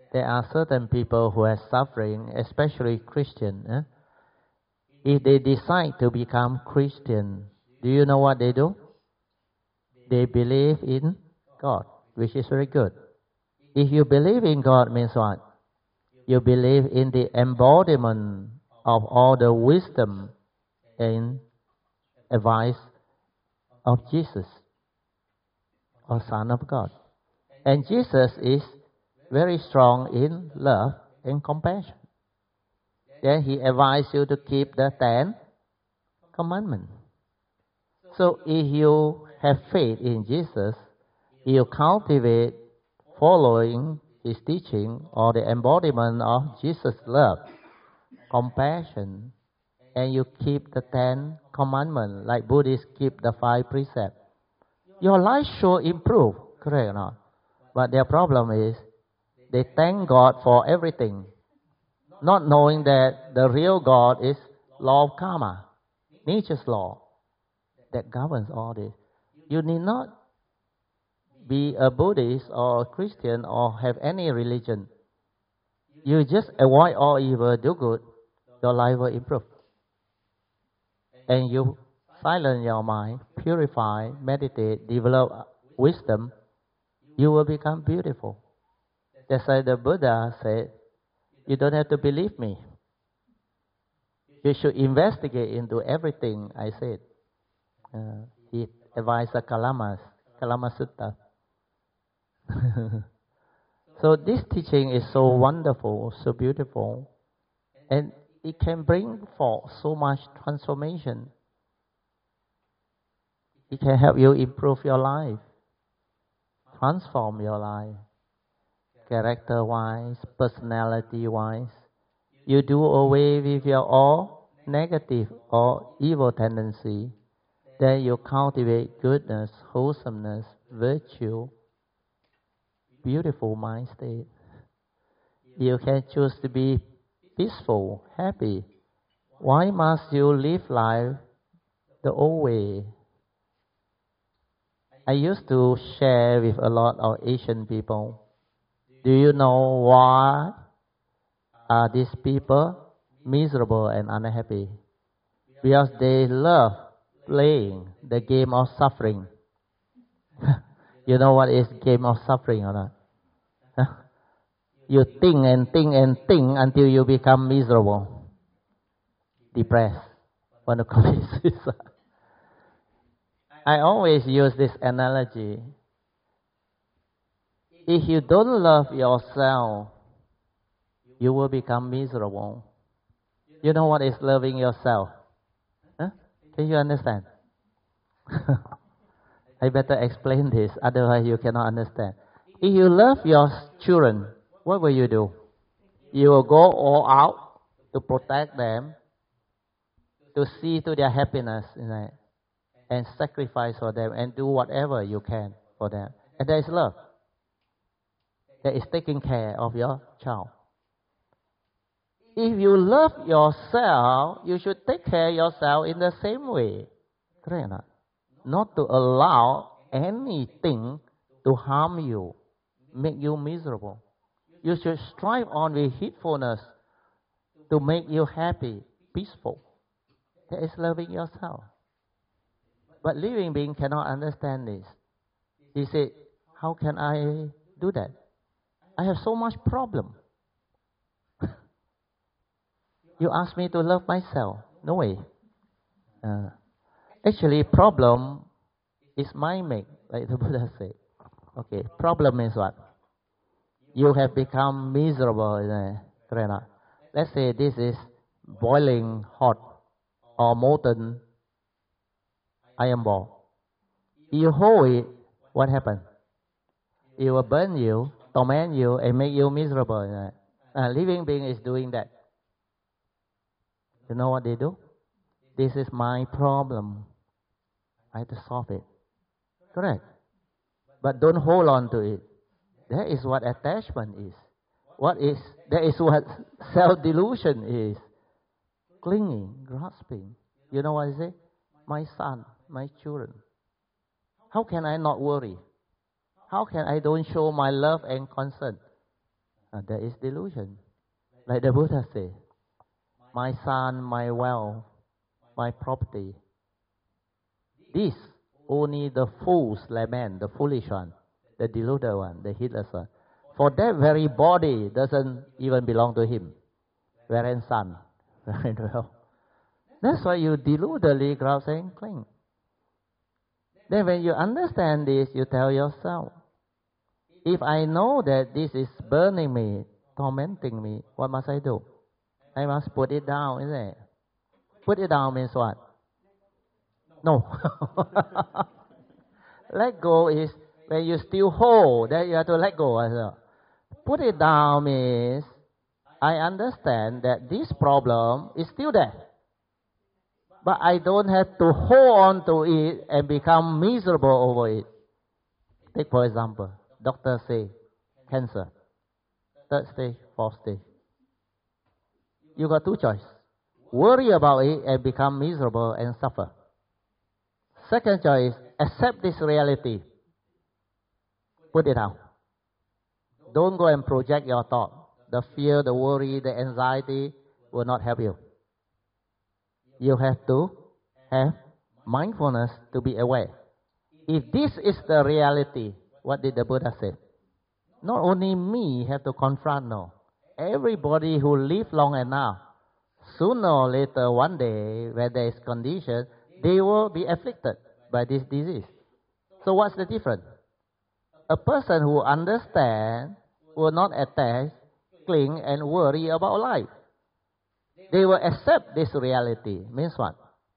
There are certain people who are suffering, especially Christian. If they decide to become Christian, do you know what they do? They believe in God, which is very good. If you believe in God means what? You believe in the embodiment of all the wisdom and advice of Jesus, or Son of God. And Jesus is very strong in love and compassion. Then he advises you to keep the 10 commandments. So if you have faith in Jesus, you cultivate following his teaching or the embodiment of Jesus' love, compassion, and you keep the 10 commandments like Buddhists keep the 5 precepts. Your life should improve, correct or not? But their problem is they thank God for everything, not knowing that the real God is law of karma, nature's law that governs all this. You need not be a Buddhist or a Christian or have any religion. You just avoid all evil, do good, your life will improve. And you silence your mind, purify, meditate, develop wisdom, you will become beautiful. That's why the Buddha said, you don't have to believe me. You should investigate into everything I said. He advised the Kalama Sutta. So this teaching is so wonderful, so beautiful, and it can bring forth so much transformation. It can help you improve your life, transform your life, character-wise, personality-wise. You do away with your all negative or evil tendency. Then you cultivate goodness, wholesomeness, virtue, beautiful mind state. You can choose to be peaceful, happy. Why must you live life the old way? I used to share with a lot of Asian people. Do you know why are these people miserable and unhappy? Because they love playing the game of suffering. You know what is game of suffering or not? You think and think and think until you become miserable, depressed, want to commit suicide. I always use this analogy. If you don't love yourself, you will become miserable. You know what is loving yourself? Can you understand? I better explain this, otherwise you cannot understand. If you love your children, what will you do? You will go all out to protect them, to see to their happiness, and sacrifice for them, and do whatever you can for them. And that is love. That is taking care of your child. If you love yourself, you should take care of yourself in the same way. Correct or not? Not to allow anything to harm you, make you miserable. You should strive on with heedfulness to make you happy, peaceful. That is loving yourself. But living being cannot understand this. He said, how can I do that? I have so much problem. You ask me to love myself. No way. Actually, problem is mind made, like the Buddha said. Okay, problem is what? You have become miserable. Let's say this is boiling hot or molten iron ball. You hold it, what happens? It will burn you, torment you, and make you miserable. A living being is doing that. You know what they do? This is my problem. I have to solve it. Correct. But don't hold on to it. That is what attachment is. That is what self-delusion is. Clinging, grasping. You know what I say? My son, my children. How can I not worry? How can I don't show my love and concern? That is delusion. Like the Buddha said, my son, my wealth, my property. This only the fools lament, the foolish one, the deluded one, the heedless one. For that very body doesn't even belong to him. Whereas son, very well. That's why you deludedly grasp and cling. Then when you understand this, you tell yourself, if I know that this is burning me, tormenting me, what must I do? I must put it down, isn't it? Put it down means what? No. Let go is when you still hold, then you have to let go as well. Put it down means I understand that this problem is still there. But I don't have to hold on to it and become miserable over it. Take for example, doctors say cancer, 3rd stage, 4th stage. You got 2 choices. Worry about it and become miserable and suffer. Second choice, accept this reality. Put it down. Don't go and project your thought. The fear, the worry, the anxiety will not help you. You have to have mindfulness to be aware. If this is the reality, what did the Buddha say? Not only me have to confront, no. Everybody who live long enough, sooner or later, one day, when there is condition, they will be afflicted by this disease. So what's the difference? A person who understands will not attach, cling, and worry about life. They will accept this reality. Means what?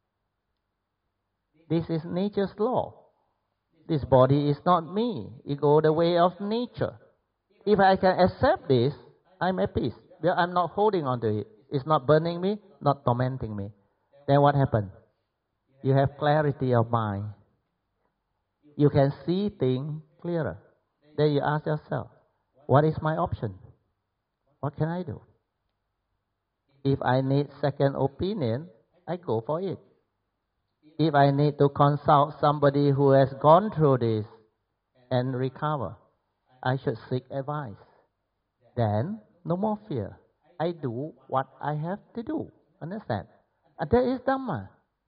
This is nature's law. This body is not me. It goes the way of nature. If I can accept this, I'm at peace. I'm not holding on to it. It's not burning me, not tormenting me. Then what happens? You have clarity of mind. You can see things clearer. Then you ask yourself, what is my option? What can I do? If I need second opinion, I go for it. If I need to consult somebody who has gone through this and recover, I should seek advice. Then, no more fear. I do what I have to do. Understand? And that is Dhamma.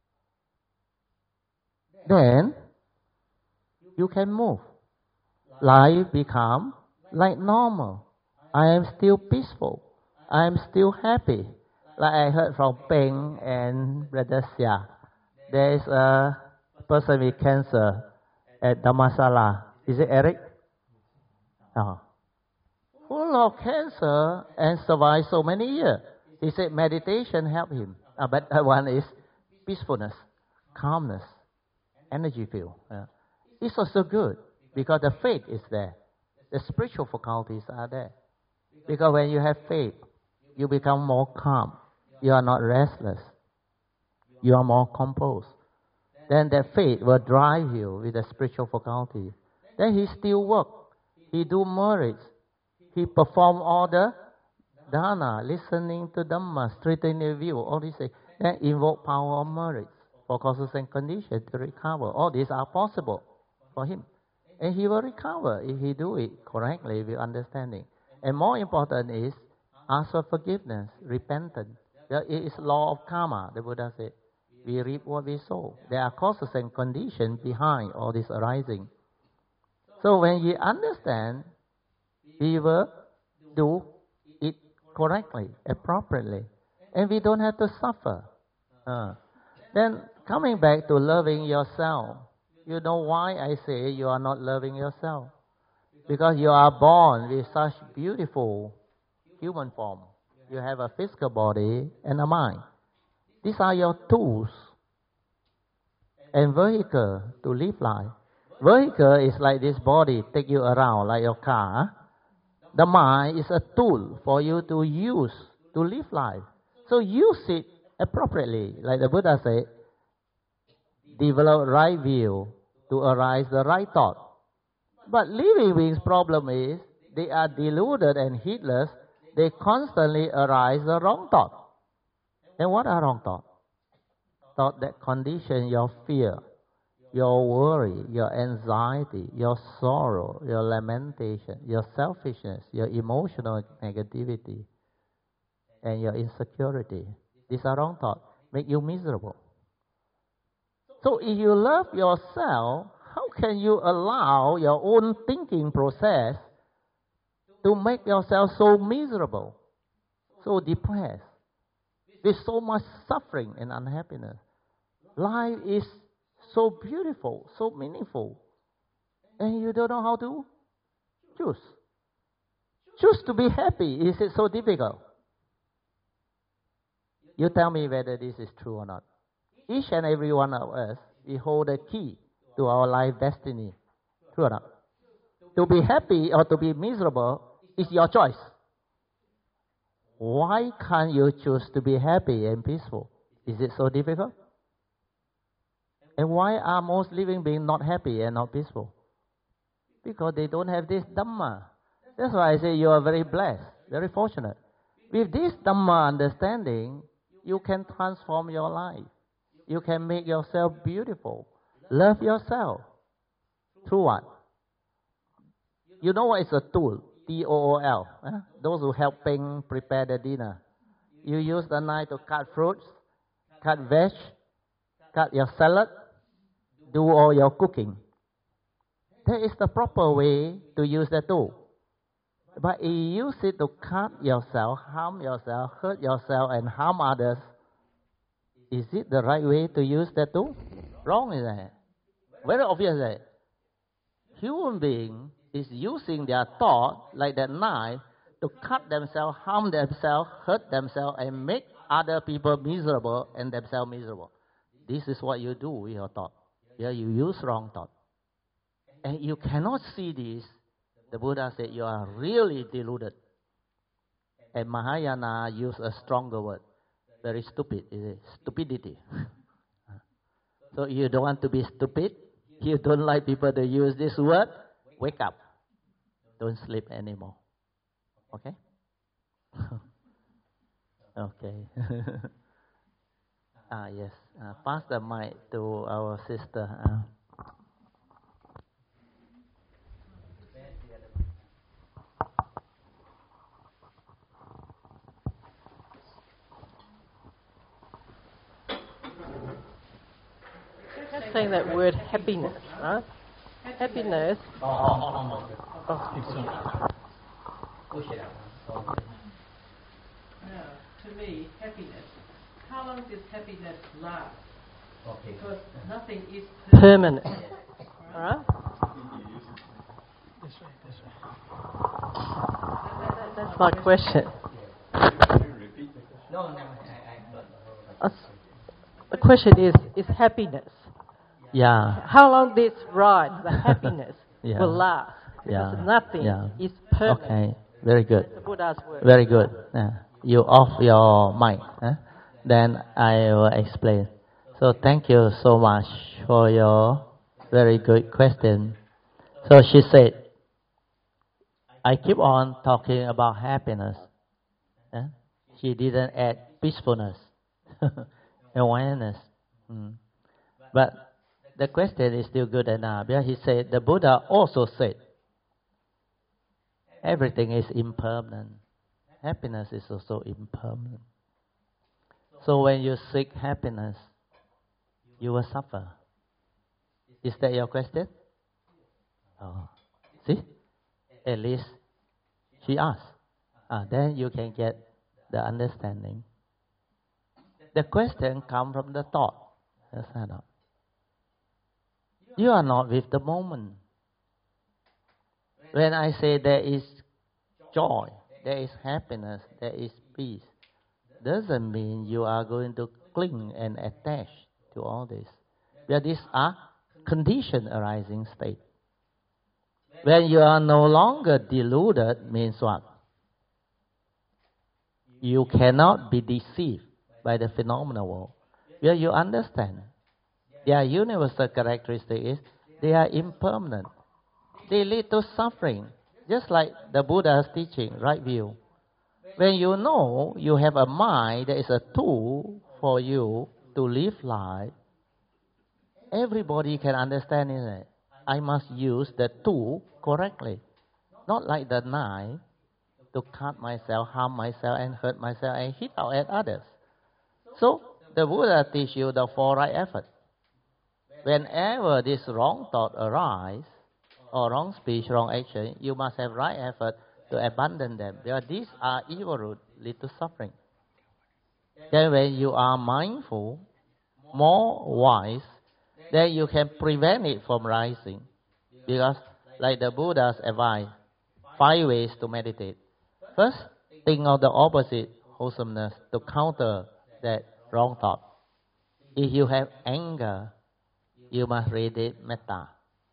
Then, you can move. Life become like normal. I am still peaceful. I am still happy. Like I heard from Peng and Brother Xia. There is a person with cancer at Dhammasala. Is it Eric? Oh. Full of cancer and survived so many years. He said meditation helped him. But one is peacefulness, calmness, energy field. It's also good because the faith is there. The spiritual faculties are there. Because when you have faith, you become more calm. You are not restless. You are more composed. Then that faith will drive you with the spiritual faculty. Then he still work. He do merits. He perform all the dana, listening to Dhamma, straightening view, all these things. Then invoke power of merits for causes and conditions to recover. All these are possible for him. And he will recover if he do it correctly with understanding. And more important is, ask for forgiveness, repentance. There is law of karma, the Buddha said. We reap what we sow. There are causes and conditions behind all this arising. So when you understand, we will do it correctly, appropriately. And we don't have to suffer. Then coming back to loving yourself, you know why I say you are not loving yourself? Because you are born with such beautiful human form. You have a physical body and a mind. These are your tools and vehicle to live life. Vehicle is like this body, take you around like your car. The mind is a tool for you to use to live life. So use it appropriately. Like the Buddha said, develop right view to arise the right thought. But living beings' problem is they are deluded and heedless. They constantly arise the wrong thought. And what are wrong thoughts? Thought that condition your fear, your worry, your anxiety, your sorrow, your lamentation, your selfishness, your emotional negativity, and your insecurity. These are wrong thoughts. Make you miserable. So if you love yourself, how can you allow your own thinking process to make yourself so miserable, so depressed, with so much suffering and unhappiness? Life is so beautiful, so meaningful, and you don't know how to choose. Choose to be happy. Is it so difficult? You tell me whether this is true or not. Each and every one of us, we hold the key to our life destiny. True or not? To be happy or to be miserable is your choice. Why can't you choose to be happy and peaceful? Is it so difficult? And why are most living beings not happy and not peaceful? Because they don't have this Dhamma. That's why I say you are very blessed, very fortunate. With this Dhamma understanding, you can transform your life. You can make yourself beautiful. Love yourself. Through what? You know what is a tool? T-O-O-L. Those who helping prepare the dinner. You use the knife to cut fruits, cut veg, cut your salad, do all your cooking. That is the proper way to use the tool. But if you use it to cut yourself, harm yourself, hurt yourself, and harm others, is it the right way to use that tool? Wrong, isn't it? Very obvious, isn't it? Human being is using their thought, like that knife, to cut themselves, harm themselves, hurt themselves, and make other people miserable and themselves miserable. This is what you do with your thought. Yeah, you use wrong thought. And you cannot see this. The Buddha said you are really deluded. And Mahayana used a stronger word. Very stupid, is it? Stupidity. So you don't want to be stupid? You don't like people to use this word? Wake up. Don't sleep anymore. Okay? Okay. Yes. Pass the mic to our sister. Just saying that word happiness, right? Happiness. To me, happiness. How long does happiness last? Because nothing is Permanent. All right? That's my question. The question is happiness. Yeah. How long this ride, the happiness, will last? Because nothing is permanent. Okay, very good. The Buddha's word. Very good. You off your mic. Then I will explain. So thank you so much for your very good question. So she said, I keep on talking about happiness. She didn't add peacefulness, awareness. But the question is still good enough. Yeah, he said, the Buddha also said, everything is impermanent. Happiness is also impermanent. So when you seek happiness, you will suffer. Is that your question? Oh, see? At least she asked. Then you can get the understanding. The question comes from the thought. That's not. You are not with the moment. When I say there is joy, there is happiness, there is peace, doesn't mean you are going to cling and attach to all this. But these are conditioned arising state. When you are no longer deluded, means what? You cannot be deceived by the phenomenal world. Where you understand their universal characteristic is they are impermanent. They lead to suffering, just like the Buddha's teaching, right view. When you know you have a mind that is a tool for you to live life, everybody can understand it. I must use the tool correctly. Not like the knife to cut myself, harm myself, and hurt myself, and hit out at others. So, the Buddha teach you the four right effort. Whenever this wrong thought arise, or wrong speech, wrong action, you must have right effort to abandon them. Because these are evil roots, lead to suffering. Then when you are mindful, more wise, then you can prevent it from rising. Because like the Buddha's advice, 5 ways to meditate. First, think of the opposite wholesomeness to counter that wrong thought. If you have anger, you must radiate metta.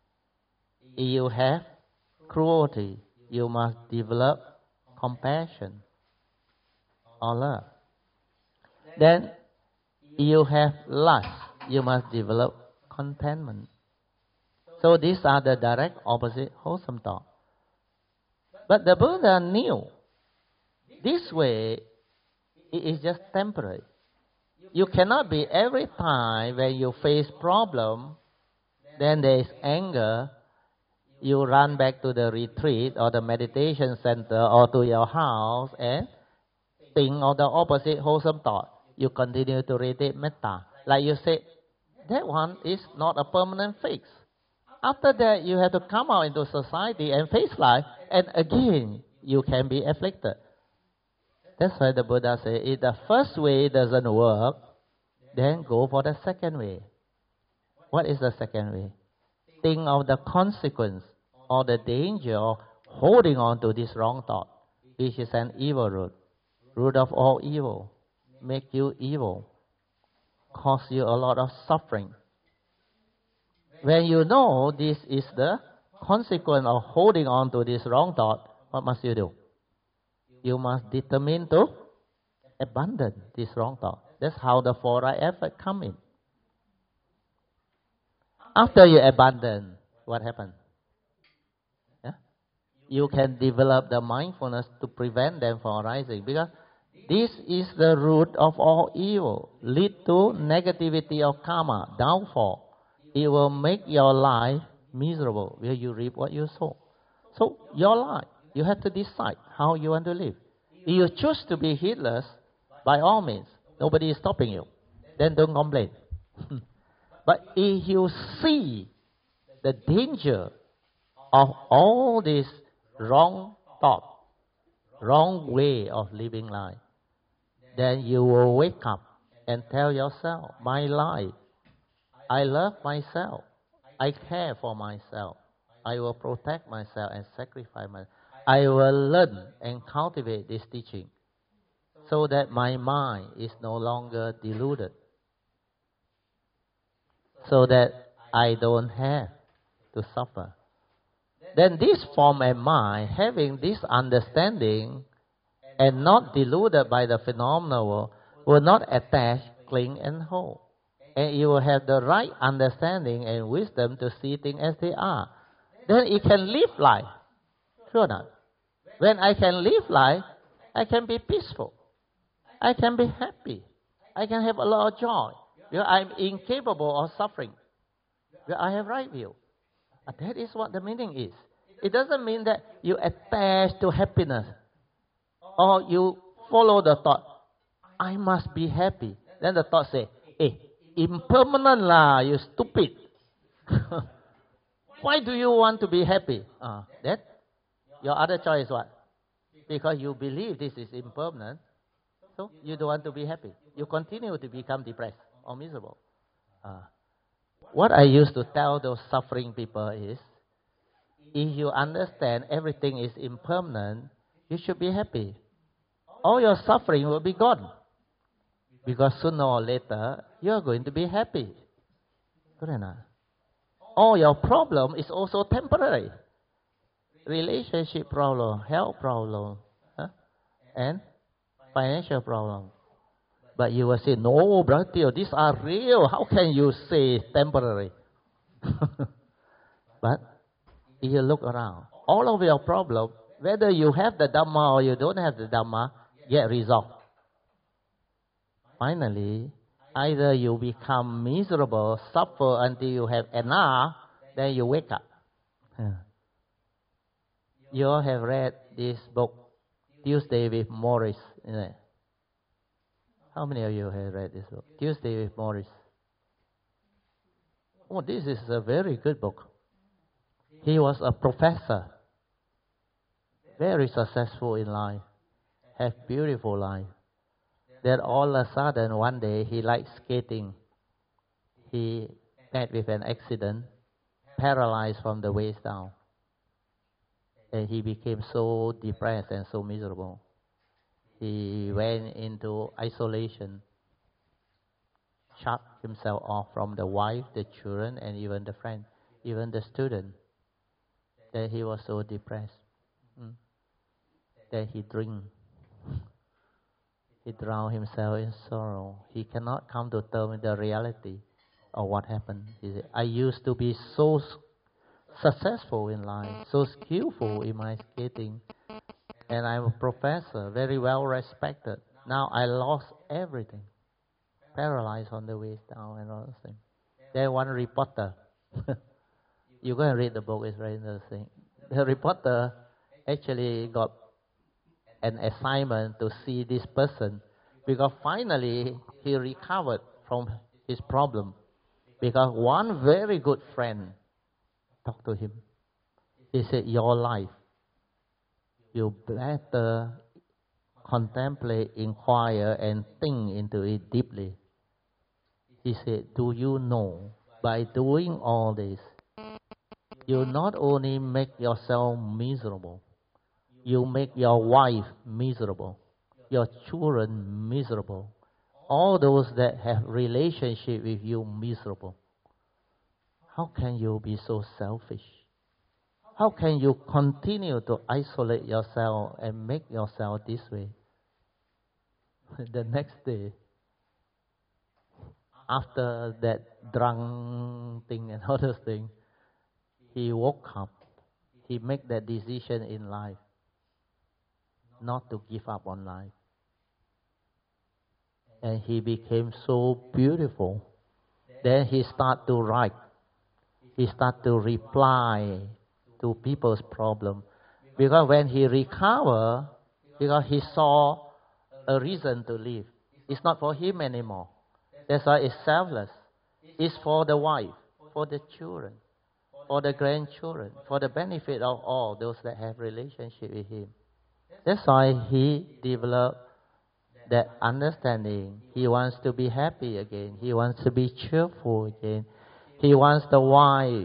If you have cruelty, you must develop compassion or love. Then, if you have lust, you must develop contentment. So these are the direct opposite wholesome thought. But the Buddha knew this way it is just temporary. You cannot be every time when you face problem, then there is anger, you run back to the retreat or the meditation center or to your house and think of the opposite wholesome thought. You continue to radiate metta. Like you said, that one is not a permanent fix. After that, you have to come out into society and face life, and again, you can be afflicted. That's why the Buddha said, if the first way doesn't work, then go for the second way. What is the second way? Think of the consequence or the danger of holding on to this wrong thought, which is an evil root. Root of all evil. Make you evil. Cause you a lot of suffering. When you know this is the consequence of holding on to this wrong thought, what must you do? You must determine to abandon this wrong thought. That's how the four right effort come in. After you abandon, what happens? Yeah? You can develop the mindfulness to prevent them from arising. Because this is the root of all evil. Lead to negativity of karma, downfall. It will make your life miserable, where you reap what you sow. So, your life, you have to decide how you want to live. If you choose to be heedless, by all means, nobody is stopping you. Then don't complain. But if you see the danger of all this wrong thought, wrong way of living life, then you will wake up and tell yourself, my life, I love myself. I care for myself. I will protect myself and sacrifice myself. I will learn and cultivate this teaching so that my mind is no longer deluded. So that I don't have to suffer. Then this form of mind, having this understanding and not deluded by the phenomenal world, will not attach, cling and hold. And you will have the right understanding and wisdom to see things as they are. Then you can live life. Sure not? When I can live life, I can be peaceful. I can be happy. I can have a lot of joy. Because I'm incapable of suffering. Because I have right view. That is what the meaning is. It doesn't mean that you attach to happiness. Or you follow the thought, I must be happy. Then the thought say, impermanent lah, you stupid. Why do you want to be happy? That your other choice what? Because you believe this is impermanent, so you don't want to be happy. You continue to become depressed or miserable. What I used to tell those suffering people is, if you understand everything is impermanent, you should be happy. All your suffering will be gone. Because sooner or later, you are going to be happy. All your problem is also temporary. Relationship problem, health problem, and financial problem. But you will say, no, brother, these are real. How can you say temporary? But if you look around, all of your problems, whether you have the Dhamma or you don't have the Dhamma, get resolved. Finally, Either you become miserable, suffer until you have enough, then you wake up. You all have read this book, Tuesday with Morris, isn't it? How many of you have read this book? Tuesday with Morris. Oh, this is a very good book. He was a professor, very successful in life, have beautiful life. Then all of a sudden, one day, he liked skating. He met with an accident, paralyzed from the waist down. And he became so depressed and so miserable. He went into isolation, shut himself off from the wife, the children, and even the friend, even the student. Then he was so depressed. Then he drank. He drowned himself in sorrow. He cannot come to terms with the reality of what happened. He said, I used to be so successful in life, so skillful in my skating, and I'm a professor, very well respected. Now I lost everything, paralyzed on the waist down and all those things. Then one reporter, you go and read the book, it's very interesting. The reporter actually got an assignment to see this person, because finally he recovered from his problem, because one very good friend talked to him. He said, your life, you better contemplate, inquire, and think into it deeply. He said, do you know, by doing all this, you not only make yourself miserable, you make your wife miserable, your children miserable, all those that have relationship with you miserable. How can you be so selfish? How can you continue to isolate yourself and make yourself this way? The next day, after that drunk thing and other thing, he woke up. He made that decision in life not to give up on life. And he became so beautiful. Then he started to write. He started to reply to people's problem. Because when he recovered, because he saw a reason to live. It's not for him anymore. That's why it's selfless. It's for the wife, for the children, for the grandchildren, for the benefit of all those that have relationship with him. That's why he developed that understanding. He wants to be happy again. He wants to be cheerful again. He wants the wife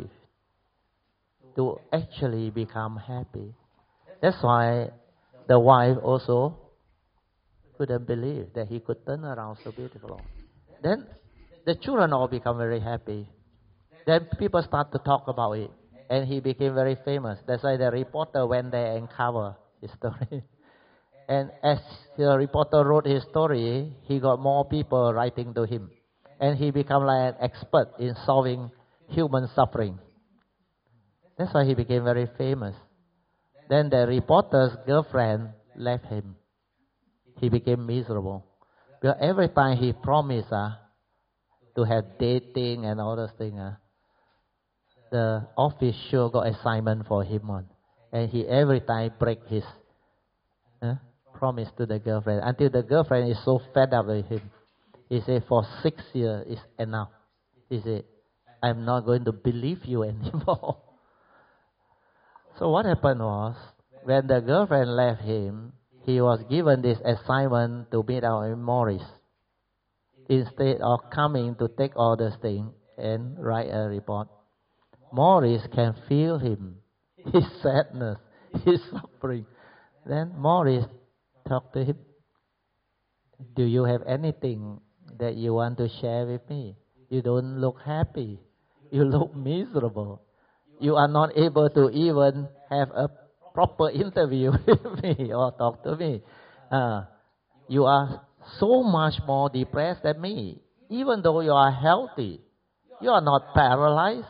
to actually become happy. That's why the wife also couldn't believe that he could turn around so beautifully. Then the children all become very happy. Then people start to talk about it, and he became very famous. That's why the reporter went there and covered his story. And as the reporter wrote his story, he got more people writing to him. And he became like an expert in solving human suffering. That's why he became very famous. Then the reporter's girlfriend left him. He became miserable. Because every time he promised to have dating and all those things, the office sure got assignment for him on. And he every time break his promise to the girlfriend, until the girlfriend is so fed up with him. He said, for 6 years is enough. He said, I'm not going to believe you anymore. So what happened was, when the girlfriend left him, he was given this assignment to meet out in Morris. Instead of coming to take all this thing and write a report, Morris can feel him, his sadness, his suffering. Then Morris talked to him. Do you have anything that you want to share with me? You don't look happy. You look miserable. You are not able to even have a proper interview with me or talk to me. You are so much more depressed than me. Even though you are healthy, you are not paralyzed.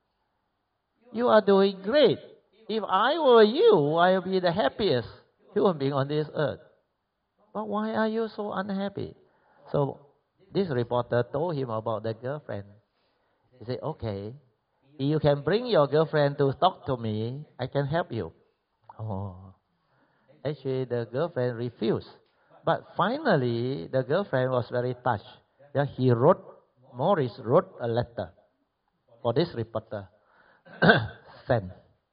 You are doing great. If I were you, I would be the happiest human being on this earth. But why are you so unhappy? So this reporter told him about the girlfriend. He said, okay, if you can bring your girlfriend to talk to me, I can help you. Oh. Actually, the girlfriend refused. But finally, the girlfriend was very touched. Yeah, Morris wrote a letter for this reporter. Send.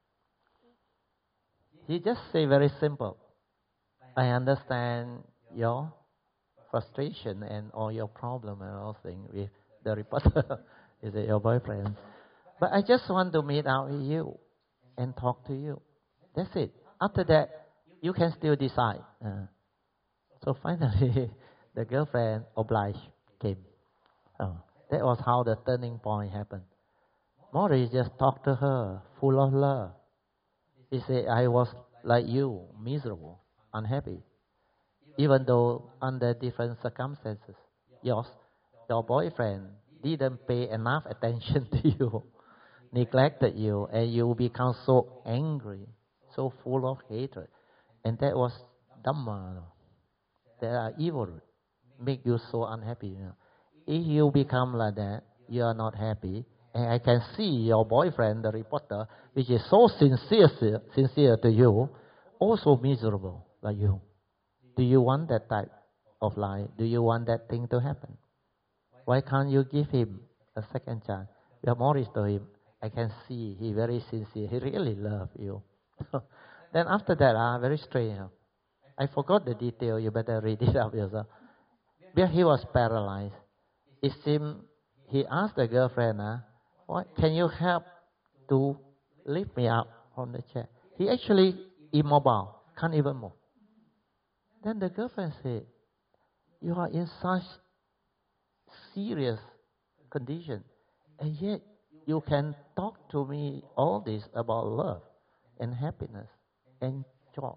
He just said very simple. I understand your frustration and all your problem and all things with the reporter. Is it your boyfriend? But I just want to meet out with you and talk to you. That's it. After that, you can still decide. So finally, the girlfriend obliged came. That was how the turning point happened. Morris just talked to her, full of love. He said, I was like you, miserable, unhappy, even though under different circumstances. Your boyfriend didn't pay enough attention to you, neglected you, and you become so angry, so full of hatred. And that was Dhamma. That are evil, make you so unhappy. If you become like that, you are not happy. And I can see your boyfriend, the reporter, which is so sincere to you, also miserable like you. Do you want that type of life? Do you want that thing to happen? Why can't you give him a second chance? Well, Morris told him, I can see he very sincere. He really loves you. Then after that, very strange. I forgot the detail. You better read it up yourself. But he was paralyzed. It seemed he asked the girlfriend, what, can you help to lift me up from the chair? He actually immobile, can't even move. Then the girlfriend said, you are in such serious condition, and yet you can talk to me all this about love and happiness and joy.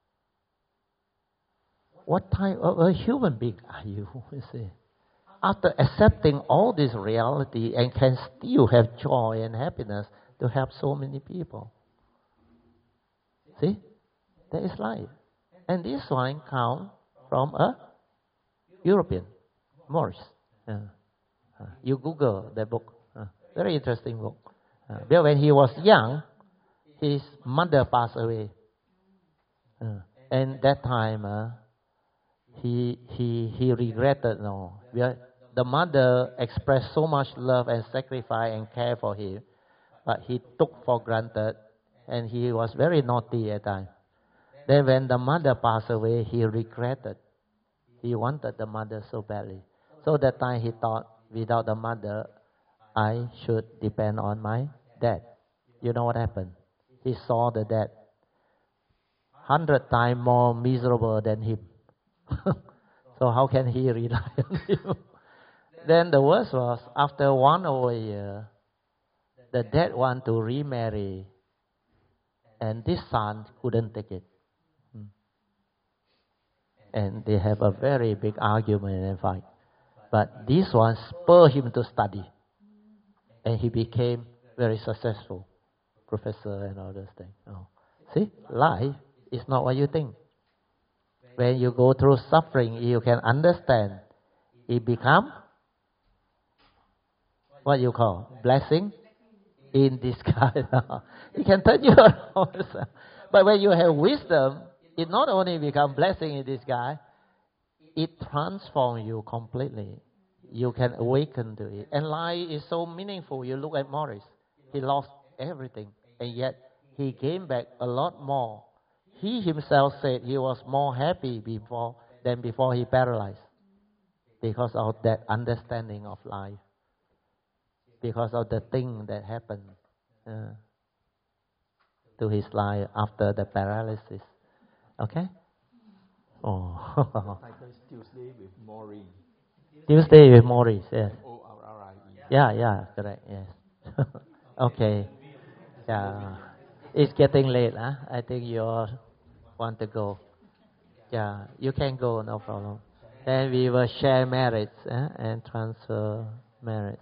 What type of a human being are you? You see? After accepting all this reality and can still have joy and happiness to help so many people. See? That is life. And this one comes from a European, Morris. You Google that book. Very interesting book. But when he was young, his mother passed away. And that time, he regretted. The mother expressed so much love and sacrifice and care for him, but he took for granted, and he was very naughty at times. Then when the mother passed away, he regretted. He wanted the mother so badly. So that time he thought, without the mother, I should depend on my dad. You know what happened? He saw the dad 100 times more miserable than him. So how can he rely on him? Then the worst was, after 1 over a year, the dad wanted to remarry, and this son couldn't take it. And they have a very big argument and fight. But this one spurred him to study. And he became very successful professor and all those things. See, life is not what you think. When you go through suffering, you can understand. It become what you call blessing in disguise. It can turn you around. But when you have wisdom, it not only becomes blessing in disguise, it transforms you completely. You can awaken to it. And life is so meaningful. You look at Morris. He lost everything. And yet, he came back a lot more. He himself said he was more happy than before he paralyzed. Because of that understanding of life. Because of the thing that happened to his life after the paralysis. Okay? Oh. Tuesday with Morris. Tuesday with Morris, yes. Morrie. Yeah, correct, yes. Okay. Yeah. It's getting late, huh? I think you all want to go. Yeah, you can go, no problem. Then we will share merits and transfer merits.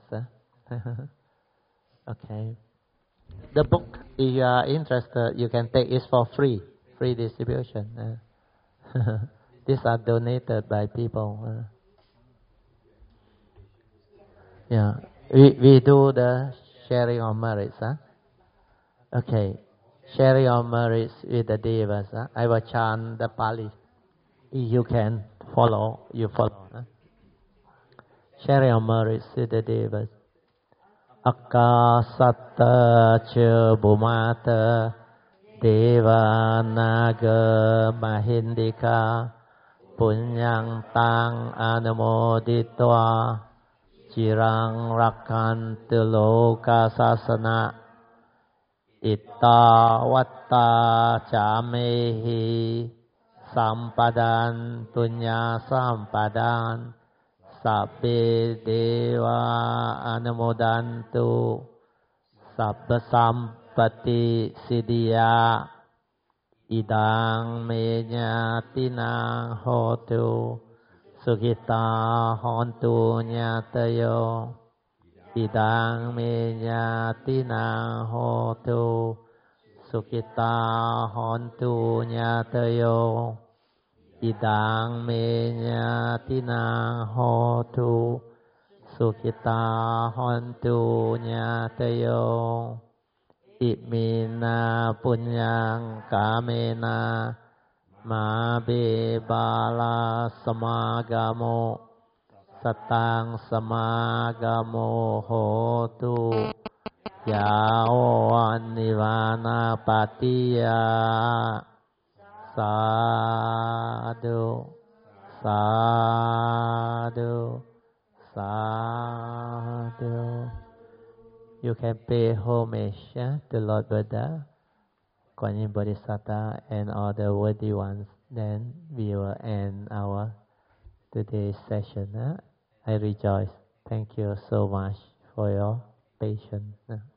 Okay. The book, if you are interested, you can take it for free distribution. These are donated by people. Yeah. We do the sharing of merits, huh? Okay. Sharing of merits with the devas, huh? I will chant the Pali. You can follow, you follow. Huh? Sharing of merits with the devas. Akasatta cha bhumata deva naga mahindika punyang tang anumoditva Chirang rakantu loka sasana itta vatta chamehi sampadan punya sampadan sabbe deva anumodantu sabba sampati siddhya idang menya tinang hotu Sukita hontu nyatayo idang menyatina hotu Sukita hontu nyatayo idang menyatina hotu Sukita hontu nyatayo Imina punyang kamena Ma be bala samagamo satang samagamo hotu yao nivana patiya sadhu sadhu sadhu. You can pay homage to Lord Buddha, Kuan Yin Bodhisattva and all the worthy ones. Then we will end our today's session. I rejoice. Thank you so much for your patience.